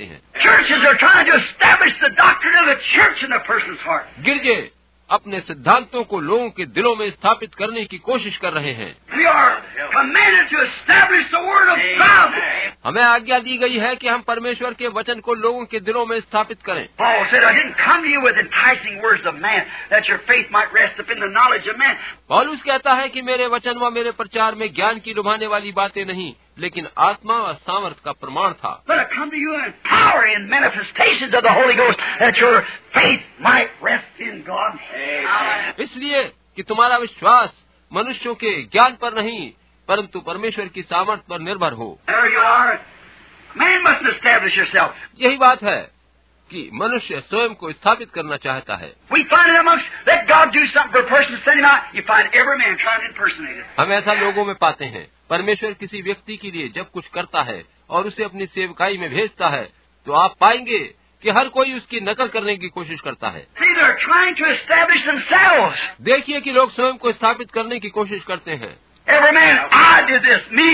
churches are trying to establish the doctrine of the church in a person's heart. गिरजे अपने सिद्धांतों को लोगों के दिलों में स्थापित करने की कोशिश कर रहे हैं। We are commanded to establish the Word of God. हमें आज्ञा दी गई है कि हम परमेश्वर के वचन को लोगों के दिलों में स्थापित करें। Paul said, I didn't come to you with enticing words of man, that your faith might rest up in the knowledge of man. पौलुस कहता है कि मेरे वचन व मेरे प्रचार में ज्ञान की लुभाने वाली बातें नहीं, लेकिन आत्मा व सामर्थ का प्रमाण था। But I come to you in power and manifestations of the Holy Ghost, that your faith might rest in God. Amen. इसलिए कि तुम्हारा विश्वास मनुष्यों के ज्ञान पर नहीं, परंतु परमेश्वर की सामर्थ पर निर्भर हो। There you are. Man must establish yourself. यही बात है कि मनुष्य स्वयं को स्थापित करना चाहता है। We find it amongst, let God do something for a person, send him out. You find every man trying to impersonate it. हम ऐसा लोगों में पाते हैं, परमेश्वर किसी व्यक्ति के लिए जब कुछ करता है और उसे अपनी सेवकाई में भेजता है, तो आप पाएंगे कि हर कोई उसकी नकल करने की कोशिश करता है। See, they're trying to establish themselves. देखिए कि लोग स्वयं को स्थापित करने की कोशिश करते हैं। Every man, I did this, me,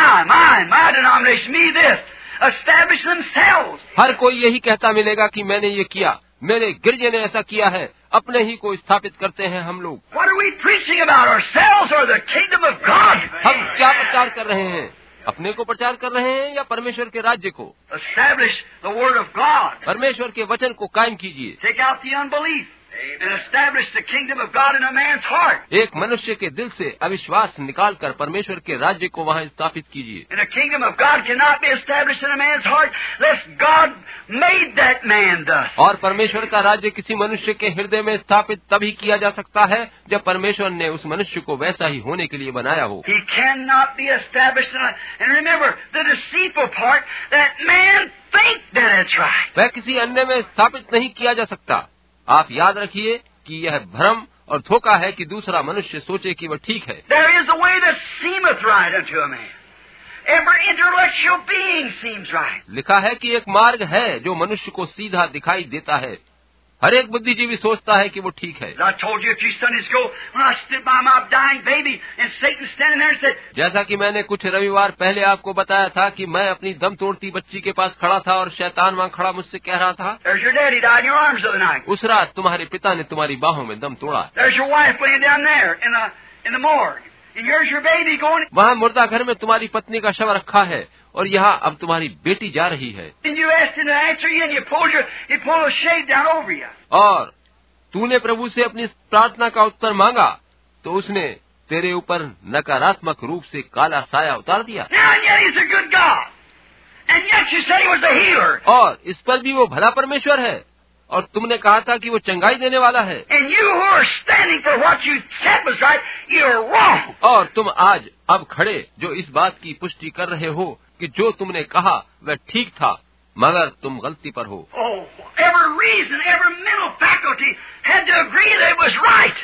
my denomination, me this. Establish themselves. हर कोई यही कहता मिलेगा कि मैंने ये किया, मेरे गिरजे ने ऐसा किया है, अपने ही को स्थापित करते हैं हम लोग। What are we preaching about, ourselves or the kingdom of God? हम क्या प्रचार कर रहे हैं? अपने को प्रचार कर रहे हैं या परमेश्वर के राज्य को? Establish the word of God. परमेश्वर के वचन को कायम कीजिए। Take out the unbelief and establish the kingdom of God in a man's heart. एक मनुष्य के दिल से अविश्वास निकालकर परमेश्वर के राज्य को वहाँ स्थापित कीजिए। And the kingdom of God cannot be established in a man's heart unless God made that man thus. और परमेश्वर का राज्य किसी मनुष्य के हृदय में स्थापित तभी किया जा सकता है जब परमेश्वर ने उस मनुष्य को वैसा ही होने के लिए बनाया हो। He cannot be established in a, and remember the deceitful part that man think that it's right. वह किसी अन्य में स्थापित नहीं किया जा सकता। आप याद रखिए कि यह भ्रम और धोखा है कि दूसरा मनुष्य सोचे कि वह ठीक है। There is a way that seemeth right unto a man. Every intellectual being seems right. लिखा है कि एक मार्ग है जो मनुष्य को सीधा दिखाई देता है। हर एक बुद्धिजीवी सोचता है कि वो ठीक है। I told you a few Sundays ago when I stood by my dying baby and Satan standing there and said, जैसा कि मैंने कुछ रविवार पहले आपको बताया था कि मैं अपनी दम तोड़ती बच्ची के पास खड़ा था और शैतान वहाँ खड़ा मुझसे कह रहा था, there's your daddy died in your arms the other night. उस रात तुम्हारे पिता ने तुम्हारी बाहों में दम तोड़ा। There's your wife laying down there in the morgue. And here's your baby going. वहाँ मुर्दा घर में तुम्हारी पत्नी का शव रखा है और यहाँ अब तुम्हारी बेटी जा रही है। And you asked him to answer you and he pulled a shade down over you. और तूने प्रभु से अपनी प्रार्थना का उत्तर मांगा तो उसने तेरे ऊपर नकारात्मक रूप से काला साया उतार दिया। Now and yet he's a good God. And yet you said he was a healer. और इस पर भी वो भला परमेश्वर है और तुमने कहा था कि वो चंगाई देने वाला है। And you who are standing for what you said was right, you're wrong. और तुम आज अब खड़े जो इस बात की पुष्टि कर रहे हो कि जो तुमने कहा वह ठीक था, मगर तुम गलती पर हो। Oh, every reason, every mental faculty had to agree that it was right.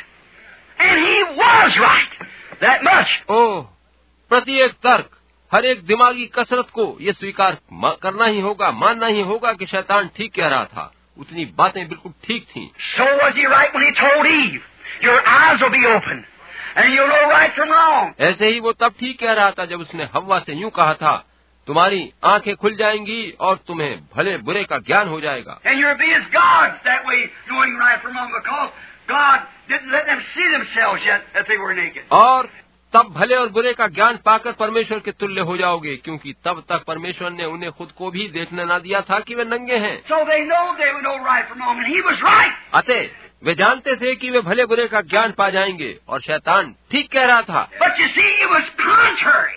And he was right. That much. ओह, प्रत्येक तर्क, हर एक दिमागी कसरत को ये स्वीकार करना ही होगा, मानना ही होगा कि शैतान ठीक कह रहा था। उतनी बातें बिल्कुल ठीक थीं। So was he right when he told Eve, your eyes will be open and you'll know right from wrong. ऐसे ही वो तब ठीक कह रहा था जब उसने हव्वा से यूं कहा था, तुम्हारी आंखें खुल जाएंगी और तुम्हें भले बुरे का ज्ञान हो जाएगा। And you'll be as gods that way, knowing right from wrong, because God didn't let them see themselves yet that they were naked. और तब भले और बुरे का ज्ञान पाकर परमेश्वर के तुल्य हो जाओगे, क्योंकि तब तक परमेश्वर ने उन्हें खुद को भी देखने न दिया था कि वे नंगे हैं। So they would know right from wrong, and he was right. अतः वे जानते थे कि वे भले बुरे का ज्ञान पा जाएंगे और शैतान ठीक कह रहा था। But you see, it was contrary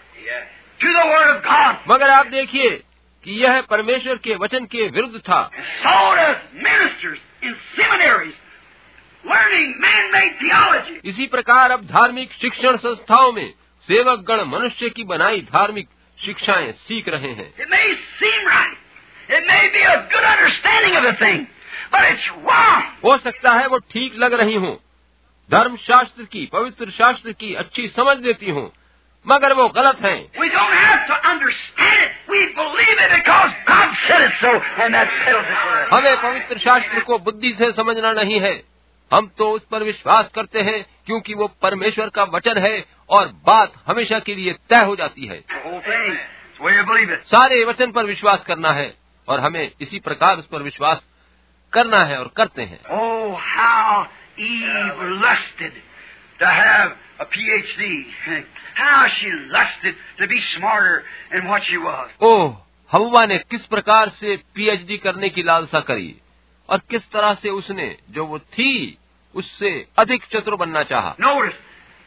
to the word of God. मगर आप देखिए कि यह परमेश्वर के वचन के विरुद्ध था। So does ministers in seminaries learning man-made theology. इसी प्रकार अब धार्मिक शिक्षण संस्थाओं में सेवक गण मनुष्य की बनाई धार्मिक शिक्षाएं सीख रहे हैं। It may seem right. It may be a good understanding of the thing, but it's wrong. हो सकता है वो ठीक लग रही हों, धर्म शास्त्र की, पवित्र शास्त्र की अच्छी समझ देती हों, मगर वो गलत हैं। We don't have to understand it. We believe it because God said it so, and that settles it for us. हमें पवित्र शास्त्र को बुद्धि से समझना नहीं है, हम तो उस पर विश्वास करते हैं क्योंकि वो परमेश्वर का वचन है और बात हमेशा के लिए तय हो जाती है। The whole thing. It's the way you believe it. सारे वचन पर विश्वास करना है और हमें इसी प्रकार उस पर विश्वास करना है और करते हैं। Oh, how Eve lusted to have a PhD. How she lusted to be smarter than what she was. ओह, हव्वा ने किस प्रकार से पीएचडी करने की लालसा करी और किस तरह से उसने जो वो थी उससे अधिक चतुर बनना चाहा। Notice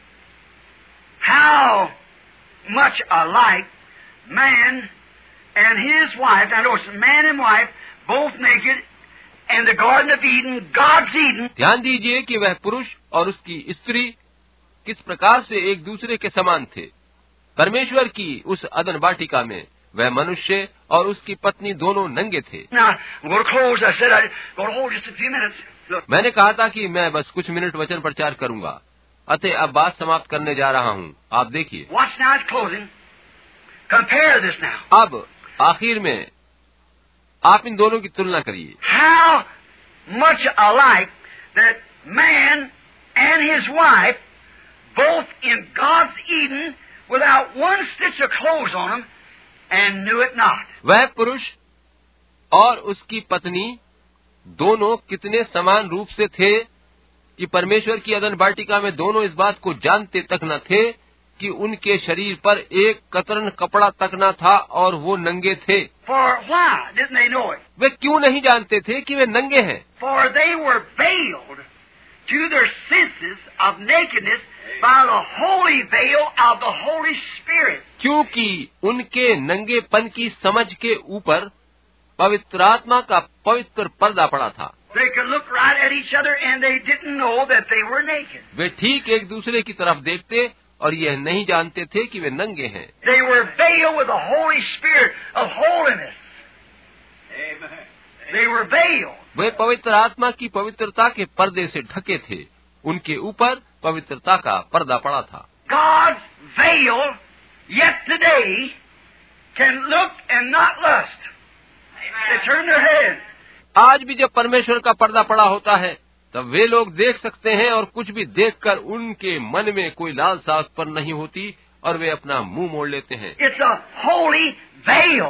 how much alike man and his wife, now notice man and wife both naked in the Garden of Eden, God's Eden. ध्यान दीजिए कि वह पुरुष और उसकी स्त्री किस प्रकार से एक दूसरे के समान थे। परमेश्वर की उस अदन वाटिका में वह मनुष्य और उसकी पत्नी दोनों नंगे थे। Now, I'm going to close. I said I'm going to hold just a few minutes. Look, मैंने कहा था कि मैं बस कुछ मिनट वचन प्रचार करूंगा, अतः अब बात समाप्त करने जा रहा हूँ। आप देखिए। watch now, it's closing. Compare this now. अब आखिर में आप इन दोनों की तुलना करिए। How much alike that man and his wife, both in God's Eden, without one stitch of clothes on them, and knew it not. वह पुरुष और उसकी पत्नी दोनों कितने समान रूप से थे कि परमेश्वर की अदन वाटिका में दोनों इस बात को जानते तक न थे कि उनके शरीर पर एक कतरन कपड़ा तक न था और वो नंगे थे। For why didn't they know it? वे क्यों नहीं जानते थे कि वे नंगे हैं? For they were veiled to their senses of nakedness by the holy veil of the Holy Spirit. क्योंकि उनके नंगेपन की समझ के ऊपर पवित्र आत्मा का पवित्र पर्दा पड़ा था। They could look right at each other and they didn't know that they were naked. वे ठीक एक दूसरे की तरफ देखते और यह नहीं जानते थे कि वे नंगे हैं। They were veiled with the Holy Spirit of holiness. Amen. They were veiled. वे पवित्र आत्मा की पवित्रता के पर्दे से ढके थे। उनके ऊपर पवित्रता का पर्दा पड़ा था। God's veil, yet today, can look and not lust. They turn their head. आज भी जब परमेश्वर का पर्दा पड़ा होता है तब वे लोग देख सकते हैं और कुछ भी देखकर उनके मन में कोई लालसा उत्पन्न नहीं होती और वे अपना मुंह मोड़ लेते हैं। It's a holy veil.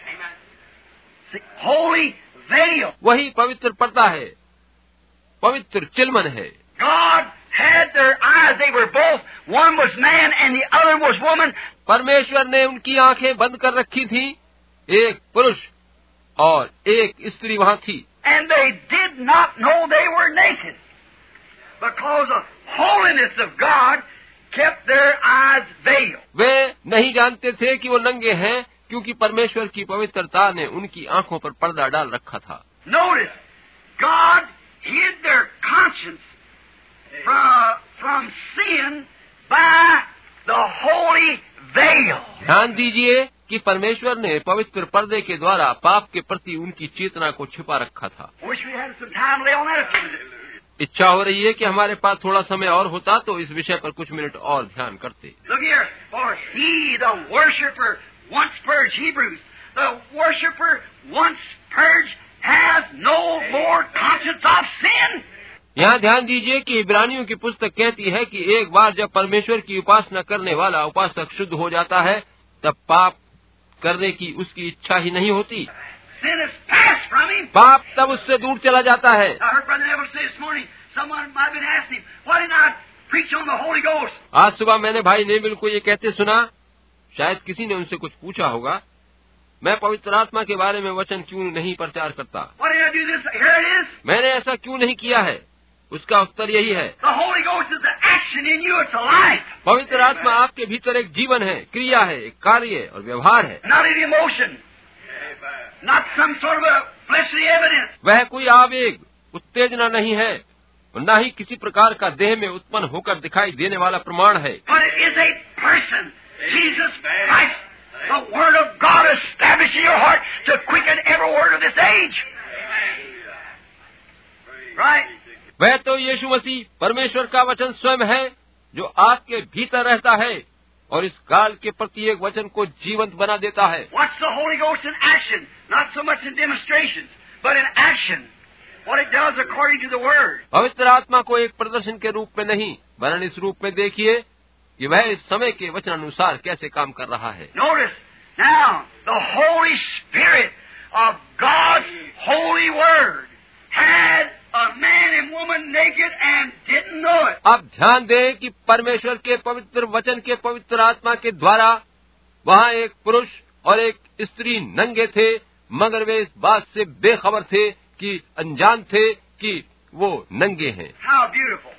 See, holy veil. वही पवित्र पर्दा है, पवित्र चिलमन है। God had their eyes. They were both. One was man and the other was woman. परमेश्वर ने उनकी आंखें बंद कर रखी थी, एक पुरुष और एक स्त्री वहां थी। And they did not know they were naked. Because the holiness of God kept their eyes veiled. वे नहीं जानते थे कि वो नंगे हैं क्योंकि परमेश्वर की पवित्रता ने उनकी आंखों पर पर्दा डाल रखा था। Notice, God hid their conscience from sin by the holy veil. ध्यान दीजिए कि परमेश्वर ने पवित्र पर्दे के द्वारा पाप के प्रति उनकी चेतना को छिपा रखा था। Wish we had some time to lay on that a few minutes. इच्छा हो रही है कि हमारे पास थोड़ा समय और होता तो इस विषय पर कुछ मिनट और ध्यान करते। Look here, for he, the worshipper, once purged, Hebrews, the worshipper once purged has no more conscience of sin. यहाँ ध्यान दीजिए कि इब्रानियों की पुस्तक कहती है कि एक बार जब परमेश्वर की उपासना करने वाला उपासक शुद्ध हो जाता है तब पाप करने की उसकी इच्छा ही नहीं होती। Sin is passed from him. पाप तब उससे दूर चला जाता है। I heard Brother Neville say this morning, someone might have been asking him, why didn't I preach on the Holy Ghost? आज सुबह मैंने भाई नेविल को ये कहते सुना, शायद किसी ने उनसे कुछ पूछा होगा, मैं पवित्र आत्मा के बारे में वचन क्यों नहीं प्रचार करता? Why did I do this? Here it is. मैंने ऐसा क्यों नहीं किया है? उसका उत्तर यही है, The Holy Ghost is an action in you. It's a life, पवित्र आत्मा आपके भीतर एक जीवन है, क्रिया है, एक कार्य और व्यवहार है। not an emotion, not some sort of a fleshly evidence. वह कोई आवेग, उत्तेजना नहीं है और न ही किसी प्रकार का देह में उत्पन्न होकर दिखाई देने वाला प्रमाण है, But it is a person, Jesus Christ. The Word of God established in your heart to quicken every word of this age. Right? वह तो यीशु मसीह परमेश्वर का वचन स्वयं है जो आपके भीतर रहता है और इस काल के प्रत्येक वचन को जीवंत बना देता है। What's the Holy Ghost in action? Not so much in demonstrations, but in action. What it does according to the Word. पवित्र आत्मा को एक प्रदर्शन के रूप में नहीं वरन इस रूप में देखिए कि वह इस समय के वचन अनुसार कैसे काम कर रहा है। Notice, now, the Holy Spirit of God's holy word had a man and woman naked and didn't know it. अब ध्यान दें कि परमेश्वर के पवित्र वचन के पवित्र आत्मा के द्वारा वहाँ एक पुरुष और एक स्त्री नंगे थे, मगर वे इस बात से बेखबर थे कि अनजान थे कि वो नंगे हैं। How beautiful!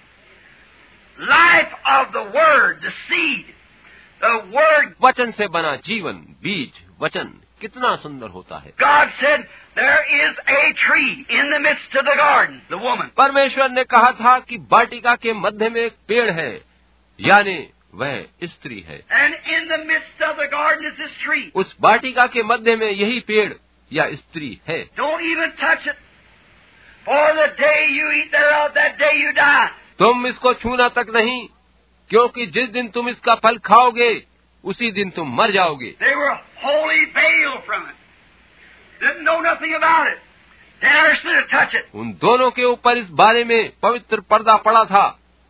Life of the word, the seed, the word. वचन से बना जीवन, बीज, वचन कितना सुंदर होता है। God said, there is a tree in the midst of the garden, the woman. परमेश्वर ने कहा था कि वाटिका के मध्य में एक पेड़ है, यानी वह स्त्री है। And in the midst of the garden is this tree. उस वाटिका के मध्य में यही पेड़ या स्त्री है। Don't even touch it. For the day you eat thereof, that day you die. तुम इसको छूना तक नहीं, क्योंकि जिस दिन तुम इसका फल खाओगे उसी दिन तुम मर जाओगे। They were wholly veiled from it. Didn't know nothing about it. Dared to touch it. उन दोनों के ऊपर इस बारे में पवित्र पर्दा पड़ा था।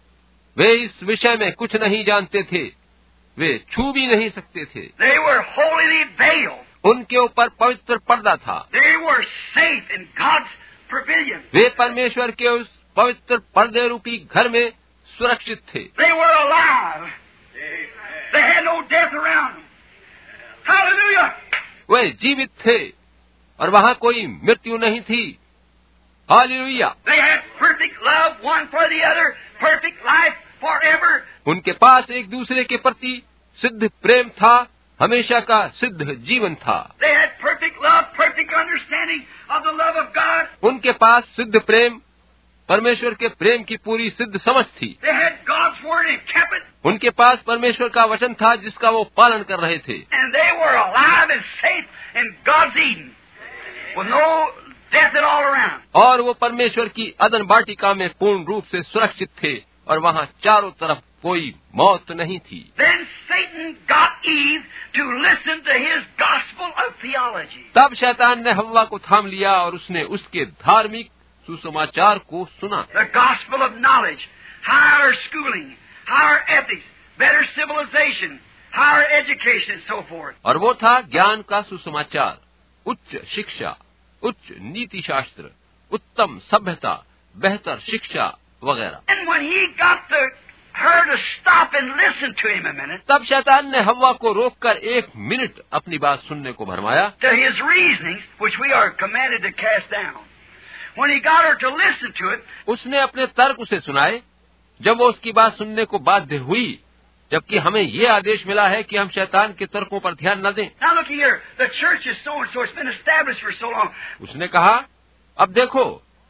वे इस विषय में कुछ नहीं जानते थे, वे छू भी नहीं सकते थे। They were wholly veiled. उनके ऊपर पवित्र पर्दा था। They were safe in God's pavilion. वे परमेश्वर के उस पवित्र पर्दे रूपी घर में सुरक्षित थे। They were alive. They had no death around them. Hallelujah! वे जीवित थे और वहाँ कोई मृत्यु नहीं थी। Hallelujah! They had perfect love one for the other, perfect life forever. उनके पास एक दूसरे के प्रति सिद्ध प्रेम था, हमेशा का सिद्ध जीवन था। They had perfect love, perfect understanding of the love of God. उनके पास सिद्ध प्रेम, परमेश्वर के प्रेम की पूरी सिद्ध समझ थी। They had God's word and kept it. उनके पास परमेश्वर का वचन था जिसका वो पालन कर रहे थे। And they were alive and safe in God's Eden with no death at all around. और वो परमेश्वर की अदन वाटिका में पूर्ण रूप से सुरक्षित थे और वहाँ चारों तरफ कोई मौत नहीं थी। Then Satan got Eve to listen to his gospel of theology. तब शैतान ने हव्वा को थाम लिया और उसने उसके धार्मिक सुसमाचार को सुना। The gospel of knowledge, higher schooling, higher ethics, better civilization, higher education and so forth. और वो था ज्ञान का सुसमाचार, उच्च शिक्षा, उच्च नीति शास्त्र, उत्तम सभ्यता, बेहतर शिक्षा वगैरह। And when he got her to stop and listen to him a minute, तब शैतान ने हव्वा को रोककर 1 मिनट अपनी बात सुनने को भरमाया। to his reasonings, which we are commanded to cast down. When he got her to listen to it, उसने अपने तर्क उसे सुनाए। जब वो उसकी बात सुनने को बाध्य हुई, जबकि हमें ये आदेश मिला है कि हम शैतान के तर्कों पर ध्यान न दें। now look here, the church is so and so, it's been established for so long. उसने कहा, अब देखो,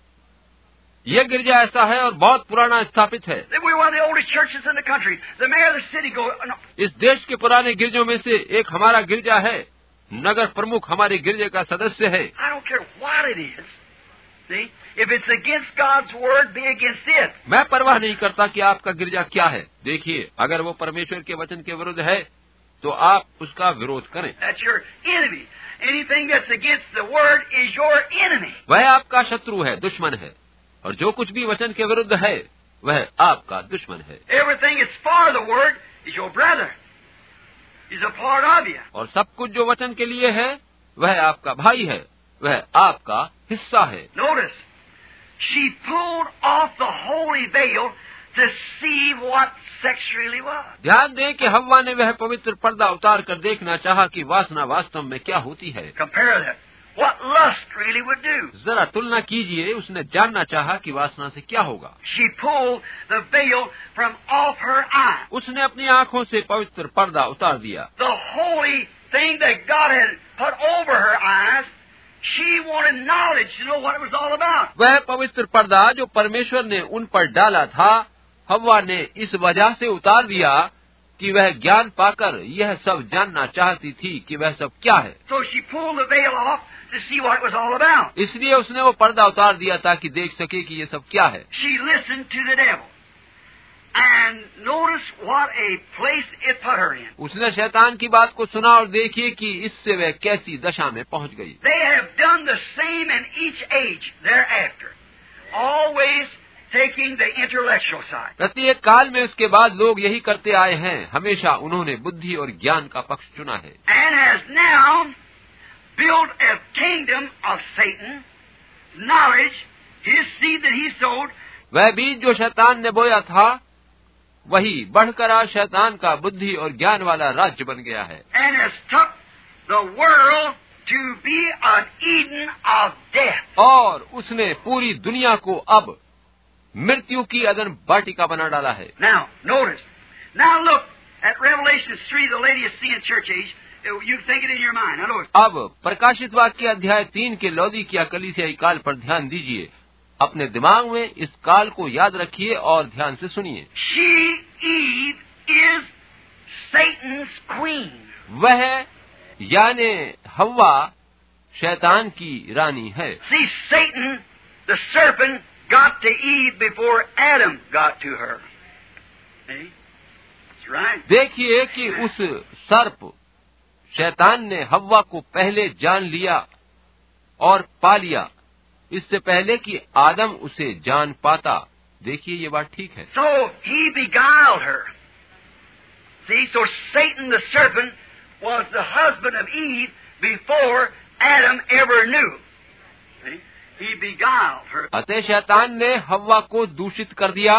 यह गिरजा ऐसा है और बहुत पुराना स्थापित है। We're one of the oldest churches in the country. The mayor of the city goes, no, इस देश के पुराने गिरजों में से एक हमारा गिरजा है। नगर प्रमुख हमारे गिरजे का सदस्य है। I don't care what it is. See, if it's against God's word, be against it. मैं परवाह नहीं करता कि आपका गिरजा क्या है। देखिए, अगर वो परमेश्वर के वचन के विरुद्ध है तो आप उसका विरोध करें। That's your enemy. Anything that's against the word is your enemy. वह आपका शत्रु है, दुश्मन है, और जो कुछ भी वचन के विरुद्ध है वह आपका दुश्मन है। Everything that's for the word is your brother. He's a part of you. और सब कुछ जो वचन के लिए है वह आपका भाई है, वह आपका हिस्सा है। Notice, she pulled off the holy veil to see what sex really was. ध्यान दें कि हव्वा ने वह पवित्र पर्दा उतार कर देखना चाहा कि वासना वास्तव में क्या होती है। Compare that. What lust really would do. जरा तुलना कीजिए, उसने जानना चाहा कि वासना से क्या होगा। She pulled the veil from off her eye. उसने अपनी आंखों से पवित्र पर्दा उतार दिया। The holy thing that God had put over her eyes, she wanted knowledge to know what it was all about. वह पवित्र पर्दा जो परमेश्वर ने उन पर डाला था, हव्वा ने इस वजह से उतार दिया कि वह ज्ञान पाकर यह सब जानना चाहती थी कि वह सब क्या है। So she pulled the veil off to see what it was all about. इसलिए उसने वो पर्दा उतार दिया ताकि देख सके कि ये सब क्या है। She listened to the devil. And notice what a place it put her in. उसने शैतान की बात को सुना और देखिए कि इससे वह कैसी दशा में पहुंच गई। They have done the same in each age thereafter. Always taking the intellectual side. प्रत्येक काल में उसके बाद लोग यही करते आए हैं। हमेशा उन्होंने बुद्धि और ज्ञान का पक्ष चुना है। And has now built a kingdom of Satan, knowledge, his seed that he sowed. वह बीज जो शैतान ने बोया था वही बढ़कर आज शैतान का बुद्धि और ज्ञान वाला राज्य बन गया है, And has took the world to be an Eden of death. और उसने पूरी दुनिया को अब मृत्यु की अदन वाटिका बना डाला है। Now, notice. Now look at Revelation 3, the Laodicean church age. You think it in your mind. Now notice. अब प्रकाशित वाक्य अध्याय 3 के लौदीकिया कलीसियाई काल पर ध्यान दीजिए। अपने दिमाग में इस काल को याद रखिए और ध्यान से सुनिए। She, Eve, is Satan's queen. वह यानी हव्वा शैतान की रानी है। See, Satan, the serpent, got to Eve before Adam got to her. See? That's right. देखिए कि उस सर्प शैतान ने हव्वा को पहले जान लिया और पा लिया, इससे पहले कि आदम उसे जान पाता। देखिए ये बात ठीक है। So he beguiled her. See, so Satan the serpent was the husband of Eve before Adam ever knew. See? He beguiled her. अतः शैतान ने हव्वा को दूषित कर दिया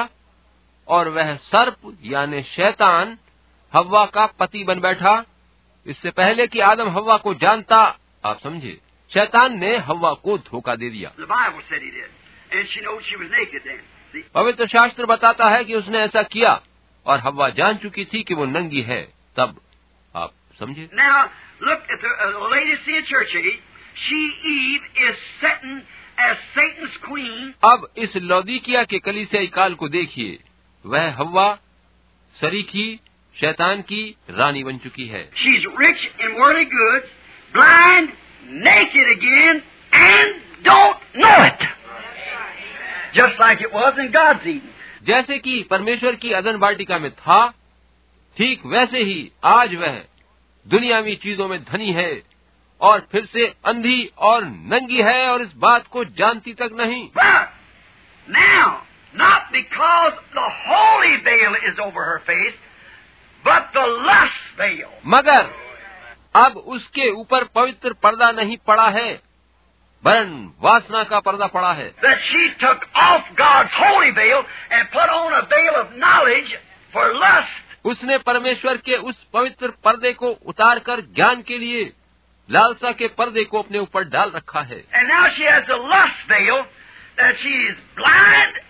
और वह सर्प यानी शैतान हव्वा का पति बन बैठा, इससे पहले कि आदम हव्वा को जानता। आप समझे, शैतान ने हव्वा को धोखा दे दिया। The Bible said he did. And she knows she was naked then. See? पवित्र शास्त्र बताता है कि उसने ऐसा किया और हव्वा जान चुकी थी कि वो नंगी है। तब आप समझे। Now, look at the Laodicean church age. She, Eve, is sitting as Satan's queen. अब इस लौदीकिया के कलीसियाई काल को देखिए, वह हव्वा सरीखी शैतान की रानी बन चुकी है। She's rich in worldly goods, blind, naked again, and don't know it. Just like it was in God's Eden. जैसे कि परमेश्वर की अदन वाटिका में था, ठीक वैसे ही आज वह दुनियावी चीजों में धनी है और फिर से अंधी और नंगी है और इस बात को जानती तक नहीं। But now, not because the holy veil is over her face, but the lust veil. मगर अब उसके ऊपर पवित्र पर्दा नहीं पड़ा है, वरन वासना का पर्दा पड़ा है। That she took off God's holy veil and put on a veil of knowledge for lust. उसने परमेश्वर के उस पवित्र पर्दे को उतारकर ज्ञान के लिए लालसा के पर्दे को अपने ऊपर डाल रखा है। And now she has a lust veil that she is blind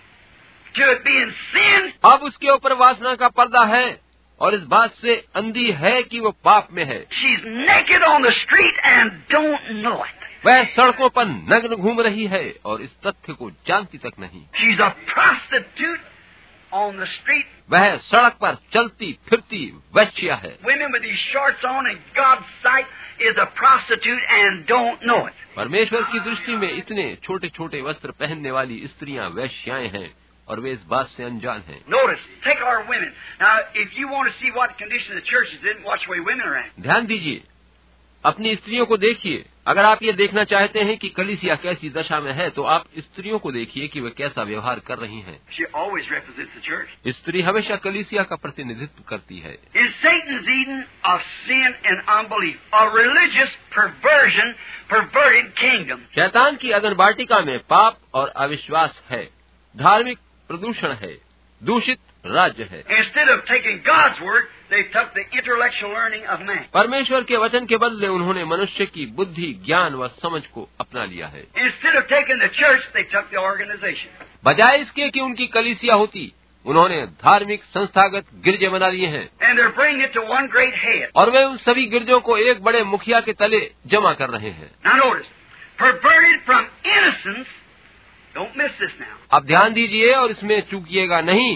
to it being sin. अब उसके ऊपर वासना का पर्दा है और इस बात से अंधी है कि वो पाप में है। She's naked on the street and don't know it. वह सड़कों पर नग्न घूम रही है और इस तथ्य को जानती तक नहीं। She's a prostitute on the street. वह सड़क पर चलती फिरती वैश्या है। Women with these shorts on in God's sight is a prostitute and don't know it. परमेश्वर की दृष्टि में इतने छोटे छोटे वस्त्र पहनने वाली स्त्रियां वैश्याएं हैं और वे इस बात से अनजान हैं। Notice, take our women. Now, if you want to see what condition the church is in, watch the way women are in. ध्यान दीजिए, अपनी स्त्रियों को देखिए। अगर आप ये देखना चाहते हैं कि कलीसिया कैसी दशा में है, तो आप स्त्रियों को देखिए कि वे कैसा व्यवहार कर रही हैं। She always represents the church. स्त्री हमेशा कलीसिया का प्रतिनिधित्व करती है। In Satan's Eden of sin and unbelief, a religious perversion, perverted kingdom. शैतान की अदन वाटिका में पाप और अविश्वास है, धार्मिक प्रदूषण है, दूषित राज्य है। Instead of taking God's word, they took the intellectual learning of man. परमेश्वर के वचन के बदले उन्होंने मनुष्य की बुद्धि, ज्ञान व समझ को अपना लिया है। Instead of taking the church, they took the organization. बजाय इसके कि उनकी कलीसिया होती, उन्होंने धार्मिक संस्थागत गिरजे बना लिए हैं। And they're bringing it to one great head. और वे उन सभी गिरजों को एक बड़े मुखिया के तले जमा कर रहे हैं। Now notice, perverted from innocence. Don't miss this now. अब ध्यान दीजिए और इसमें चूकिएगा नहीं,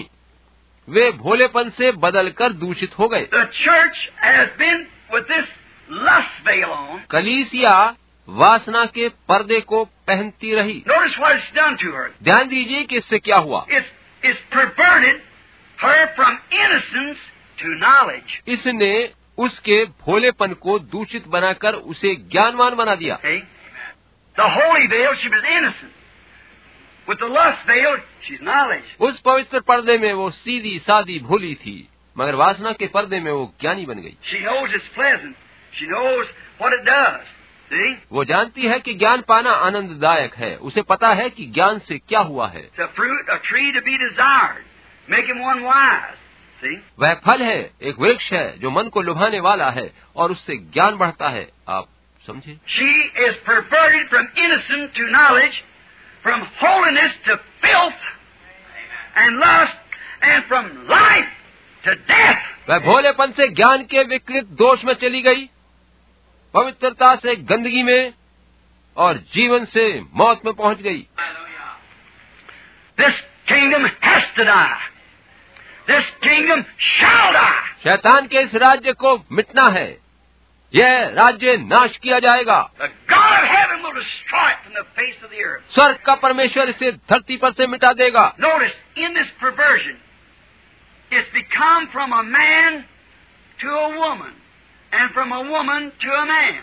वे भोलेपन से बदलकर दूषित हो गए। The church has been with this lust veil on. कलीसिया वासना के पर्दे को पहनती रही। Notice what it's done to her. ध्यान दीजिए कि इससे क्या हुआ। It's perverted her from innocence to knowledge. इसने उसके भोलेपन को दूषित बनाकर उसे ज्ञानवान बना दिया। See? The holy veil, she was innocent. With the lust veil, she's knowledge. उस पवित्र पर्दे में वो सीधी सादी भोली थी, मगर वासना के पर्दे में वो ज्ञानी बन गई। She knows it's pleasant. She knows what it does. See? वो जानती है कि ज्ञान पाना आनंददायक है। उसे पता है कि ज्ञान से क्या हुआ है। It's a fruit, a tree to be desired, making one wise. See? वह फल है, एक वृक्ष है जो मन को लुभाने वाला है और उससे ज्ञान बढ़ता है। आप समझे? She is perverted from innocence to knowledge, from holiness to filth and lust, and from life to death. वह भोलेपन से ज्ञान के विकृत दोष में चली गई, पवित्रता से गंदगी में और जीवन से मौत में पहुंच गई। This kingdom has to die. This kingdom shall die. शैतान के इस राज्य को मिटना है। यह राज्य नाश किया जाएगा। The God of heaven will destroy it from the face of the earth. स्वर्ग का परमेश्वर इसे धरती पर से मिटा देगा। Notice, in this perversion, it's become from a man to a woman, and from a woman to a man,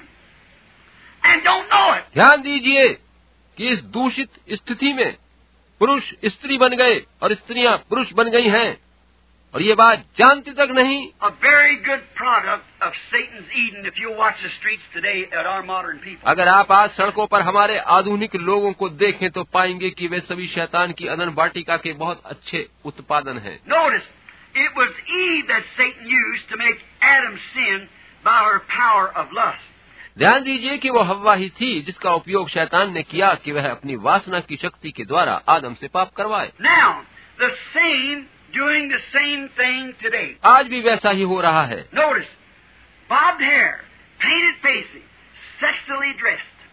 and don't know it. ध्यान दीजिए कि इस दूषित स्थिति में पुरुष स्त्री बन गए और स्त्रियां पुरुष बन गई हैं, और ये बात जानती तक नहीं। A very good product of Satan's Eden, if you watch the streets today at our modern people. अगर आप आज सड़कों पर हमारे आधुनिक लोगों को देखें तो पाएंगे कि वे सभी शैतान की अदन वाटिका के बहुत अच्छे उत्पादन हैं। Notice, it was Eve that Satan used to make Adam sin by her power of lust. ध्यान दीजिए कि वो हव्वा ही थी जिसका उपयोग शैतान ने किया कि वह अपनी वासना की शक्ति के द्वारा आदम से पाप करवाए। Now, the same, doing the same thing today. आज भी वैसा ही हो रहा है। Notice, bobbed hair, painted faces, sexually dressed.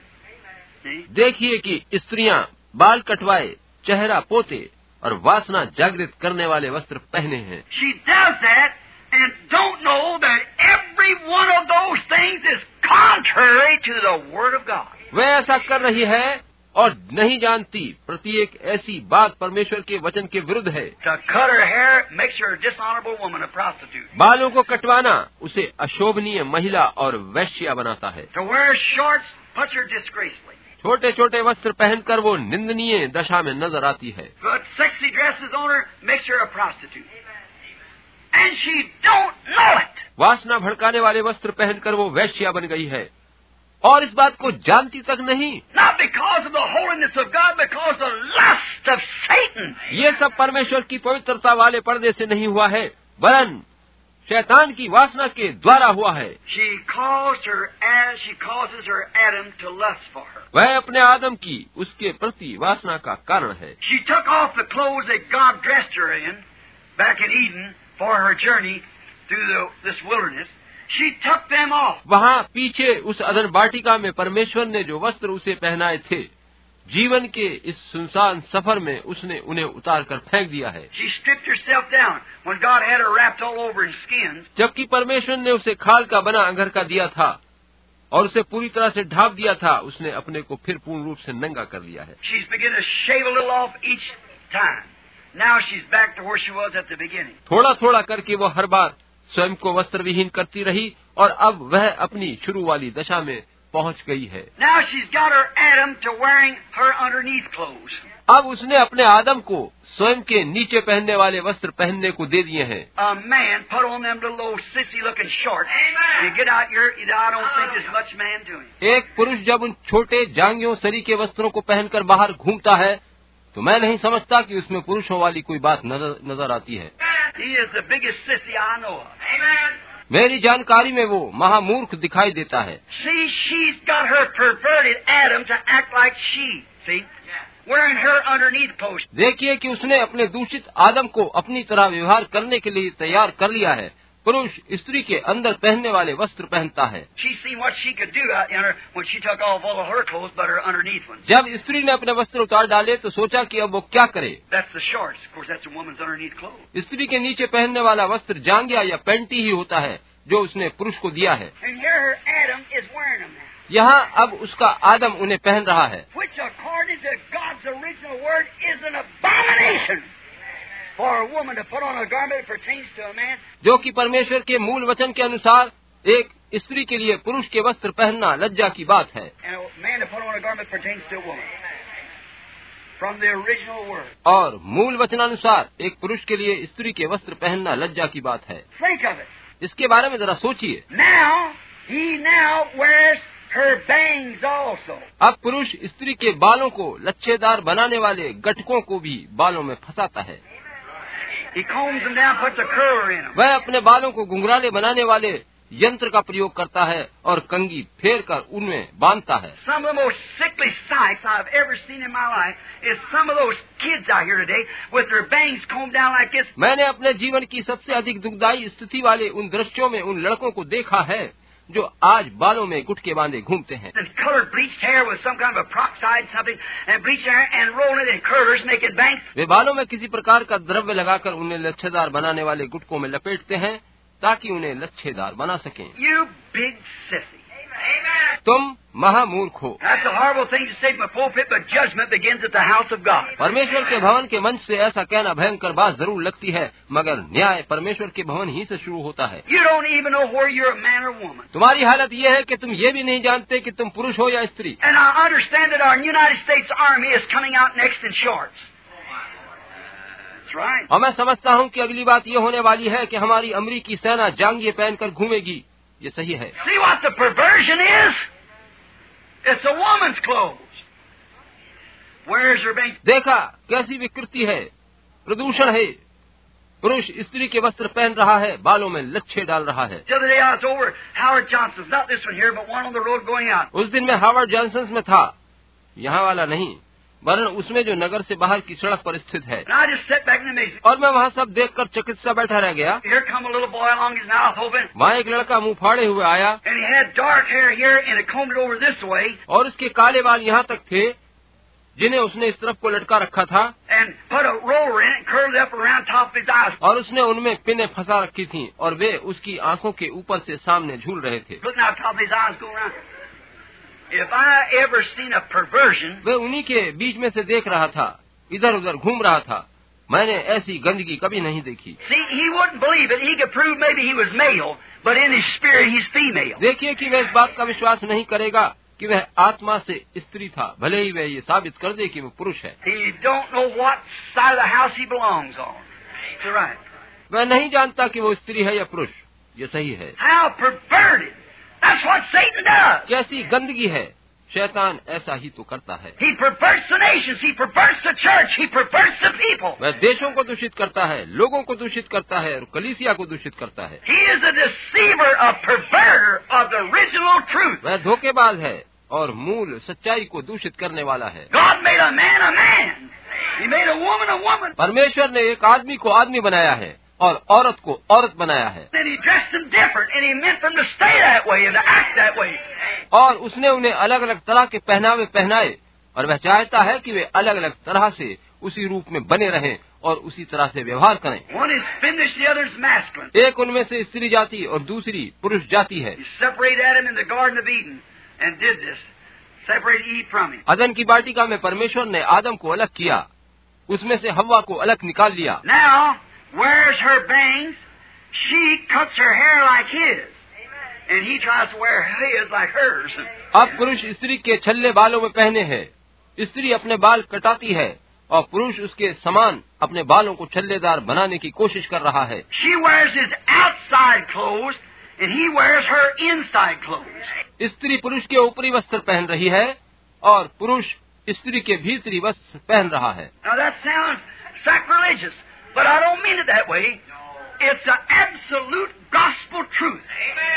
See? देखिए कि स्त्रियां बाल कटवाए, चेहरा पोते और वासना जागृत करने वाले वस्त्र पहने हैं। She does that and don't know that every one of those things is contrary to the Word of God. वह ऐसा कर रही है और नहीं जानती प्रत्येक ऐसी बात परमेश्वर के वचन के विरुद्ध है। To cut her hair makes her a dishonorable woman, a prostitute. बालों को कटवाना उसे अशोभनीय महिला और वैश्या बनाता है। To wear shorts puts her disgracefully. छोटे छोटे वस्त्र पहनकर वो निंदनीय दशा में नजर आती है। But sexy dresses on her makes her a prostitute. And she don't know it. वासना भड़काने वाले वस्त्र पहनकर वो वैश्या बन गई है और इस बात को जानती तक नहीं। Not because of the holiness of God, because of the lust of Satan. ये सब परमेश्वर की पवित्रता वाले पर्दे से नहीं हुआ है, वरन शैतान की वासना के द्वारा हुआ है। She causes her Adam to lust for her. वह अपने आदम की उसके प्रति वासना का कारण है। She took off the clothes that God dressed her in back in Eden for her journey through this wilderness. She took them off. वहाँ पीछे उस अदन वाटिका में परमेश्वर ने जो वस्त्र उसे पहनाए थे, जीवन के इस सुनसान सफर में उसने उन्हें उतार कर फेंक दिया है। She stripped herself down when God had her wrapped all over in skins. जबकि परमेश्वर ने उसे खाल का बना अंगरखा दिया था और उसे पूरी तरह से ढांप दिया था, उसने अपने को फिर पूर्ण रूप से नंगा कर लिया है। She's beginning to shave a little off each time. Now she's back to where she was at the beginning. थोड़ा थोड़ा करके वो हर बार स्वयं को वस्त्र विहीन करती रही और अब वह अपनी शुरू वाली दशा में पहुंच गई है। Now she's got her Adam to wearing her underneath clothes. अब उसने अपने आदम को स्वयं के नीचे पहनने वाले वस्त्र पहनने को दे दिए हैं। A man put on them little old sissy-looking shorts. You get out here, I don't think there's much man doing. एक पुरुष जब उन छोटे जांघियों सरी के वस्त्रों को पहनकर बाहर घूमता है तो मैं नहीं समझता कि उसमें पुरुषों वाली कोई बात नजर आती है। He is the biggest sissy I know of. Amen. मेरी जानकारी में वो महामूर्ख दिखाई देता है। See, she's got her perverted Adam to act like she. See, wearing her underneath clothes. देखिए कि उसने अपने दूषित आदम को अपनी तरह व्यवहार करने के लिए तैयार कर लिया है। पुरुष स्त्री के अंदर पहनने वाले वस्त्र पहनता है। She seen what she could do out in her when she took off all of her clothes, but her underneath ones. जब स्त्री ने अपने वस्त्र उतार डाले तो सोचा कि अब वो क्या करे। That's the shorts. Of course, that's a woman's underneath clothes. स्त्री के नीचे पहनने वाला वस्त्र जांघिया या पैंटी ही होता है जो उसने पुरुष को दिया है। And here her Adam is wearing them now. यहाँ अब उसका आदम उन्हें पहन रहा है, Which, according to God's original word, is an abomination for a woman to put on a garment that pertains to a man. जो कि परमेश्वर के मूल वचन के अनुसार एक स्त्री के लिए पुरुष के वस्त्र पहनना लज्जा की बात है And a man to put on a garment that pertains to a woman. From the original word. और मूल वचनानुसार एक पुरुष के लिए स्त्री के वस्त्र पहनना लज्जा की बात है। Think of it. इसके बारे में जरा सोचिए। Now, he now wears her bangs also. अब पुरुष स्त्री के बालों को लच्छेदार बनाने वाले गटकों को भी बालों में फंसाता है। He combs them down, puts a curler in them. वह अपने बालों को घुंघराले बनाने वाले यंत्र का प्रयोग करता है और कंघी फेर कर उनमें बांधता है। Some of the most sickly sights I've ever seen in my life is some of those kids out here today with their bangs combed down like this. मैंने अपने जीवन की सबसे अधिक दुखदायी स्थिति वाले उन दृश्यों में उन लड़कों को देखा है जो आज बालों में गुटके बांधे घूमते हैं। And colored bleached hair with some kind of a peroxide something and bleached hair and rolling it in curlers making bangs. वे बालों में किसी प्रकार का द्रव्य लगाकर उन्हें लच्छेदार बनाने वाले गुटकों में लपेटते हैं ताकि उन्हें लच्छेदार बना सकें। You big sissy. तुम महामूर्ख हो। That's a horrible thing to say from a pulpit, but judgment begins at the house of God. परमेश्वर के भवन के मंच से ऐसा कहना भयंकर बात जरूर लगती है, मगर न्याय परमेश्वर के भवन ही से शुरू होता है। You don't even know where you're a man or woman. तुम्हारी हालत ये है कि तुम ये भी नहीं जानते कि तुम पुरुष हो या स्त्री। And I understand that our United States Army is coming out next in shorts. That's right. और मैं समझता हूँ कि अगली बात ये होने वाली है कि हमारी अमरीकी सेना जांघिए पहनकर घूमेगी। ये सही है। See what the perversion is? It's a woman's clothes. Where's her bank? देखा कैसी विकृति है, प्रदूषण है। पुरुष स्त्री के वस्त्र पहन रहा है, बालों में लच्छे डाल रहा है। The other day I was over Howard Johnson's, not this one here, but one on the road going out. उस दिन मैं हावर्ड जॉनसन में था, यहाँ वाला नहीं, वरन उसमें जो नगर से बाहर की सड़क पर स्थित है। And I just sat back in amazement. और मैं वहाँ सब देखकर चकित सा बैठा रह गया। Here come a little boy along his mouth open, वहाँ एक लड़का मुंह फाड़े हुए आया and he had dark hair here, and it combed it over this way, और उसके काले बाल यहाँ तक थे, जिन्हें उसने इस तरफ को लटका रखा था, and put a roller in it, curled it up around top of his eyes, और उसने उनमें पिने फंसा रखी थी और वे उसकी आंखों के ऊपर से सामने झूल रहे थे। looking out top of his eyes, going around. If I ever seen a perversion, वे उन्हीं के बीच में से देख रहा था, इधर उधर घूम रहा था। मैंने ऐसी गंदगी कभी नहीं देखी। see, he wouldn't believe it. He could prove maybe he was male, but in his spirit he's female. देखिए कि वह इस बात का विश्वास नहीं करेगा कि वह आत्मा से स्त्री था, भले ही वह ये साबित कर दे कि वो पुरुष है। He don't know what side of the house he belongs on. That's right. वह नहीं जानता कि वो स्त्री है या पुरुष। ये सही है। How perverted! That's what Satan does. कैसी गंदगी है, शैतान ऐसा ही तो करता है। He perverts the nations. He perverts the church. He perverts the people. वह देशों को दूषित करता है, लोगों को दूषित करता है और कलीसिया को दूषित करता है। He is a deceiver, a perverter of the original truth. वह धोखेबाज है और मूल सच्चाई को दूषित करने वाला है। God made a man a man. He made a woman a woman. परमेश्वर ने एक आदमी को आदमी बनाया है और औरत को औरत बनाया है, Then he dressed them different, and he meant them to stay that way and to act that way. और उसने उन्हें अलग अलग तरह के पहनावे पहनाए और वह चाहता है कि वे अलग अलग तरह से उसी रूप में बने रहें और उसी तरह से व्यवहार करें। One is feminine, the other is masculine. एक उनमें से स्त्री जाति और दूसरी पुरुष जाति है। He separated Adam in the Garden of Eden and did this. Separated Eve from him. अदन की वाटिका में परमेश्वर ने आदम को अलग किया, उसमें से हव्वा को अलग निकाल लिया। Now, where's her bangs? She cuts her hair like his. And he tries to wear his like hers. अब पुरुष स्त्री के छल्ले बालों में पहने हैं, स्त्री अपने बाल कटाती है और पुरुष उसके समान अपने बालों को छल्लेदार बनाने की कोशिश कर रहा है। She wears his outside clothes, and he wears her inside clothes. स्त्री पुरुष के ऊपरी वस्त्र पहन रही है और पुरुष स्त्री के भीतरी वस्त्र पहन रहा है। Now that sounds sacrilegious, but I don't mean it that way. It's an absolute gospel truth.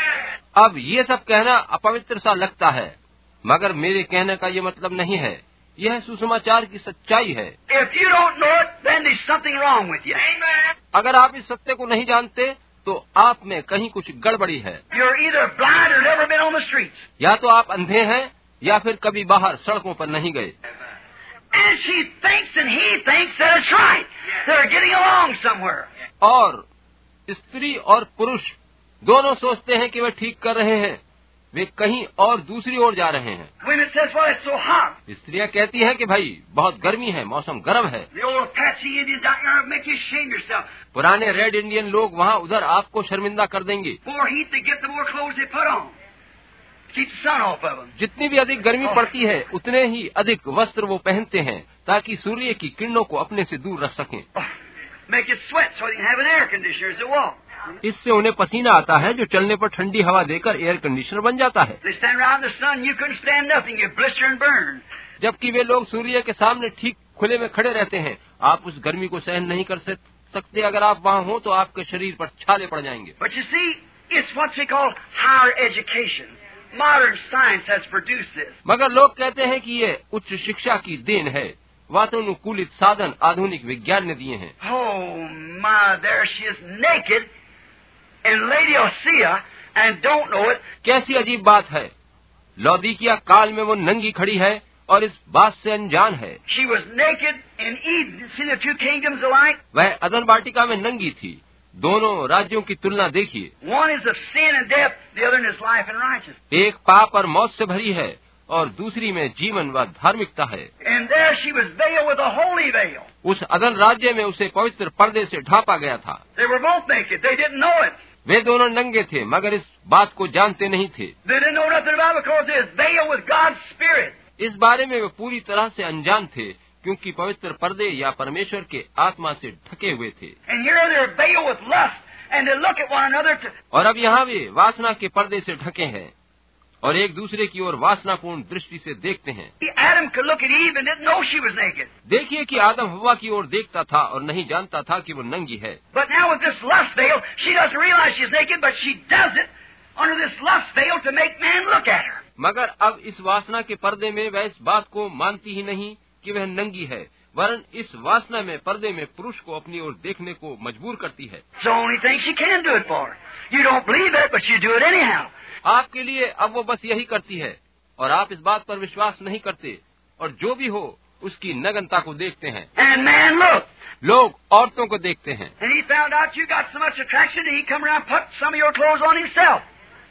अब ये सब कहना अपवित्र सा लगता है, मगर मेरे कहने का ये मतलब नहीं है। यह सुसमाचार की सच्चाई है। If you don't know it, then there's something wrong with you. अगर आप इस सत्य को नहीं जानते तो आप में कहीं कुछ गड़बड़ी है। You're either blind or never been on the streets. या तो आप अंधे हैं या फिर कभी बाहर सड़कों पर नहीं गए। And she thinks and he thinks that it's right. They're getting along somewhere. और स्त्री और पुरुष दोनों सोचते हैं कि वे ठीक कर रहे हैं, वे कहीं और दूसरी ओर जा रहे हैं। Women says, well, it's so hot. स्त्रियां कहती हैं कि भाई बहुत गर्मी है, मौसम गर्म है। The old Apache Indians out there make you shame yourself. पुराने रेड इंडियन लोग वहाँ उधर आपको शर्मिंदा कर देंगे। More heat they get, the more clothes they put on. Keep the sun off of them. जितनी भी अधिक गर्मी पड़ती है उतने ही अधिक वस्त्र वो पहनते हैं ताकि सूर्य की किरणों को अपने से दूर रख सकें। Make it sweat so they can have an air conditioner as they walk. इससे उन्हें पसीना आता है जो चलने पर ठंडी हवा देकर एयर कंडीशनर बन जाता है। They stand around the sun, you couldn't stand nothing, you blister and burn. जबकि वे लोग सूर्य के सामने ठीक खुले में खड़े रहते हैं, आप उस गर्मी को सहन नहीं कर सकते। अगर आप वहाँ हो तो आपके शरीर पर छाले पड़ जाएंगे। But you see, it's what we call higher education. Modern science has produced this. मगर लोग कहते हैं कि ये उच्च शिक्षा की देन है। वातानुकूलित साधन आधुनिक विज्ञान ने दिए हैं। Oh my, there she is naked in Laodicea and don't know it. कैसी अजीब बात है, लौदीकिया काल में वो नंगी खड़ी है और इस बात से अनजान है। She was naked in Eden. See the two kingdoms alike? वह अदन वाटिका में नंगी थी। दोनों राज्यों की तुलना देखिए। One is of sin and death, the other is life and righteousness. एक पाप और मौत से भरी है और दूसरी में जीवन व धार्मिकता है। And there she was veiled with a holy veil. उस अदन राज्य में उसे पवित्र पर्दे से ढांपा गया था। They were both naked. They didn't know it. वे दोनों नंगे थे मगर इस बात को जानते नहीं थे। They didn't know nothing about it because they was veiled with God's Spirit. इस बारे में वे पूरी तरह से अनजान थे क्योंकि पवित्र पर्दे या परमेश्वर के आत्मा से ढके हुए थे। And here they're veiled with lust, and they look at one another to... और अब यहाँ वे वासना के पर्दे से ढके हैं और एक दूसरे की ओर वासनापूर्ण दृष्टि से देखते हैं। Adam could look at Eve and didn't know she was naked. देखिए कि आदम हव्वा की ओर देखता था और नहीं जानता था कि वो नंगी है। But now with this lust veil, she doesn't realize she's naked, but she does it under this lust veil to make man look at her. मगर अब इस वासना के पर्दे में वह इस बात को मानती ही नहीं कि वह नंगी है, वरन इस वासना में पर्दे में पुरुष को अपनी ओर देखने को मजबूर करती है। It's the only thing she can do it for. You don't believe it, but you do it anyhow. आपके लिए अब वो बस यही करती है और आप इस बात पर विश्वास नहीं करते और जो भी हो उसकी नग्नता को देखते हैं। And man, look. लोग औरतों को देखते हैं। And he found out you got so much attraction that he come around and put some of your clothes on himself.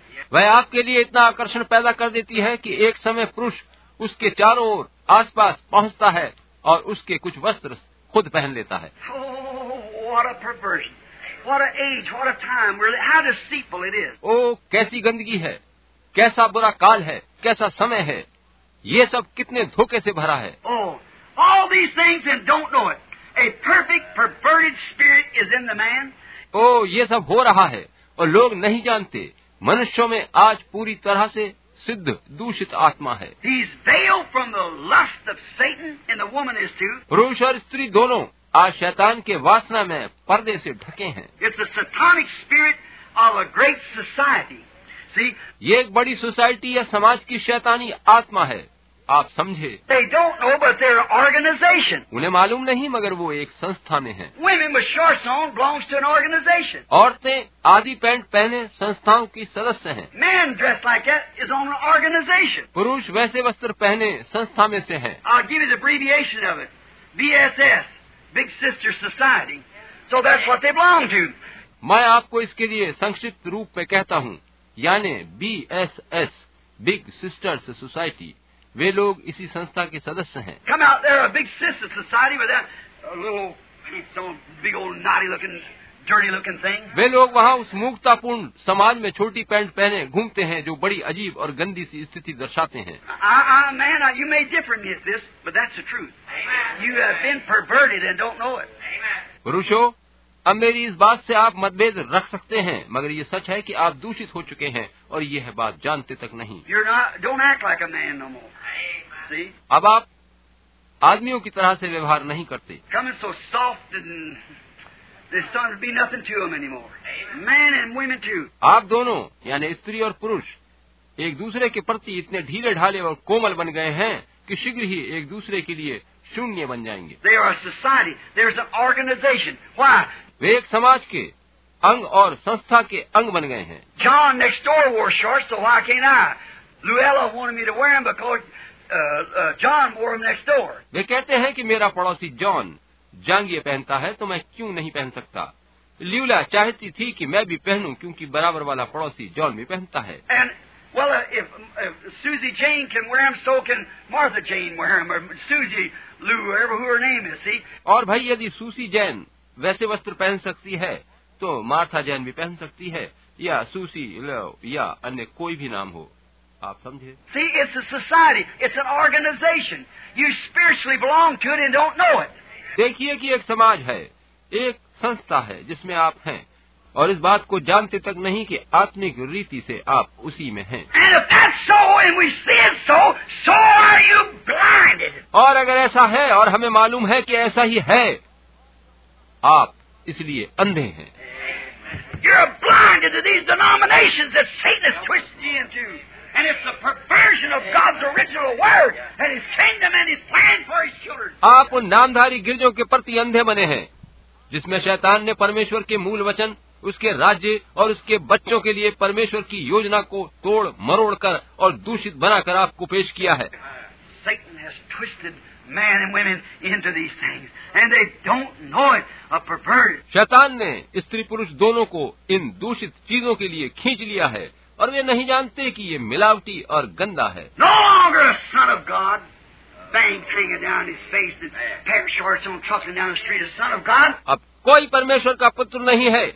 वह आपके लिए इतना आकर्षण पैदा कर देती है कि एक समय पुरुष उसके चारों ओर आसपास पहुंचता है और उसके कुछ वस्त्र खुद पहन लेता है। Oh, what a perversion. What an age, what a time. How deceitful it is. ओ कैसी गंदगी है, कैसा बुरा काल है, कैसा समय है, ये सब कितने धोखे से भरा है। Oh, all these things and don't know it. A perfect perverted spirit is in the man. ओ ये सब हो रहा है और लोग नहीं जानते। मनुष्यों में आज पूरी तरह से सिद्ध दूषित आत्मा है। He's veiled from the lust of Satan, and the woman is too. पुरुष और स्त्री दोनों आज शैतान के वासना में पर्दे से ढके हैं। It's the satanic spirit of a great society. See? ये एक बड़ी सोसाइटी या समाज की शैतानी आत्मा है। आप समझे? They don't know, but they're an organization. उन्हें मालूम नहीं मगर वो एक संस्था में है। Women with shorts on belongs to an organization. औरतें आधी पैंट पहने संस्थाओं की सदस्य हैं। Man dressed like that is on an organization. पुरुष वैसे वस्त्र पहने संस्था में से हैं। I'll give you the abbreviation of it. BSS, Big Sister Society. So that's what they belong to. मैं आपको इसके लिए संक्षिप्त रूप में कहता हूँ, यानी BSS, Big Sisters Society। वे लोग इसी संस्था के सदस्य हैं। Come out there, a Big Sister Society with that little, some big old naughty looking, dirty looking thing. वे लोग वहाँ उस मूर्खतापूर्ण समाज में छोटी पैंट पहने घूमते हैं जो बड़ी अजीब और गंदी सी स्थिति दर्शाते हैं। Man, you may differ in this, but that's the truth. You have been perverted and don't know it. पुरुषों, अब मेरी इस बात से आप मतभेद रख सकते हैं, मगर ये सच है कि आप दूषित हो चुके हैं और ये है बात जानते तक नहीं। Don't act like a man no more. See? अब आप आदमियों की तरह से व्यवहार नहीं करते। Coming so soft and there's starting to be nothing to them anymore. Men and women too. आप दोनों यानी स्त्री और पुरुष एक दूसरे के प्रति इतने ढीले ढाले और कोमल बन गए हैं कि शीघ्र ही एक दूसरे के लिए शून्य बन जाएंगे। They are a society. There's an organization. Why? वे एक समाज के अंग और संस्था के अंग बन गए हैं। John next door wore shorts, so why can't I? Luella wanted me to wear them because John wore them next door. वे कहते हैं कि मेरा पड़ोसी जॉन जांघिया पहनता है तो मैं क्यों नहीं पहन सकता। ल्यूला चाहती थी कि मैं भी पहनूं क्योंकि बराबर वाला पड़ोसी जॉन भी पहनता है। And well, if Susie Jane can wear them, so can Martha Jane wear them, or Susie Lou, whatever who her name is. See? और भाई यदि सूसी जैन वैसे वस्त्र पहन सकती है तो मार्था जैन भी पहन सकती है या सूसी लो या अन्य कोई भी नाम हो। आप समझे? See, it's a society. It's an organization. You spiritually belong to it and don't know it. देखिए कि एक समाज है, एक संस्था है जिसमें आप हैं और इस बात को जानते तक नहीं कि आत्मिक रीति से आप उसी में हैं। And if that's so, and we see it so, so are you blinded. और अगर ऐसा है और hमें मालूम है कि ऐसा ही है, आप इसलिए अंधे हैं। You're blinded to these denominations that Satan has twisted you into. And it's the perversion of God's original word and His kingdom and His plan for His children. आप उन नामधारी गिरजों के प्रति अंधे बने हैं, जिसमें शैतान ने परमेश्वर के मूल वचन, उसके राज्य और उसके बच्चों के लिए परमेश्वर की योजना को तोड़ मरोड़ कर और दूषित बनाकर आपको पेश किया है। Satan has twisted man and women into these things, and they don't know it. A perverted. शैतान ने स्त्री पुरुष दोनों को इन दूषित चीजों के लिए खींच लिया है और वे नहीं जानते कि ये मिलावटी और गंदा है। No longer a son of God, bang hanging down his face and pair of shorts on trucking down the street. A son of God. अब कोई परमेश्वर का पुत्र नहीं है,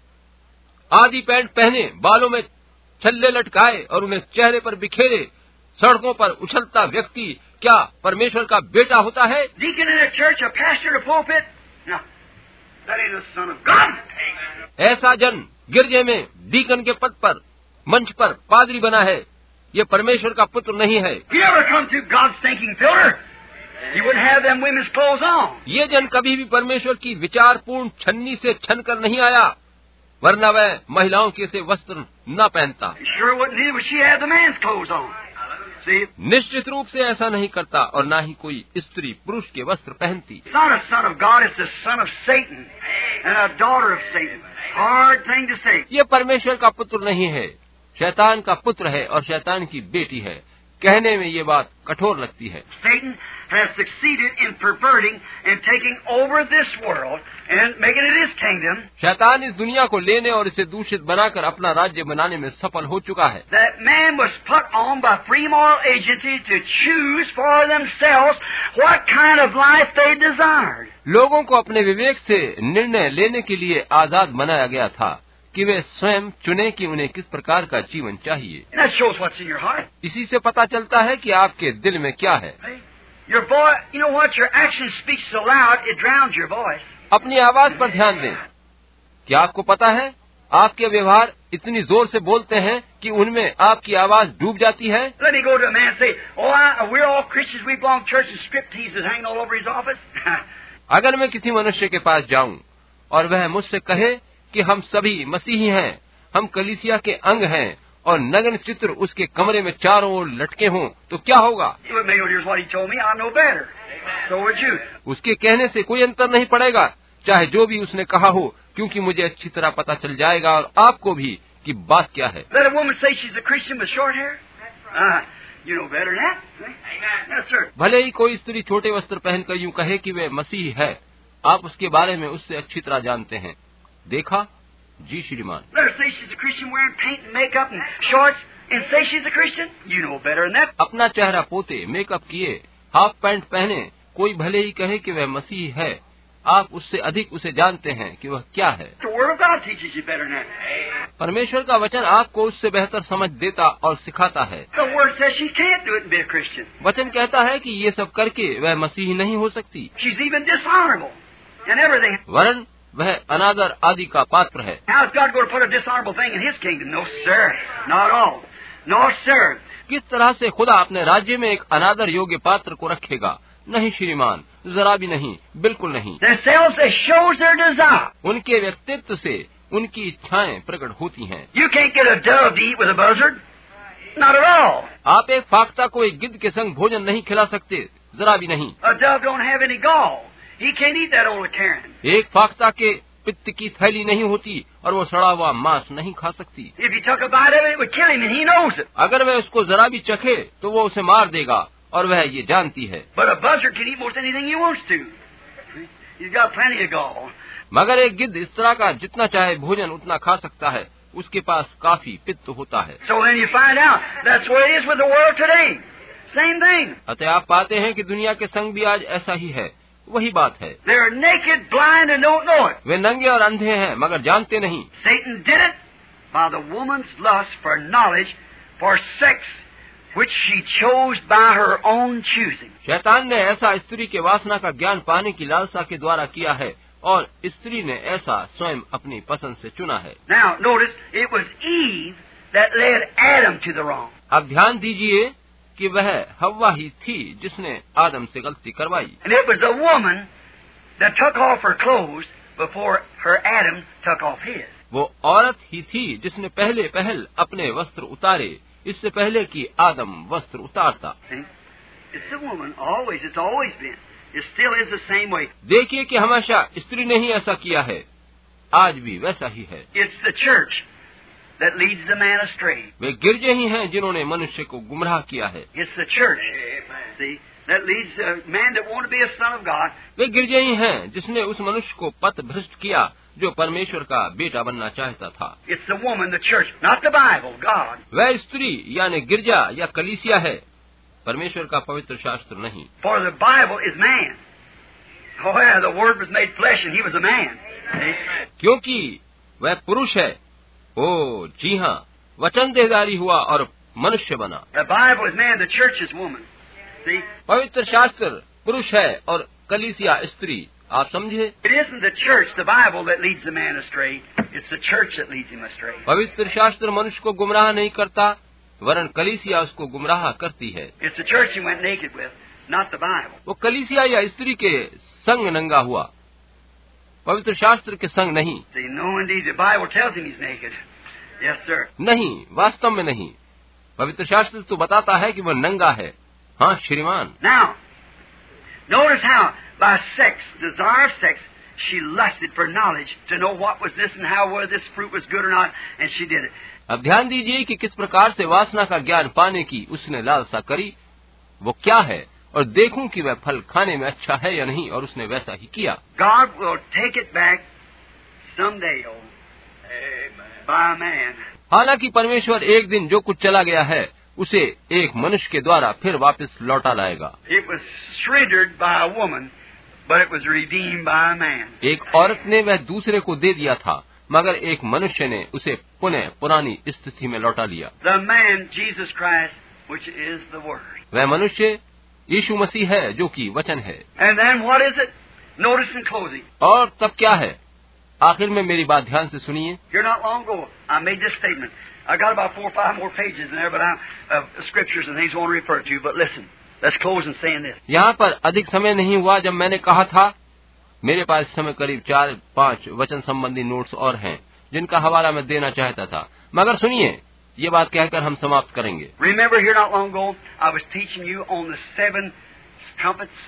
आधी पैंट पहने, बालों में छल्ले लटकाए और उन्हें चेहरे पर बिखेरे सड़कों पर उछलता व्यक्ति क्या परमेश्वर का बेटा होता है? Deacon in a church, a pastor in a pulpit. No, that ain't a son of God. ऐसा जन गिरजे में डीकन के पद पर, मंच पर पादरी बना है, ये परमेश्वर का पुत्र नहीं है। If you ever come to God's thinking filter, you wouldn't have them women's clothes on. ये जन कभी भी परमेश्वर की विचारपूर्ण छन्नी से छन कर नहीं आया, वरना वह महिलाओं के से वस्त्र न पहनता। Sure wouldn't either, would she have the man's clothes on? See, निश्चित रूप से ऐसा नहीं करता और न ही कोई स्त्री पुरुष के वस्त्र पहनती। it's not a son of God, it's a son of Satan and a daughter of Satan. Hard thing to say. ये परमेश्वर का पुत्र नहीं है, शैतान का पुत्र है और शैतान की बेटी है। कहने में ये बात कठोर लगती है। Satan has succeeded in perverting and taking over this world and making it his kingdom. शैतान इस दुनिया को लेने और इसे दूषित बनाकर अपना राज्य बनाने में सफल हो चुका है। That man was put on by free moral agencies to choose for themselves what kind of life they desired. लोगों को अपने विवेक से निर्णय लेने के लिए आजाद बनाया गया था कि वे स्वयं चुने कि उन्हें किस प्रकार का जीवन चाहिए। That shows what's in your heart. इसी से पता चलता है कि आपके दिल में क्या है। Hey, your boy, you know what? Your action speaks so loud it drowns your voice. अपनी आवाज पर ध्यान दें। क्या आपको पता है, आपके व्यवहार इतनी जोर से बोलते हैं कि उनमें आपकी आवाज डूब जाती है। Let me go to a man and say, "Oh, we're all Christians. We belong to church and striptease is hanging all over his office." अगर मैं किसी मनुष्य के पास जाऊं और वह मुझसे कहे कि हम सभी मसीही हैं, हम कलीसिया के अंग हैं और नग्न चित्र उसके कमरे में चारों ओर लटके हों, तो क्या होगा? Here's what he told me. I know better. So would you. उसके कहने से कोई अंतर नहीं पड़ेगा, चाहे जो भी उसने कहा हो, क्योंकि मुझे अच्छी तरह पता चल जाएगा और आपको भी कि बात क्या है। Let a woman say she's a Christian with short hair? You know better than that. Yes, sir. भले ही कोई स्त्री छोटे वस्त्र पहनकर यूं कहे कि वे मसीह है, आप उसके बारे में उससे अच्छी तरह जानते हैं। देखा? जी श्रीमान। Let her say she's a Christian wearing paint and makeup and shorts and say she's a Christian. You know better than that. अपना चेहरा पोते, मेकअप किए, हाफ पैंट पहने, कोई भले ही कहे कि वह मसीह है, आप उससे अधिक उसे जानते हैं कि वह क्या है। The Word of God teaches you better than that. परमेश्वर का वचन आपको उससे बेहतर समझ देता और सिखाता है। The Word says she can't do it and be a Christian. वचन कहता है कि ये सब करके वह मसीह नहीं हो सकती, She's even dishonorable and everything. वरन वह अनादर आदि का पात्र है। How is God going to put a dishonorable thing in His kingdom? No, sir. Not at all. No, sir. किस तरह से खुदा अपने राज्य में एक अनादर योग्य पात्र को रखेगा? नहीं श्रीमान, जरा भी नहीं, बिल्कुल नहीं। Themselves, they shows their desire. उनके व्यक्तित्व से उनकी इच्छाएं प्रकट होती हैं। You can't get a dove to eat with a buzzard. Not at all. आप एक फाख्ता को एक गिद्ध के संग भोजन नहीं खिला सकते, जरा भी नहीं। A dove don't have any gall. He can't eat that old carrion. एक फाख्ता के पित्त की थैली नहीं होती और वो सड़ा हुआ मांस नहीं खा सकती। If he took a bite of it, it would kill him, and he knows it. अगर वह उसको जरा भी चखे तो वो उसे मार देगा और वह ये जानती है। But a buzzard can eat most anything he wants to. He's got plenty of gall. मगर एक गिद्ध इस तरह का जितना चाहे भोजन उतना खा सकता है, उसके पास काफी पित्त होता है। So then you find out that's the way it is with the world today. Same thing. अतः आप पाते हैं कि दुनिया के संग भी आज ऐसा ही है, वही बात है। They're naked, blind, and don't know it. वे नंगे और अंधे हैं मगर जानते नहीं। Satan did it by the woman's lust for knowledge, for sex, which she chose by her own choosing. शैतान ने ऐसा स्त्री के वासना का ज्ञान पाने की लालसा के द्वारा किया है, और स्त्री ने ऐसा स्वयं अपनी पसंद से चुना है। Now, notice, it was Eve that led Adam to the wrong. अब ध्यान दीजिए कि वह हव्वा ही थी जिसने आदम से गलती करवाई। And it was a woman that took off her clothes before her Adam took off his. वो औरत ही थी जिसने पहले पहल अपने वस्त्र उतारे, इससे पहले कि आदम वस्त्र उतारता। It's the woman, always, it's always been. It still is the same way. देखिए कि हमेशा स्त्री ने ही ऐसा किया है, आज भी वैसा ही है। It's the church that leads the man astray. वे गिरजे ही हैं जिन्होंने मनुष्य को गुमराह किया है। It's the church, see, that leads the man that want to be a son of God. वे गिरजे ही हैं जिसने उस मनुष्य को पथ भ्रष्ट किया जो परमेश्वर का बेटा बनना चाहता था। It's the woman, the church, not the Bible, God. वह स्त्री यानी गिरजा या कलीसिया है, परमेश्वर का पवित्र शास्त्र नहीं। For the Bible is man. Oh yeah, the Word was made flesh and he was a man. See? क्योंकि वह पुरुष है। ओ जी हाँ, वचन देहधारी हुआ और मनुष्य बना। The Bible is man, the church is woman. See? पवित्र शास्त्र पुरुष है और कलीसिया स्त्री। आप समझे? It isn't the church, the Bible, that leads the man astray. It's the church that leads him astray. पवित्र शास्त्र मनुष्य को गुमराह नहीं करता, वरन कलीसिया उसको गुमराह करती है। It's the church he went naked with, not the Bible. वो कलीसिया या स्त्री के संग नंगा हुआ, पवित्र शास्त्र के संग नहीं। See, no, indeed, the Bible tells him he's naked. Yes, sir. नहीं, वास्तव में नहीं। पवित्र शास्त्र तो बताता है कि वह नंगा है। हाँ श्रीमान। Now, notice how by sex, desire of sex, she lusted for knowledge to know what was this and how whether this fruit was good or not, and she did it. अब ध्यान दीजिए कि किस प्रकार से वासना का ज्ञान पाने की उसने लालसा करी, वो क्या है, और देखूं कि वह फल खाने में अच्छा है या नहीं, और उसने वैसा ही किया। God will take it back someday, by a man. हालांकि परमेश्वर एक दिन जो कुछ चला गया है उसे एक मनुष्य के द्वारा फिर वापस लौटा लाएगा। It was surrendered by a woman, but it was redeemed by a man. एक औरत ने वह दूसरे को दे दिया था, मगर एक मनुष्य ने उसे पुनः पुरानी स्थिति में लौटा लिया। The man, Jesus Christ, which is the Word. वह मनुष्य यीशु मसीह है जो कि वचन है। And then what is it? Notice in closing. और तब क्या है? आखिर में मेरी बात ध्यान से सुनिए। Here not long ago, I made this statement. I got about 4 or 5 more pages in there, but scriptures and things I want to refer to. But listen, let's close in saying this. यहाँ पर अधिक समय नहीं हुआ जब मैंने कहा था, मेरे पास इस समय करीब 4-5 वचन संबंधी नोट्स और हैं जिनका हवाला मैं देना चाहता था, मगर सुनिए, ये बात कहकर हम समाप्त करेंगे। Remember here not long ago, I was teaching you on the 7 trumpets,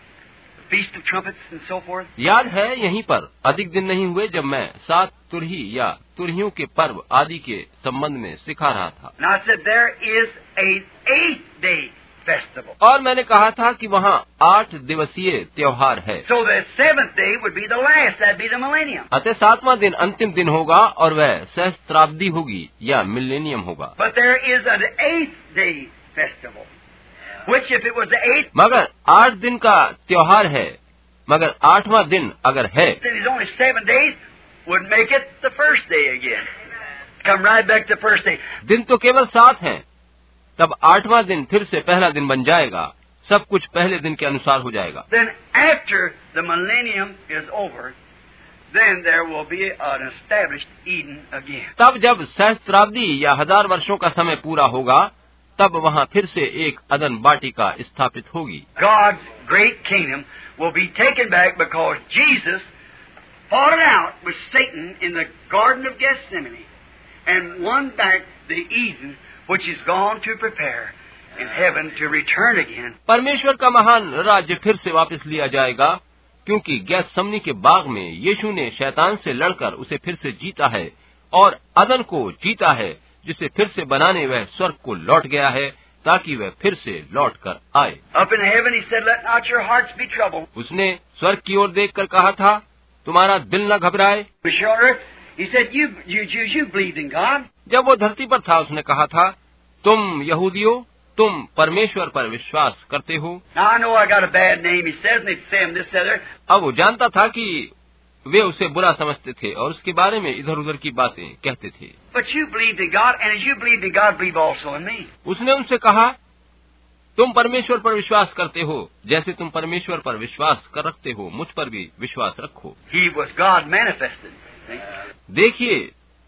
the Feast of Trumpets and so forth. याद है यहीं पर अधिक दिन नहीं हुए जब मैं 7 तुरही या तुरहियों के पर्व आदि के संबंध में सिखा रहा था। Now I said there is an 8-day festival. और मैंने कहा था कि वहाँ 8 दिवसीय त्योहार है। So the 7th day would be the last, that'd be the millennium. अतः 7वां दिन अंतिम दिन होगा और वह सहस्त्राब्दी होगी या मिलेनियम होगा। But there is an 8th-day festival, which if it was the 8th, मगर 8 दिन का त्योहार है, मगर 8वां दिन अगर है, then it's only 7 days, would make it the first day again. Come right back to the first day. दिन तो केवल 7 हैं, तब 8वां दिन फिर से पहला दिन बन जाएगा, सब कुछ पहले दिन के अनुसार हो जाएगा। Then after the millennium is over, then there will be an established Eden again. तब जब सहस्त्राब्दी या 1000 वर्षों का समय पूरा होगा, तब वहाँ फिर से एक अदन बाटिका स्थापित होगी। God's great kingdom will be taken back because Jesus fought it out with Satan in the Garden of Gethsemane and won back the Eden which is gone to prepare in heaven to return again. परमेश्वर का महान राज्य फिर से वापस लिया जाएगा, क्योंकि गैसमनी के बाग में यीशु ने शैतान से लड़कर उसे फिर से जीता है और अदन को जीता है, जिसे फिर से बनाने वह स्वर्ग को लौट गया है ताकि वह फिर से लौट कर आए। Up in heaven he said, let not your hearts be troubled. उसने स्वर्ग की ओर देखकर कहा था, तुम्हारा दिल न घबराए। On earth, he said, you Jews, you believed in God. जब वो धरती पर था उसने कहा था, तुम यहूदियों, तुम परमेश्वर पर विश्वास करते हो। Now I know I got a bad name, he says, and they'd say him this, other. अब वो जानता था कि वे उसे बुरा समझते थे और उसके बारे में इधर उधर की बातें कहते थे। But you believed in God, and as you believed in God, believe also in me. उसने उनसे कहा, तुम परमेश्वर पर विश्वास करते हो, जैसे तुम परमेश्वर पर विश्वास कर रखते हो, मुझ पर भी विश्वास रखो। He was God manifested. See? देखिए,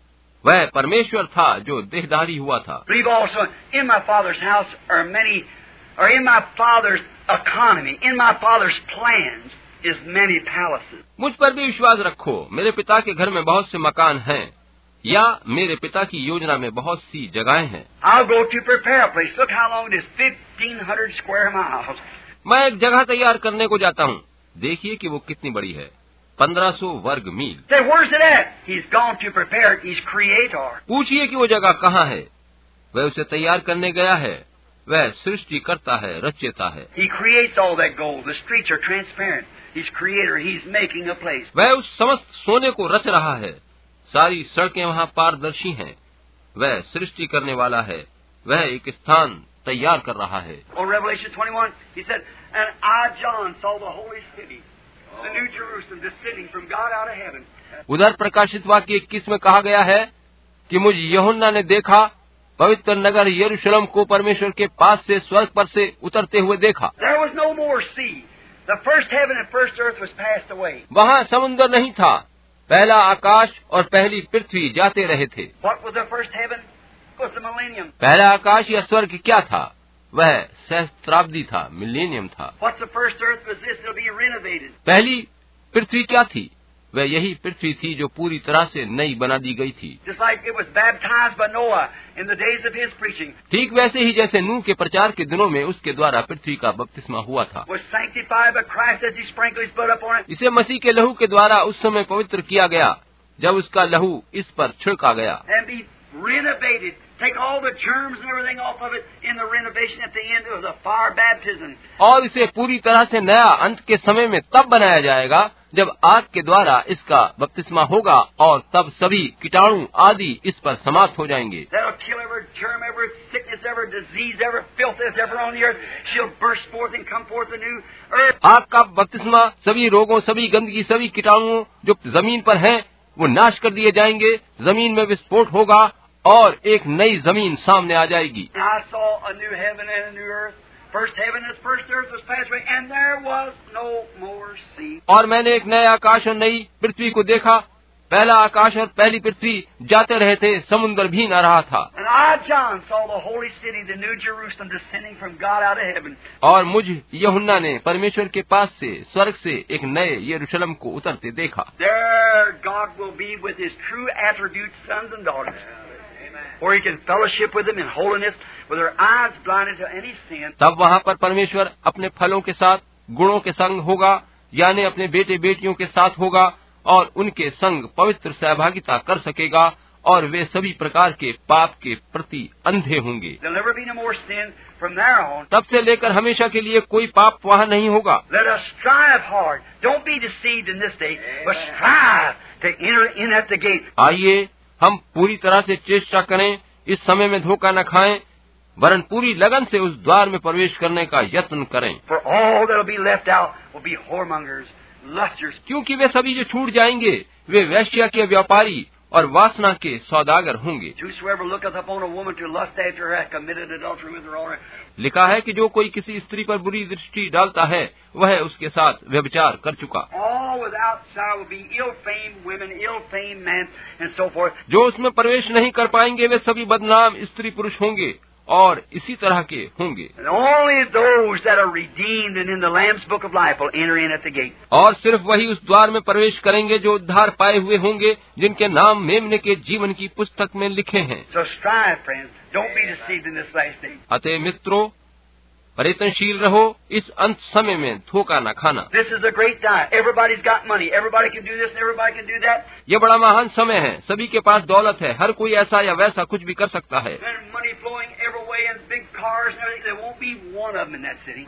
वह परमेश्वर था जो देहधारी हुआ था। Believe also, in my Father's house are many, or in my Father's economy, in my Father's plans is many palaces. मुझ पर भी विश्वास रखो, मेरे पिता के घर में बहुत से मकान हैं, या मेरे पिता की योजना में बहुत सी जगहें हैं। I'll go to prepare a place. Look how long it is, 1,500 square miles. मैं एक जगह तैयार करने को जाता हूँ, देखिए कि वो कितनी बड़ी है, 1500 वर्ग मील। Say, where's it at? He's gone to prepare it. He's creator. पूछिए कि वो जगह कहाँ है। वह उसे तैयार करने गया है, वह सृष्टि करता है, रचयिता है। He creates all that gold. The streets are transparent. He's creator. He's making a place. वह उस समस्त सोने को रच रहा है, सारी सड़कें वहाँ पारदर्शी हैं। वह सृष्टि करने वाला है, वह एक स्थान तैयार कर रहा है। On Revelation 21, he said, and I, John, saw the holy city, the new Jerusalem, descending from God out of heaven. उधर प्रकाशित वाक्य 21 में कहा गया है कि मुझ यूहन्ना ने देखा पवित्र नगर यरूशलेम को परमेश्वर के पास से स्वर्ग पर से उतरते हुए देखा। There was no more sea. The first heaven and first earth was passed away. वहाँ समुद्र नहीं था, पहला आकाश और पहली पृथ्वी जाते रहे थे। What was the first heaven? It was the millennium. पहला आकाश या स्वर्ग क्या था? वह सहस्त्राब्दी था, मिलेनियम था। What's the first earth? Was this? It'll be renovated. पहली पृथ्वी क्या थी? वह यही पृथ्वी थी जो पूरी तरह से नई बना दी गई थी। Just like it was baptized by Noah in the days of his preaching. ठीक वैसे ही जैसे नूह के प्रचार के दिनों में उसके द्वारा पृथ्वी का बपतिस्मा हुआ था। Was sanctified by Christ as he sprinkled his blood upon it. इसे मसीह के लहू के द्वारा उस समय पवित्र किया गया जब उसका लहू इस पर छिड़का गया। And be renovated. Take all the germs and everything off of it in the renovation at the end. It was a fire baptism. और इसे पूरी तरह से नया अंत के समय में तब बनाया जाएगा जब आग के द्वारा इसका बपतिस्मा होगा, और तब सभी कीटाणु आदि इस पर समाप्त हो जाएंगे। That'll kill every germ, every sickness, every disease, every filth that's ever on the earth. She'll burst forth and come forth a new earth. आग का बपतिस्मा सभी रोगों, सभी गंदगी, सभी कीटाणुओं जो जमीन पर हैं, वो नाश कर दिए जाएंगे। जमीन में विस्फोट होगा और एक नई जमीन सामने आ जाएगी। And I saw a new heaven and a new earth. First heaven and first earth was passed away, and there was no more sea. और मैंने एक नए आकाश और नई पृथ्वी को देखा। पहला आकाश और पहली पृथ्वी जाते रहे थे, समुद्र भी न रहा था। And I, John, saw the holy city, the new Jerusalem, descending from God out of heaven. और मुझ यूहन्ना ने परमेश्वर के पास से स्वर्ग से एक नए यरूशलेम को उतरते देखा। There God will be with his true attributes, sons and daughters. Where he can fellowship with them in holiness, with their eyes blinded to any sin. तब वहाँ पर परमेश्वर अपने फलों के साथ गुणों के संग होगा, यानी अपने बेटे बेटियों के साथ होगा, और उनके संग पवित्र सहभागिता कर सकेगा, और वे सभी प्रकार के पाप के प्रति अंधे होंगे। There'll never be no more sin from there on. तब से लेकर हमेशा के लिए कोई पाप वहाँ नहीं होगा। Let us strive hard. Don't be deceived in this day, but strive to enter in at the gate. आइए हम पूरी तरह से चेष्टा करें, इस समय में धोखा न खाएं, वरन पूरी लगन से उस द्वार में प्रवेश करने का यत्न करें। For all that'll be left out will be whoremongers, lusters. क्योंकि वे सभी जो छूट जाएंगे वे वेश्या के व्यापारी और वासना के सौदागर होंगे। Whosoever looketh upon a woman to lust after her hath committed adultery with her already. लिखा है कि जो कोई किसी स्त्री पर बुरी दृष्टि डालता है वह उसके साथ व्यभिचार कर चुका। All without sorrow will be ill-famed women, ill-famed men, and so forth. जो उसमें प्रवेश नहीं कर पाएंगे वे सभी बदनाम स्त्री पुरुष होंगे और इसी तरह के होंगे। And only those that are redeemed and in the Lamb's Book of Life will enter in at the gate. और सिर्फ वही उस द्वार में प्रवेश करेंगे जो उद्धार पाए हुए होंगे, जिनके नाम मेमने के जीवन की पुस्तक में लिखे हैं। So strive, friends. Don't be deceived in this last day. अतः मित्रों, प्रयत्नशील रहो, इस अंत समय में धोखा न खाना। This is a great time. Everybody's got money. Everybody can do this and everybody can do that. ये बड़ा महान समय है, सभी के पास दौलत है, हर कोई ऐसा या वैसा कुछ भी कर सकता है। And money flowing every way and big cars and everything. There won't be one of them in that city.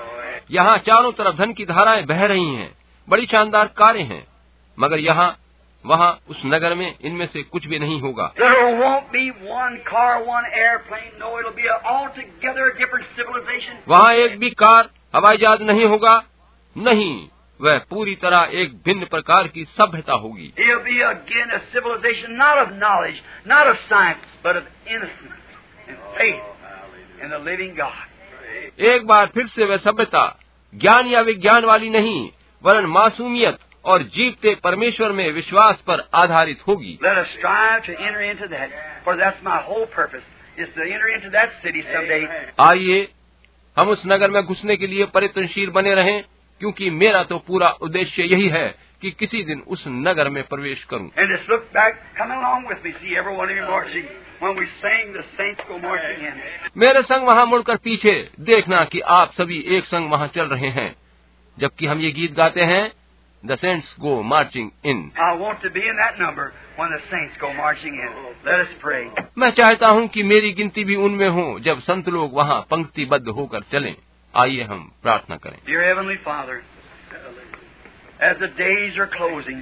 यहाँ चारों तरफ धन की धाराएं बह रही हैं, बड़ी शानदार कारें हैं, मगर यहाँ वहाँ उस नगर में इनमें से कुछ भी नहीं होगा। There won't be one car, one airplane. No, it'll be an altogether different civilization. वहाँ एक भी कार, हवाई जहाज नहीं होगा, नहीं, वह पूरी तरह एक भिन्न प्रकार की सभ्यता होगी। It'll be again a civilization not of knowledge, not of science, but of innocence and faith in the living God. एक बार फिर से वह सभ्यता ज्ञान या विज्ञान वाली नहीं, वरन मासूमियत और जीवते परमेश्वर में विश्वास पर आधारित होगी। Let us strive to enter into that, for that's my whole purpose, is to enter into that city someday. आइए हम उस नगर में घुसने के लिए प्रयत्नशील बने रहें, क्योंकि मेरा तो पूरा उद्देश्य यही है कि किसी दिन उस नगर में प्रवेश करूं। And just look back, come along with me, see every one of you marching. When we sing, the saints go marching in. मेरे संग वहां मुड़कर पीछे देखना कि आप सभी एक संग वहां चल रहे हैं, जबकि हम ये गीत गाते हैं, The saints go marching in. I want to be in that number when the saints go marching in. Let us pray. मैं चाहता हूं कि मेरी गिनती भी उनमें हो जब संत लोग वहां पंक्तिबद्ध होकर चलें। आइए हम प्रार्थना करें। Dear Heavenly Father, as the days are closing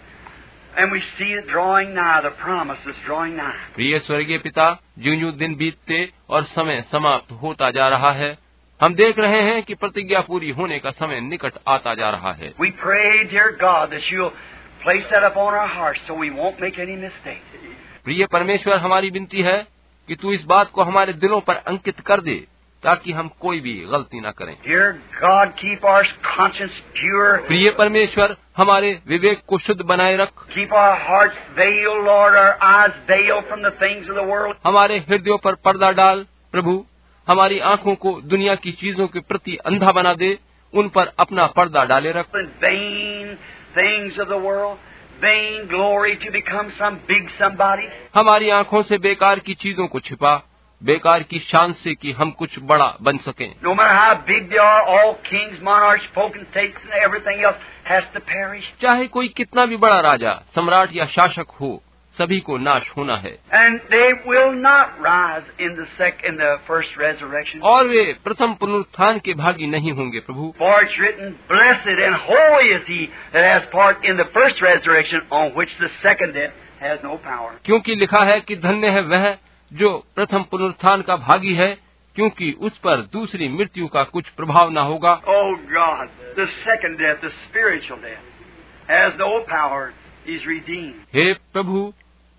and we see it drawing nigh, the promise is drawing nigh. प्रिय स्वर्गीय पिता, ज्यों-ज्यों दिन बीतते और समय समाप्त होता जा रहा है, हम देख रहे हैं कि प्रतिज्ञा पूरी होने का समय निकट आता जा रहा है। We pray, dear God, that you'll place that upon our hearts so we won't make any mistake. प्रिय परमेश्वर, हमारी विनती है कि तू इस बात को हमारे दिलों पर अंकित कर दे, ताकि हम कोई भी गलती न करें। Dear God, keep our conscience pure. प्रिय परमेश्वर, हमारे विवेक को शुद्ध बनाए रख। Keep our hearts veiled, Lord, our eyes veiled from the things of the world. हमारे हृदयों पर पर्दा डाल प्रभु, हमारी आंखों को दुनिया की चीजों के प्रति अंधा बना दे, उन पर अपना पर्दा डाले रख। And vain things of the world, vain glory to become some big somebody. हमारी आंखों से बेकार की चीजों को छिपा, बेकार की शान से कि हम कुछ बड़ा बन सकें। No matter how big they are, all kings, monarchs, potentates, and everything else has to perish. चाहे कोई कितना भी बड़ा राजा, सम्राट या शासक हो, सभी को नाश होना है। And they will not rise in the first resurrection. और वे प्रथम पुनरुत्थान के भागी नहीं होंगे प्रभु। For it's written, blessed and holy is he that has part in the first resurrection, on which the second death has no power. क्योंकि लिखा है कि धन्य है वह जो प्रथम पुनरुत्थान का भागी है, क्योंकि उस पर दूसरी मृत्यु का कुछ प्रभाव न होगा। Oh God, the second death, the spiritual death, has no power. He's redeemed. हे प्रभु,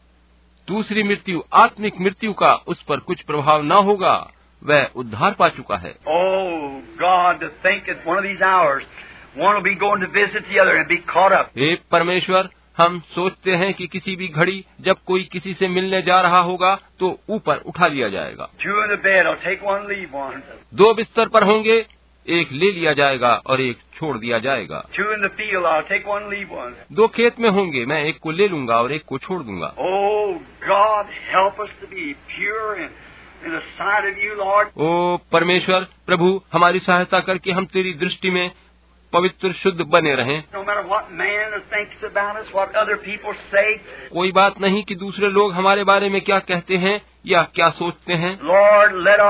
दूसरी मृत्यु, आत्मिक मृत्यु का उस पर कुछ प्रभाव न होगा, वह उद्धार पा चुका है। Oh God, to think that one of these hours, one will be going to visit the other and be caught up. हे परमेश्वर, हम सोचते हैं कि किसी भी घड़ी जब कोई किसी से मिलने जा रहा होगा तो ऊपर उठा लिया जाएगा। 2 in the bed, I'll take one, leave one. 2 बिस्तर पर होंगे, एक ले लिया जाएगा और एक छोड़ दिया जाएगा। 2 in the field, I'll take one, leave one. 2 खेत में होंगे, मैं एक को ले लूंगा और एक को छोड़ दूंगा। Oh God, help us to be pure in the sight of you, Lord. ओ परमेश्वर प्रभु, हमारी सहायता करके हम तेरी दृष्टि में पवित्र शुद्ध बने रहें। No matter what man thinks about us, what other people say. कोई बात नहीं कि दूसरे लोग हमारे बारे में क्या कहते हैं या क्या सोचते हैं। Lord, let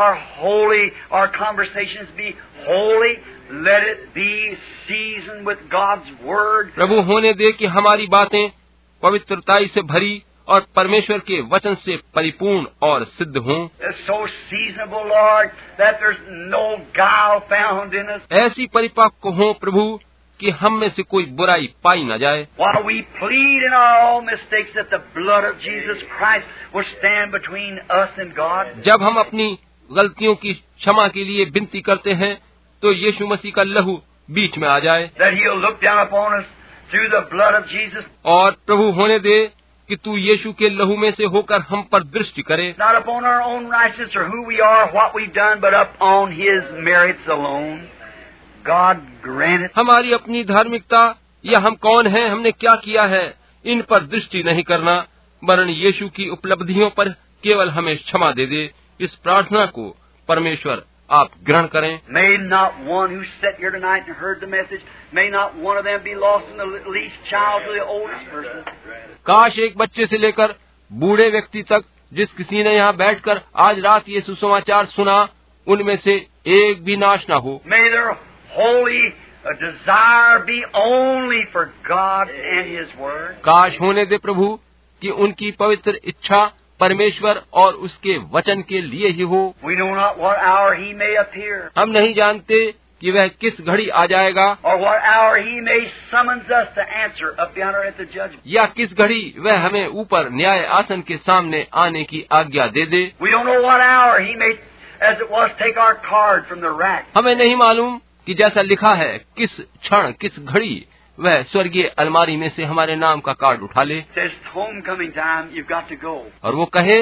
our conversations be holy. Let it be seasoned with God's word. प्रभु, होने दे कि हमारी बातें पवित्रताई से भरी और परमेश्वर के वचन से परिपूर्ण और सिद्ध हों। It's so seasonable, Lord, that there's no guile found in us. ऐसी परिपक्व हों प्रभु कि हम में से कोई बुराई पाई न जाए। While we plead in our all mistakes that the blood of Jesus Christ will stand between us and God. जब हम अपनी गलतियों की क्षमा के लिए विनती करते हैं, तो यीशु मसीह का लहू बीच में आ जाए। That He'll look down upon us through the blood of Jesus. और प्रभु, होने दे कि तू यीशु के लहू में से होकर हम पर दृष्टि करे। Not upon our own righteousness or who we are, what we've done, but upon His merits alone. God grant it. हमारी अपनी धार्मिकता या हम कौन हैं, हमने क्या किया है, इन पर दृष्टि नहीं करना, वरन यीशु की उपलब्धियों पर केवल हमें क्षमा दे दे। इस प्रार्थना को परमेश्वर आप ग्रहण करें। May not one who sat here tonight and heard the message, may not one of them be lost in the least child to the oldest person. काश एक बच्चे से लेकर बूढ़े व्यक्ति तक, जिस किसी ने यहाँ बैठकर आज रात ये सुसमाचार सुना, उनमें से एक भी नाश न हो। May their holy desire be only for God and His Word. काश होने दे प्रभु कि उनकी पवित्र इच्छा परमेश्वर और उसके वचन के लिए ही हो। We know not what hour He may appear, हम नहीं जानते कि वह किस घड़ी आ जाएगा or what hour He may summons us to answer up yonder at the judgment. या किस घड़ी वह हमें ऊपर न्याय आसन के सामने आने की आज्ञा दे दे। We don't know what hour He may as it was take our card from the rack. हमें नहीं मालूम कि जैसा लिखा है किस क्षण किस घड़ी वह स्वर्गीय अलमारी में से हमारे नाम का कार्ड उठा ले It says homecoming time, you've got to go. और वो कहे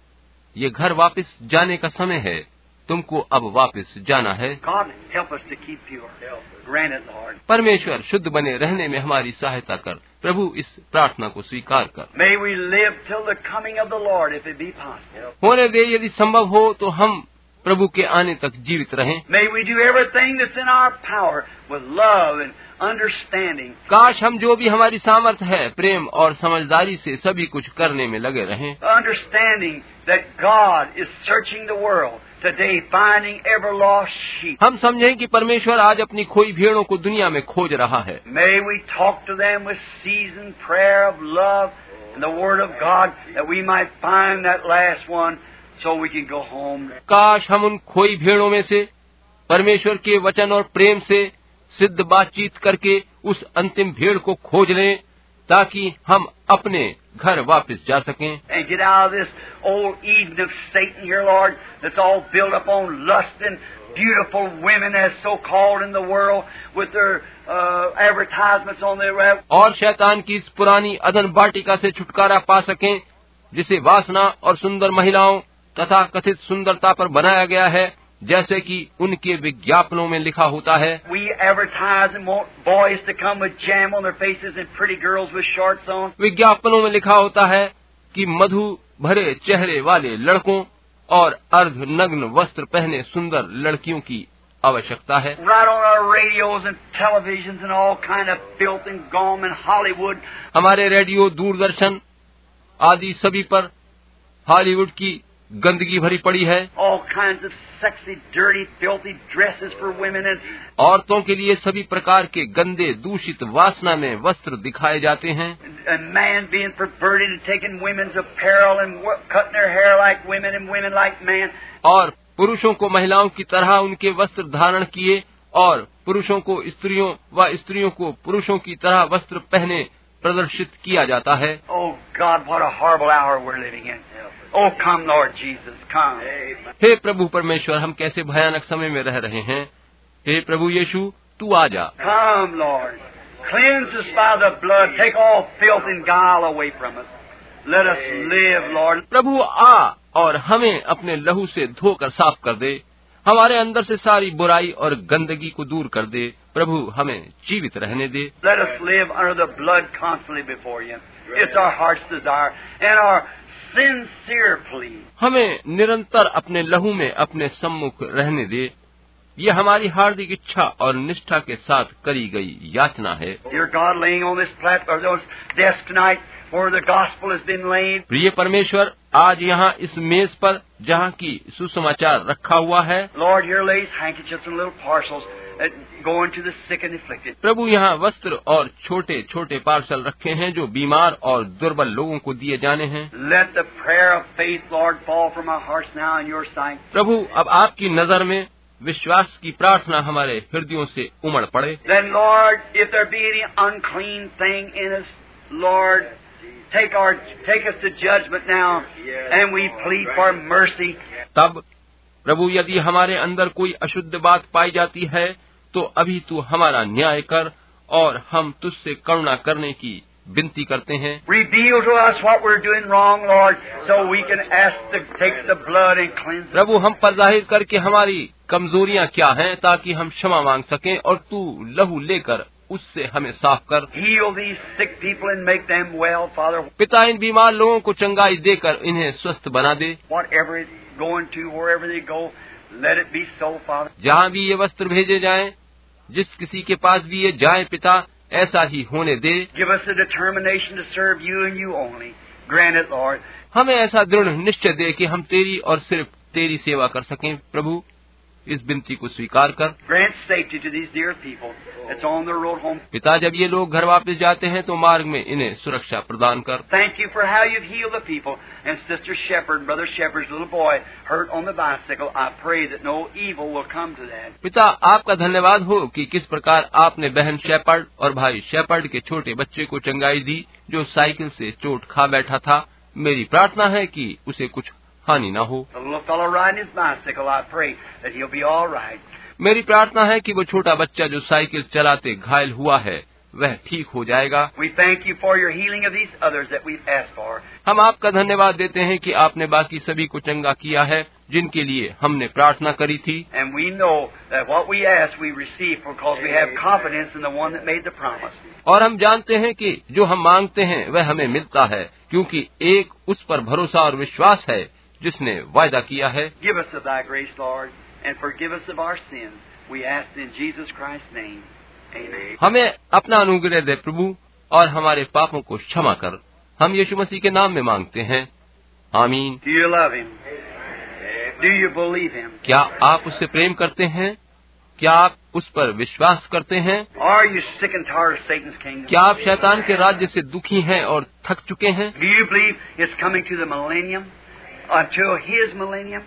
ये घर वापस जाने का समय है, तुमको अब वापस जाना है। God help us to keep pure. Grant it, Lord. परमेश्वर शुद्ध बने रहने में हमारी सहायता कर। प्रभु इस प्रार्थना को स्वीकार कर। May we live till the coming of the Lord, if it be possible. होने दे, यदि संभव हो तो हम प्रभु के आने तक जीवित रहें। May we do everything that's in our power with love and understanding. काश हम जो भी हमारी सामर्थ है प्रेम और समझदारी से सभी कुछ करने में लगे रहें। Understanding that God is searching the world today, finding ever lost sheep. हम समझें कि परमेश्वर आज अपनी खोई भेड़ों को दुनिया में खोज रहा है। May we talk to them with seasoned prayer of love and the Word of God, that we might find that last one, so we can go home. काश हम उन खोई भेड़ों में से परमेश्वर के वचन और प्रेम से सिद्ध बातचीत करके उस अंतिम भेड़ को खोज लें, ताकि हम अपने घर वापस जा सकें। And get out of this old Eden of Satan here, Lord, that's all built upon lust and beautiful women as so called in the world with their advertisements on their web. और शैतान की इस पुरानी अदन बाटिका से छुटकारा पा सकें, जिसे वासना और सुंदर महिलाओं तथा कथित सुंदरता पर बनाया गया है, जैसे कि उनके विज्ञापनों में लिखा होता है। We advertise and want boys to come with jam on their faces and pretty girls with shorts on. विज्ञापनों में लिखा होता है कि मधु भरे चेहरे वाले लड़कों और अर्ध नग्न वस्त्र पहने सुंदर लड़कियों की आवश्यकता है। Right on our radios and televisions and all kind of filth and gum and Hollywood. हमारे रेडियो, दूरदर्शन आदि सभी पर हॉलीवुड की गंदगी भरी पड़ी है। All kinds of sexy, dirty, filthy dresses for women and औरतों के लिए सभी प्रकार के गंदे दूषित वासना में वस्त्र दिखाए जाते हैं। man being perverted and taking women's apparel and cutting their hair like women and women like men. और पुरुषों को महिलाओं की तरह उनके वस्त्र धारण किए और पुरुषों को स्त्रियों व स्त्रियों को पुरुषों की तरह वस्त्र पहने प्रदर्शित किया जाता है। Oh God, what a horrible hour we're living in. Oh, come, Lord Jesus, come. हे प्रभु परमेश्वर, हम कैसे भयानक समय में रह रहे हैं। हे प्रभु यीशु, तू आ जा। Come, Lord. Cleanse us by the blood. Take all filth and guile away from us. Let us live, Lord. प्रभु आ और हमें अपने लहू से धोकर साफ कर दे। हमारे अंदर से सारी बुराई और गंदगी को दूर कर दे। प्रभु हमें जीवित रहने दे। Let us live under the blood constantly before you. It's our heart's desire and our sincere plea. हमें निरंतर अपने लहू में अपने सम्मुख रहने दे। ये हमारी हार्दिक इच्छा और निष्ठा के साथ करी गई याचना है। Dear God, laying on this platform, this desk tonight, where the gospel has been laid. प्रिय परमेश्वर, आज यहाँ इस मेज पर जहाँ की सुसमाचार रखा हुआ है, Lord, here lays handkerchiefs and little parcels that going to the sick and afflicted. प्रभु यहाँ वस्त्र और छोटे छोटे पार्सल रखे हैं जो बीमार और दुर्बल लोगों को दिए जाने हैं। Let the prayer of faith, Lord, fall from our hearts now in your sight. प्रभु, अब आपकी नजर में विश्वास की प्रार्थना हमारे हृदयों से उमड़ पड़े। Then, Lord, if there be any unclean thing in us, Lord, take us to judgment now, and we plead for mercy. तब प्रभु, यदि हमारे अंदर कोई अशुद्ध बात पाई जाती है तो अभी तू हमारा न्याय कर और हम तुझसे करुणा करने की विनती करते हैं। Reveal to us what we're doing wrong, Lord, so we can ask to take the blood and cleanse us. प्रभु, हम पर जाहिर करके हमारी कमजोरियां क्या हैं, ताकि हम क्षमा मांग सकें और तू लहू लेकर उससे हमें साफ कर। Heal these sick people and make them well, Father. पिता, इन बीमार लोगों को चंगाई देकर इन्हें स्वस्थ बना दे। Whatever it's going to, wherever they go, let it be so, Father. जहाँ भी ये वस्त्र भेजे जाएं, जिस किसी के पास भी ये जाए, पिता, ऐसा ही होने दे। Give us a determination to serve you and you only. Grant it, Lord. हमें ऐसा दृढ़ निश्चय दे कि हम तेरी और सिर्फ तेरी सेवा कर सकें। प्रभु, इस विनती को स्वीकार कर। Grant safety to these dear people that's on their road home. पिता, जब ये लोग घर वापस जाते हैं तो मार्ग में इन्हें सुरक्षा प्रदान कर। Thank you for how you've healed the people. And Sister Shepherd, Brother Shepherd's little boy hurt on the bicycle. I pray that no evil will come to that. पिता, आपका धन्यवाद हो कि किस प्रकार आपने बहन शेपर्ड और भाई शेपर्ड के छोटे बच्चे को चंगाई दी जो साइकिल से चोट खा बैठा था। मेरी प्रार्थना है कि उसे कुछ हानि न हो। The little fellow riding his bicycle, I pray that he'll be all right. मेरी प्रार्थना है कि वो छोटा बच्चा जो साइकिल चलाते घायल हुआ है वह ठीक हो जाएगा। We thank you for your healing of these others that we've asked for. हम आपका धन्यवाद देते हैं कि आपने बाकी सभी को चंगा किया है जिनके लिए हमने प्रार्थना करी थी। And we know that what we ask we receive because we have confidence in the one that made the promise. और हम जानते हैं कि जो हम मांगते हैं वह हमें मिलता है क्योंकि एक उस पर भरोसा और विश्वास है जिसने वायदा किया है। Give us of thy grace, Lord, and forgive us of our sins. We ask in Jesus Christ's name. Amen. हमें अपना अनुग्रह दे प्रभु और हमारे पापों को क्षमा कर, हम यीशु मसीह के नाम में मांगते हैं। आमीन। Do you love him? Do you believe him? क्या आप उससे प्रेम करते हैं? क्या आप उस पर विश्वास करते हैं? Are you sick and tired of Satan's kingdom? क्या आप शैतान के राज्य से दुखी हैं और थक चुके हैं? Do you believe it's coming to the millennium? Until his millennium?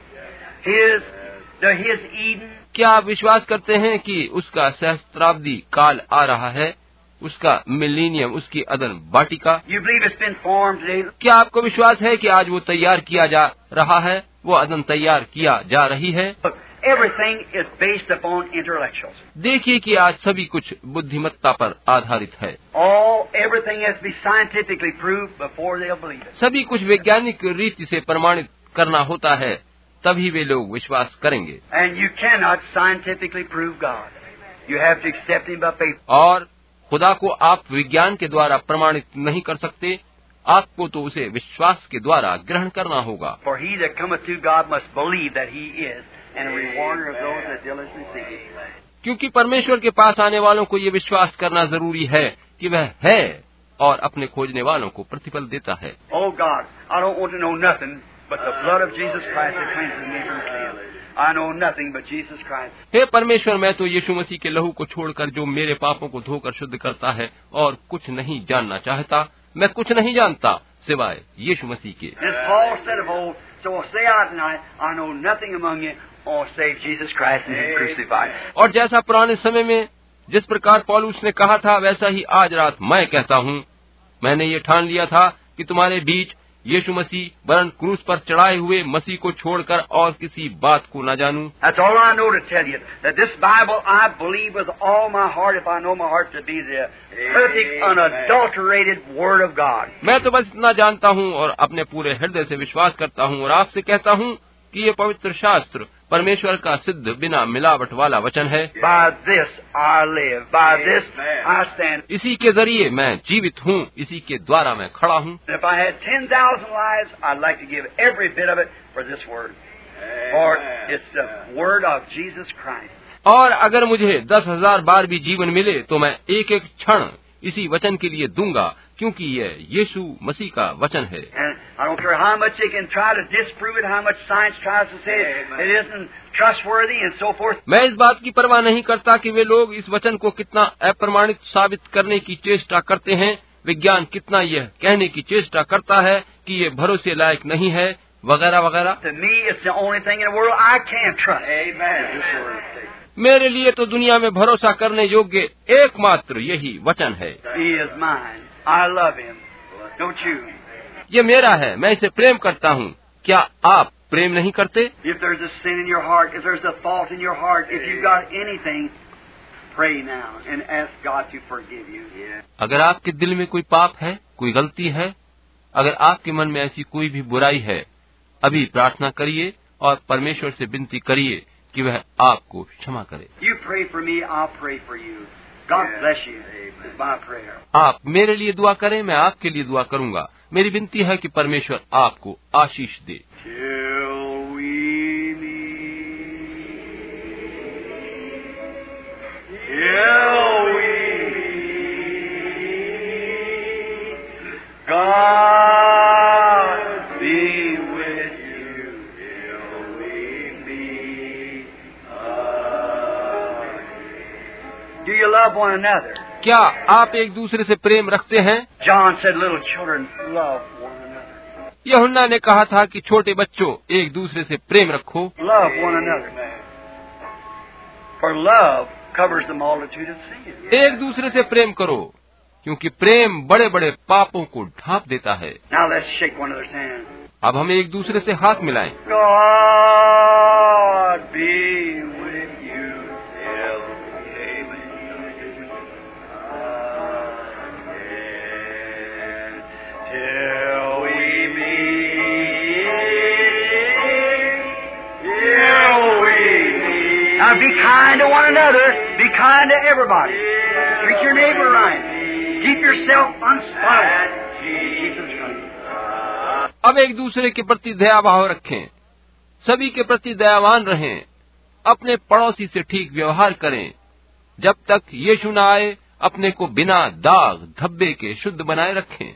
His Eden? क्या आप विश्वास करते हैं कि उसका सहस्त्राब्दी काल आ रहा है, उसका मिलेनियम, उसकी अदन वाटिका? You believe it's been formed today? क्या आपको विश्वास है कि आज वो तैयार किया जा रहा है, वो अदन तैयार किया जा रही है? Look, everything is based upon intellectuals. देखिए कि आज सभी कुछ बुद्धिमत्ता पर आधारित है। Everything has to be scientifically proved before they'll believe it. सभी कुछ वैज्ञानिक रीति से प्रमाणित करना होता है, तभी वे लोग विश्वास करेंगे। And you cannot scientifically prove God. You have to accept him by faith. और खुदा को आप विज्ञान के द्वारा प्रमाणित नहीं कर सकते, आपको तो उसे विश्वास के द्वारा ग्रहण करना होगा। For he that cometh to God must believe that he is, and a rewarder of those that diligently seek him. क्योंकि परमेश्वर के पास आने वालों को ये विश्वास करना जरूरी है कि वह है और अपने खोजने वालों को प्रतिफल देता है। Oh God, I don't want to know nothing but the blood of Jesus Christ that cleanses me from sin. I know nothing but Jesus Christ. हे परमेश्वर, मैं तो यीशु मसीह के लहू को छोड़कर जो मेरे पापों को धोकर शुद्ध करता है और कुछ नहीं जानना चाहता। मैं कुछ नहीं जानता सिवाय यीशु मसीह के। As Paul said of old, so say I tonight, I know nothing among you, save Jesus Christ and him crucified. और जैसा पुराने समय में जिस प्रकार पौलुस ने कहा था, वैसा ही आज रात मैं कहता हूँ, मैंने ये ठान लिया था कि तुम्हारे बीच यीशु मसीह वरन क्रूस पर चढ़ाए हुए मसीह को छोड़कर और किसी बात को न जानूं। That's all I know to tell you. That this Bible I believe with all my heart, if I know my heart to be the perfect, unadulterated Word of God. मैं तो बस इतना जानता हूँ और अपने पूरे हृदय से विश्वास करता हूँ और आपसे कहता हूँ कि ये पवित्र शास्त्र परमेश्वर का सिद्ध बिना मिलावट वाला वचन है। By this I live. By this I stand. इसी के जरिए मैं जीवित हूँ, इसी के द्वारा मैं खड़ा हूँ। If I had 10,000 lives, I'd like to give every bit of it for this Word. For it's the Word of Jesus Christ. और अगर मुझे 10,000 बार भी जीवन मिले तो मैं एक एक क्षण इसी वचन के लिए दूंगा, क्योंकि यह यीशु मसीह का वचन है। And I don't care how much they can try to disprove it, how much science tries to say it isn't trustworthy and so forth. मैं इस बात की परवाह नहीं करता कि वे लोग इस वचन को कितना अप्रमाणित साबित करने की चेष्टा करते हैं, विज्ञान कितना यह कहने की चेष्टा करता है कि ये भरोसे लायक नहीं है, वगैरह वगैरह। To me, it's the only thing in the world I can trust. Amen. मेरे लिए तो दुनिया में भरोसा करने योग्य एकमात्र यही वचन है। He is mine. I love him. Don't you? ये मेरा है, मैं इसे प्रेम करता हूँ। क्या आप प्रेम नहीं करते? If there's a sin in your heart, if there's a fault in your heart, if you've got anything, pray now and ask God to forgive you. अगर आपके दिल में कोई पाप है, कोई गलती है, अगर आपके मन में ऐसी कोई भी बुराई है, अभी प्रार्थना करिए और परमेश्वर से विनती करिए कि वह आपको क्षमा करे। You pray for me, I'll pray for you. God bless you. Is my prayer. आप मेरे लिए दुआ करें, मैं आपके लिए दुआ करूंगा। मेरी विनती है कि परमेश्वर आपको आशीष दे। Till we meet. Till we meet. God be with you till we meet again. Do you love one another? क्या आप एक दूसरे से प्रेम रखते हैं? John said, little children, love one another. यूहन्ना ने कहा था कि छोटे बच्चों एक दूसरे से प्रेम रखो। Love one another. For love covers the multitude of sins. एक दूसरे से प्रेम करो, क्योंकि प्रेम बड़े बड़े पापों को ढांप देता है। Now let's shake one another's hand. अब हम एक दूसरे से हाथ मिलाएं। God be with you till we meet. Now be kind to one another. Be kind to everybody. Treat your neighbor right. Keep yourself unspotted. Jesus Christ. अब एक दूसरे के प्रति दया भाव रखें, सभी के प्रति दयावान रहें, अपने पड़ोसी से ठीक व्यवहार करें, जब तक यीशु न आए अपने को बिना दाग धब्बे के शुद्ध बनाए रखें।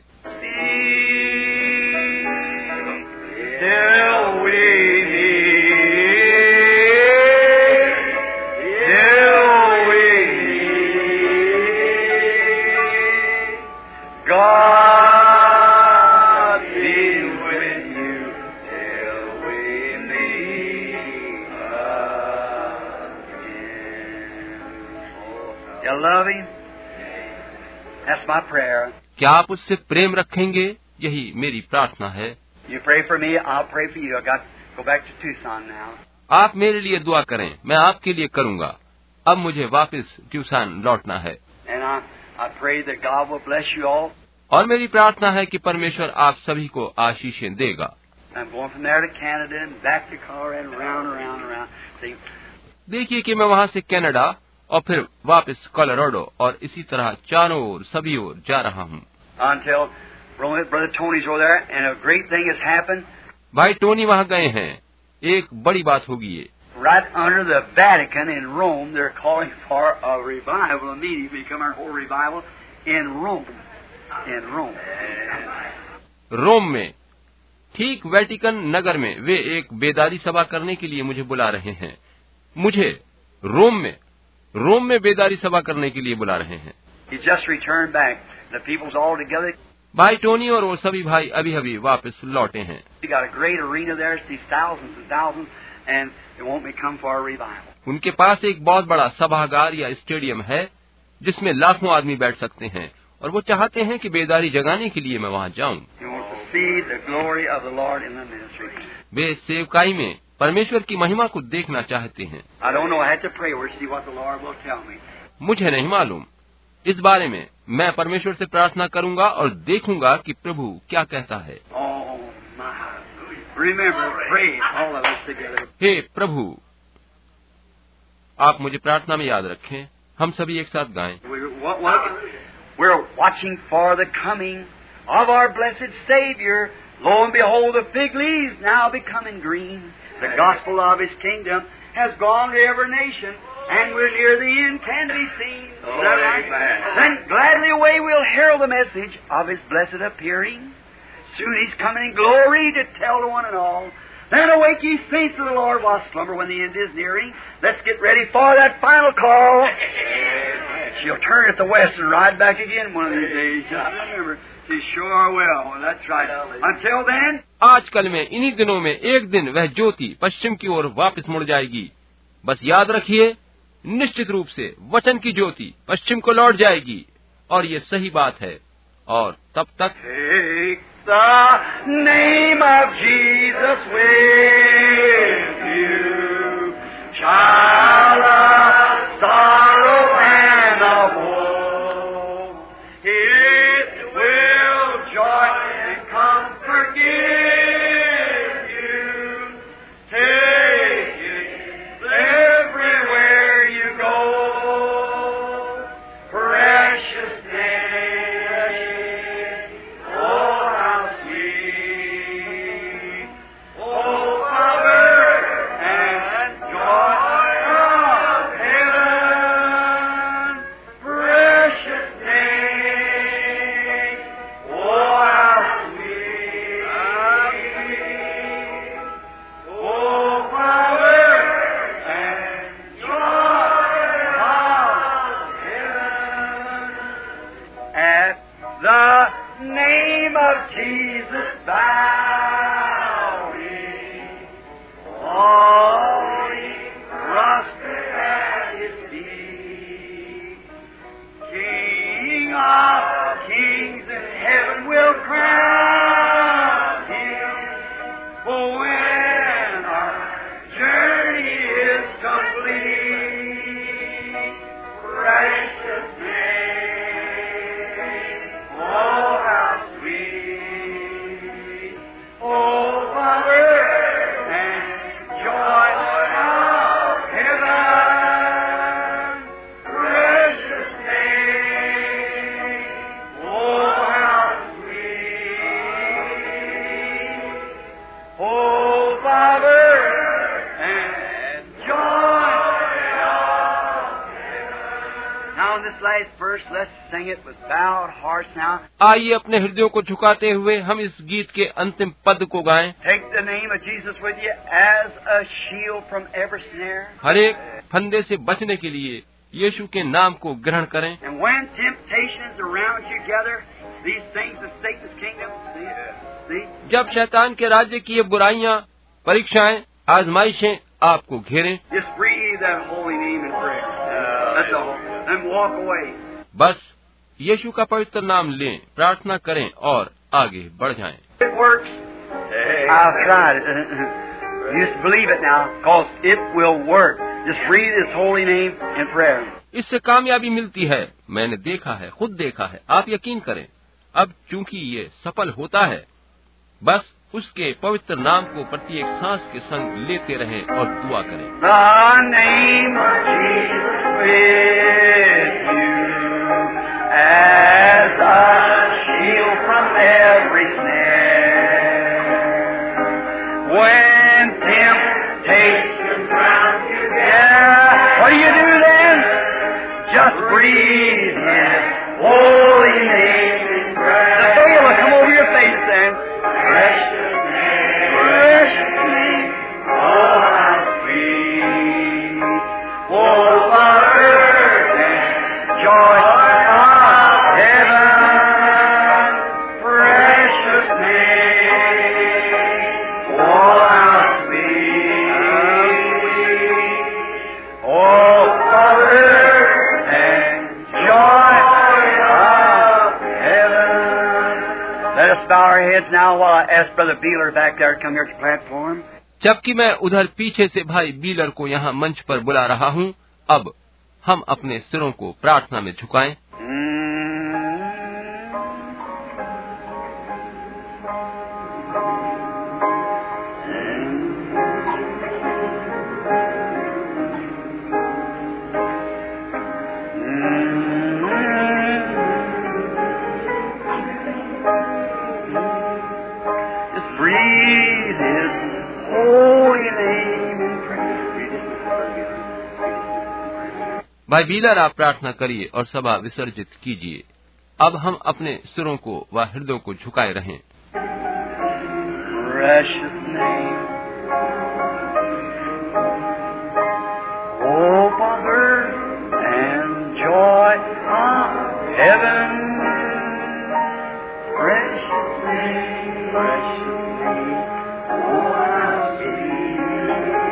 That's my prayer. क्या आप उससे प्रेम रखेंगे? यही मेरी प्रार्थना है। You pray for me, I'll pray for you. I got to go back to Tucson now. आप मेरे लिए दुआ करें, मैं आपके लिए करूंगा। अब मुझे वापस ट्यूसान लौटना है। And I pray that God will bless you all. और मेरी प्रार्थना है कि परमेश्वर आप सभी को आशीषें देगा। I'm going from there to Canada and back to Colorado and around. See? देखिए कि मैं वहाँ से कनाडा और फिर वापस कोलोराडो और इसी तरह चारों ओर सभी ओर जा रहा हूँ। Until Brother Tony's over there and a great thing has happened. भाई टोनी वहाँ गए हैं, एक बड़ी बात होगी ये। Right under the Vatican in Rome, they're calling for a revival immediately, become our whole revival in Rome. रोम में, ठीक वेटिकन नगर में वे एक बेदारी सभा करने के लिए मुझे बुला रहे हैं। मुझे रोम में बेदारी सभा करने के लिए बुला रहे हैं। He just returned back. The people's all together. भाई टोनी और वो सभी भाई अभी वापस लौटे हैं। He got a great arena there, sees thousands and thousands, and they want me to come for a revival. उनके पास एक बहुत बड़ा सभागार या स्टेडियम है, जिसमें लाखों आदमी बैठ सकते हैं, और वो चाहते हैं कि बेदारी जगाने के लिए मैं वहाँ जाऊँ। He wants to see the glory of the Lord in the ministry. वे सेवकाई में परमेश्वर की महिमा को देखना चाहते हैं। I don't know. I had to pray or see what the Lord will tell me. मुझे नहीं मालूम, इस बारे में मैं परमेश्वर से प्रार्थना करूंगा और देखूंगा कि प्रभु क्या कहता है। Oh my! Remember, pray all of us together. हे प्रभु, आप मुझे प्रार्थना में याद रखें, हम सभी एक साथ गाएं। We're watching for the coming of our blessed Savior. Lo and behold, the fig leaves now becoming green. The gospel of His kingdom has gone to every nation, and we're near the end can be seen. Is that right? Then gladly away we'll herald the message of His blessed appearing. Soon He's coming in glory to tell to one and all. Then awake ye saints of the Lord while slumber when the end is nearing. Let's get ready for that final call. She'll turn at the west and ride back again one of these days. I remember. She sure will. That's right. Until then. आजकल में इन्हीं दिनों में एक दिन वह ज्योति पश्चिम की ओर वापस मुड़ जाएगी। बस याद रखिए, निश्चित रूप से वचन की ज्योति पश्चिम को लौट जाएगी, और ये सही बात है। और तब तक Take the name of Jesus with you, child of sorrow and of woe. It will joy and comfort give you. Take it everywhere you go. Precious name, oh how sweet, oh power and joy Oh, when our journey is complete, precious name, oh, how sweet, oh, Father, and joy of heaven, precious name, oh, how sweet, oh, Father, and joy of heaven. Now in this last verse, let's sing it with bowed hearts now. आइए अपने हृदयों को झुकाते हुए हम इस गीत के अंतिम पद को गाएं। Take the name of Jesus with you as a shield from every snare. हर एक फंदे से बचने के लिए यीशु के नाम को ग्रहण करें। And when temptation is around you gather, these things of Satan's kingdom, see? जब शैतान के राज्य की ये बुराइयां, परीक्षाएं, आजमाइशें आपको घेरें, Just breathe that holy name in prayer. That's all. And walk away. बस यीशु का पवित्र नाम लें, प्रार्थना करें और आगे बढ़ जाएं। It works. I've tried it. You just believe it now, because it will work. Just breathe His holy name in prayer. इससे कामयाबी मिलती है, मैंने देखा है, खुद देखा है, आप यकीन करें। अब चूंकि ये सफल होता है, बस उसके पवित्र नाम को प्रत्येक सांस के संग लेते रहें और दुआ करें। The name of Jesus with you as a shield from every snare. When temptation round you, what do you do then? Just breathe His holy name in prayer. The veil will come over your face then. Precious name, precious name, oh how sweet, oh Father, and joy of heaven, precious name, oh how sweet, oh Father, and joy of heaven. Let us bow our heads now while I ask Brother Beeler back there to come here to the platform. जबकि मैं उधर पीछे से भाई Beeler को यहाँ मंच पर बुला रहा हूँ, अब हम अपने सिरों को प्रार्थना में झुकाएं। Just breathe His holy name in prayer. भाई बीलर, आप प्रार्थना करिए और सभा विसर्जित कीजिए। अब हम अपने सिरों को व हृदयों को झुकाए रहें। Precious name, oh Father, and joy of heaven. Precious name, oh how sweet,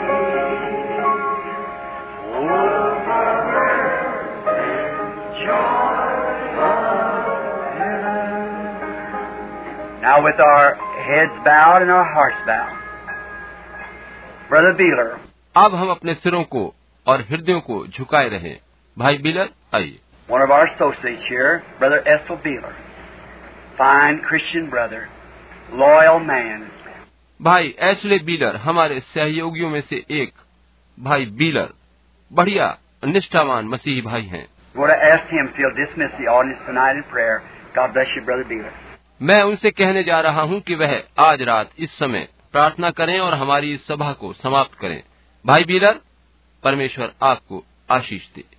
oh Father, and joy of heaven. Now with our heads bowed and our hearts bowed, Brother Beeler. अब हम अपने सिरों को और हृदयों को झुकाए रहें। भाई बीलर, आइए। One of our associates here, Brother Ethel Beeler, fine Christian brother, loyal man. भाई एशले बीलर हमारे सहयोगियों में से एक। भाई बीलर बढ़िया निष्ठावान मसीही भाई हैं। Would I ask him to dismiss the audience tonight in prayer? God bless you, Brother Beeler. मैं उनसे कहने जा रहा हूं कि वह आज रात इस समय प्रार्थना करें और हमारी इस सभा को समाप्त करें। भाई बीलर, परमेश्वर आपको आशीष दे।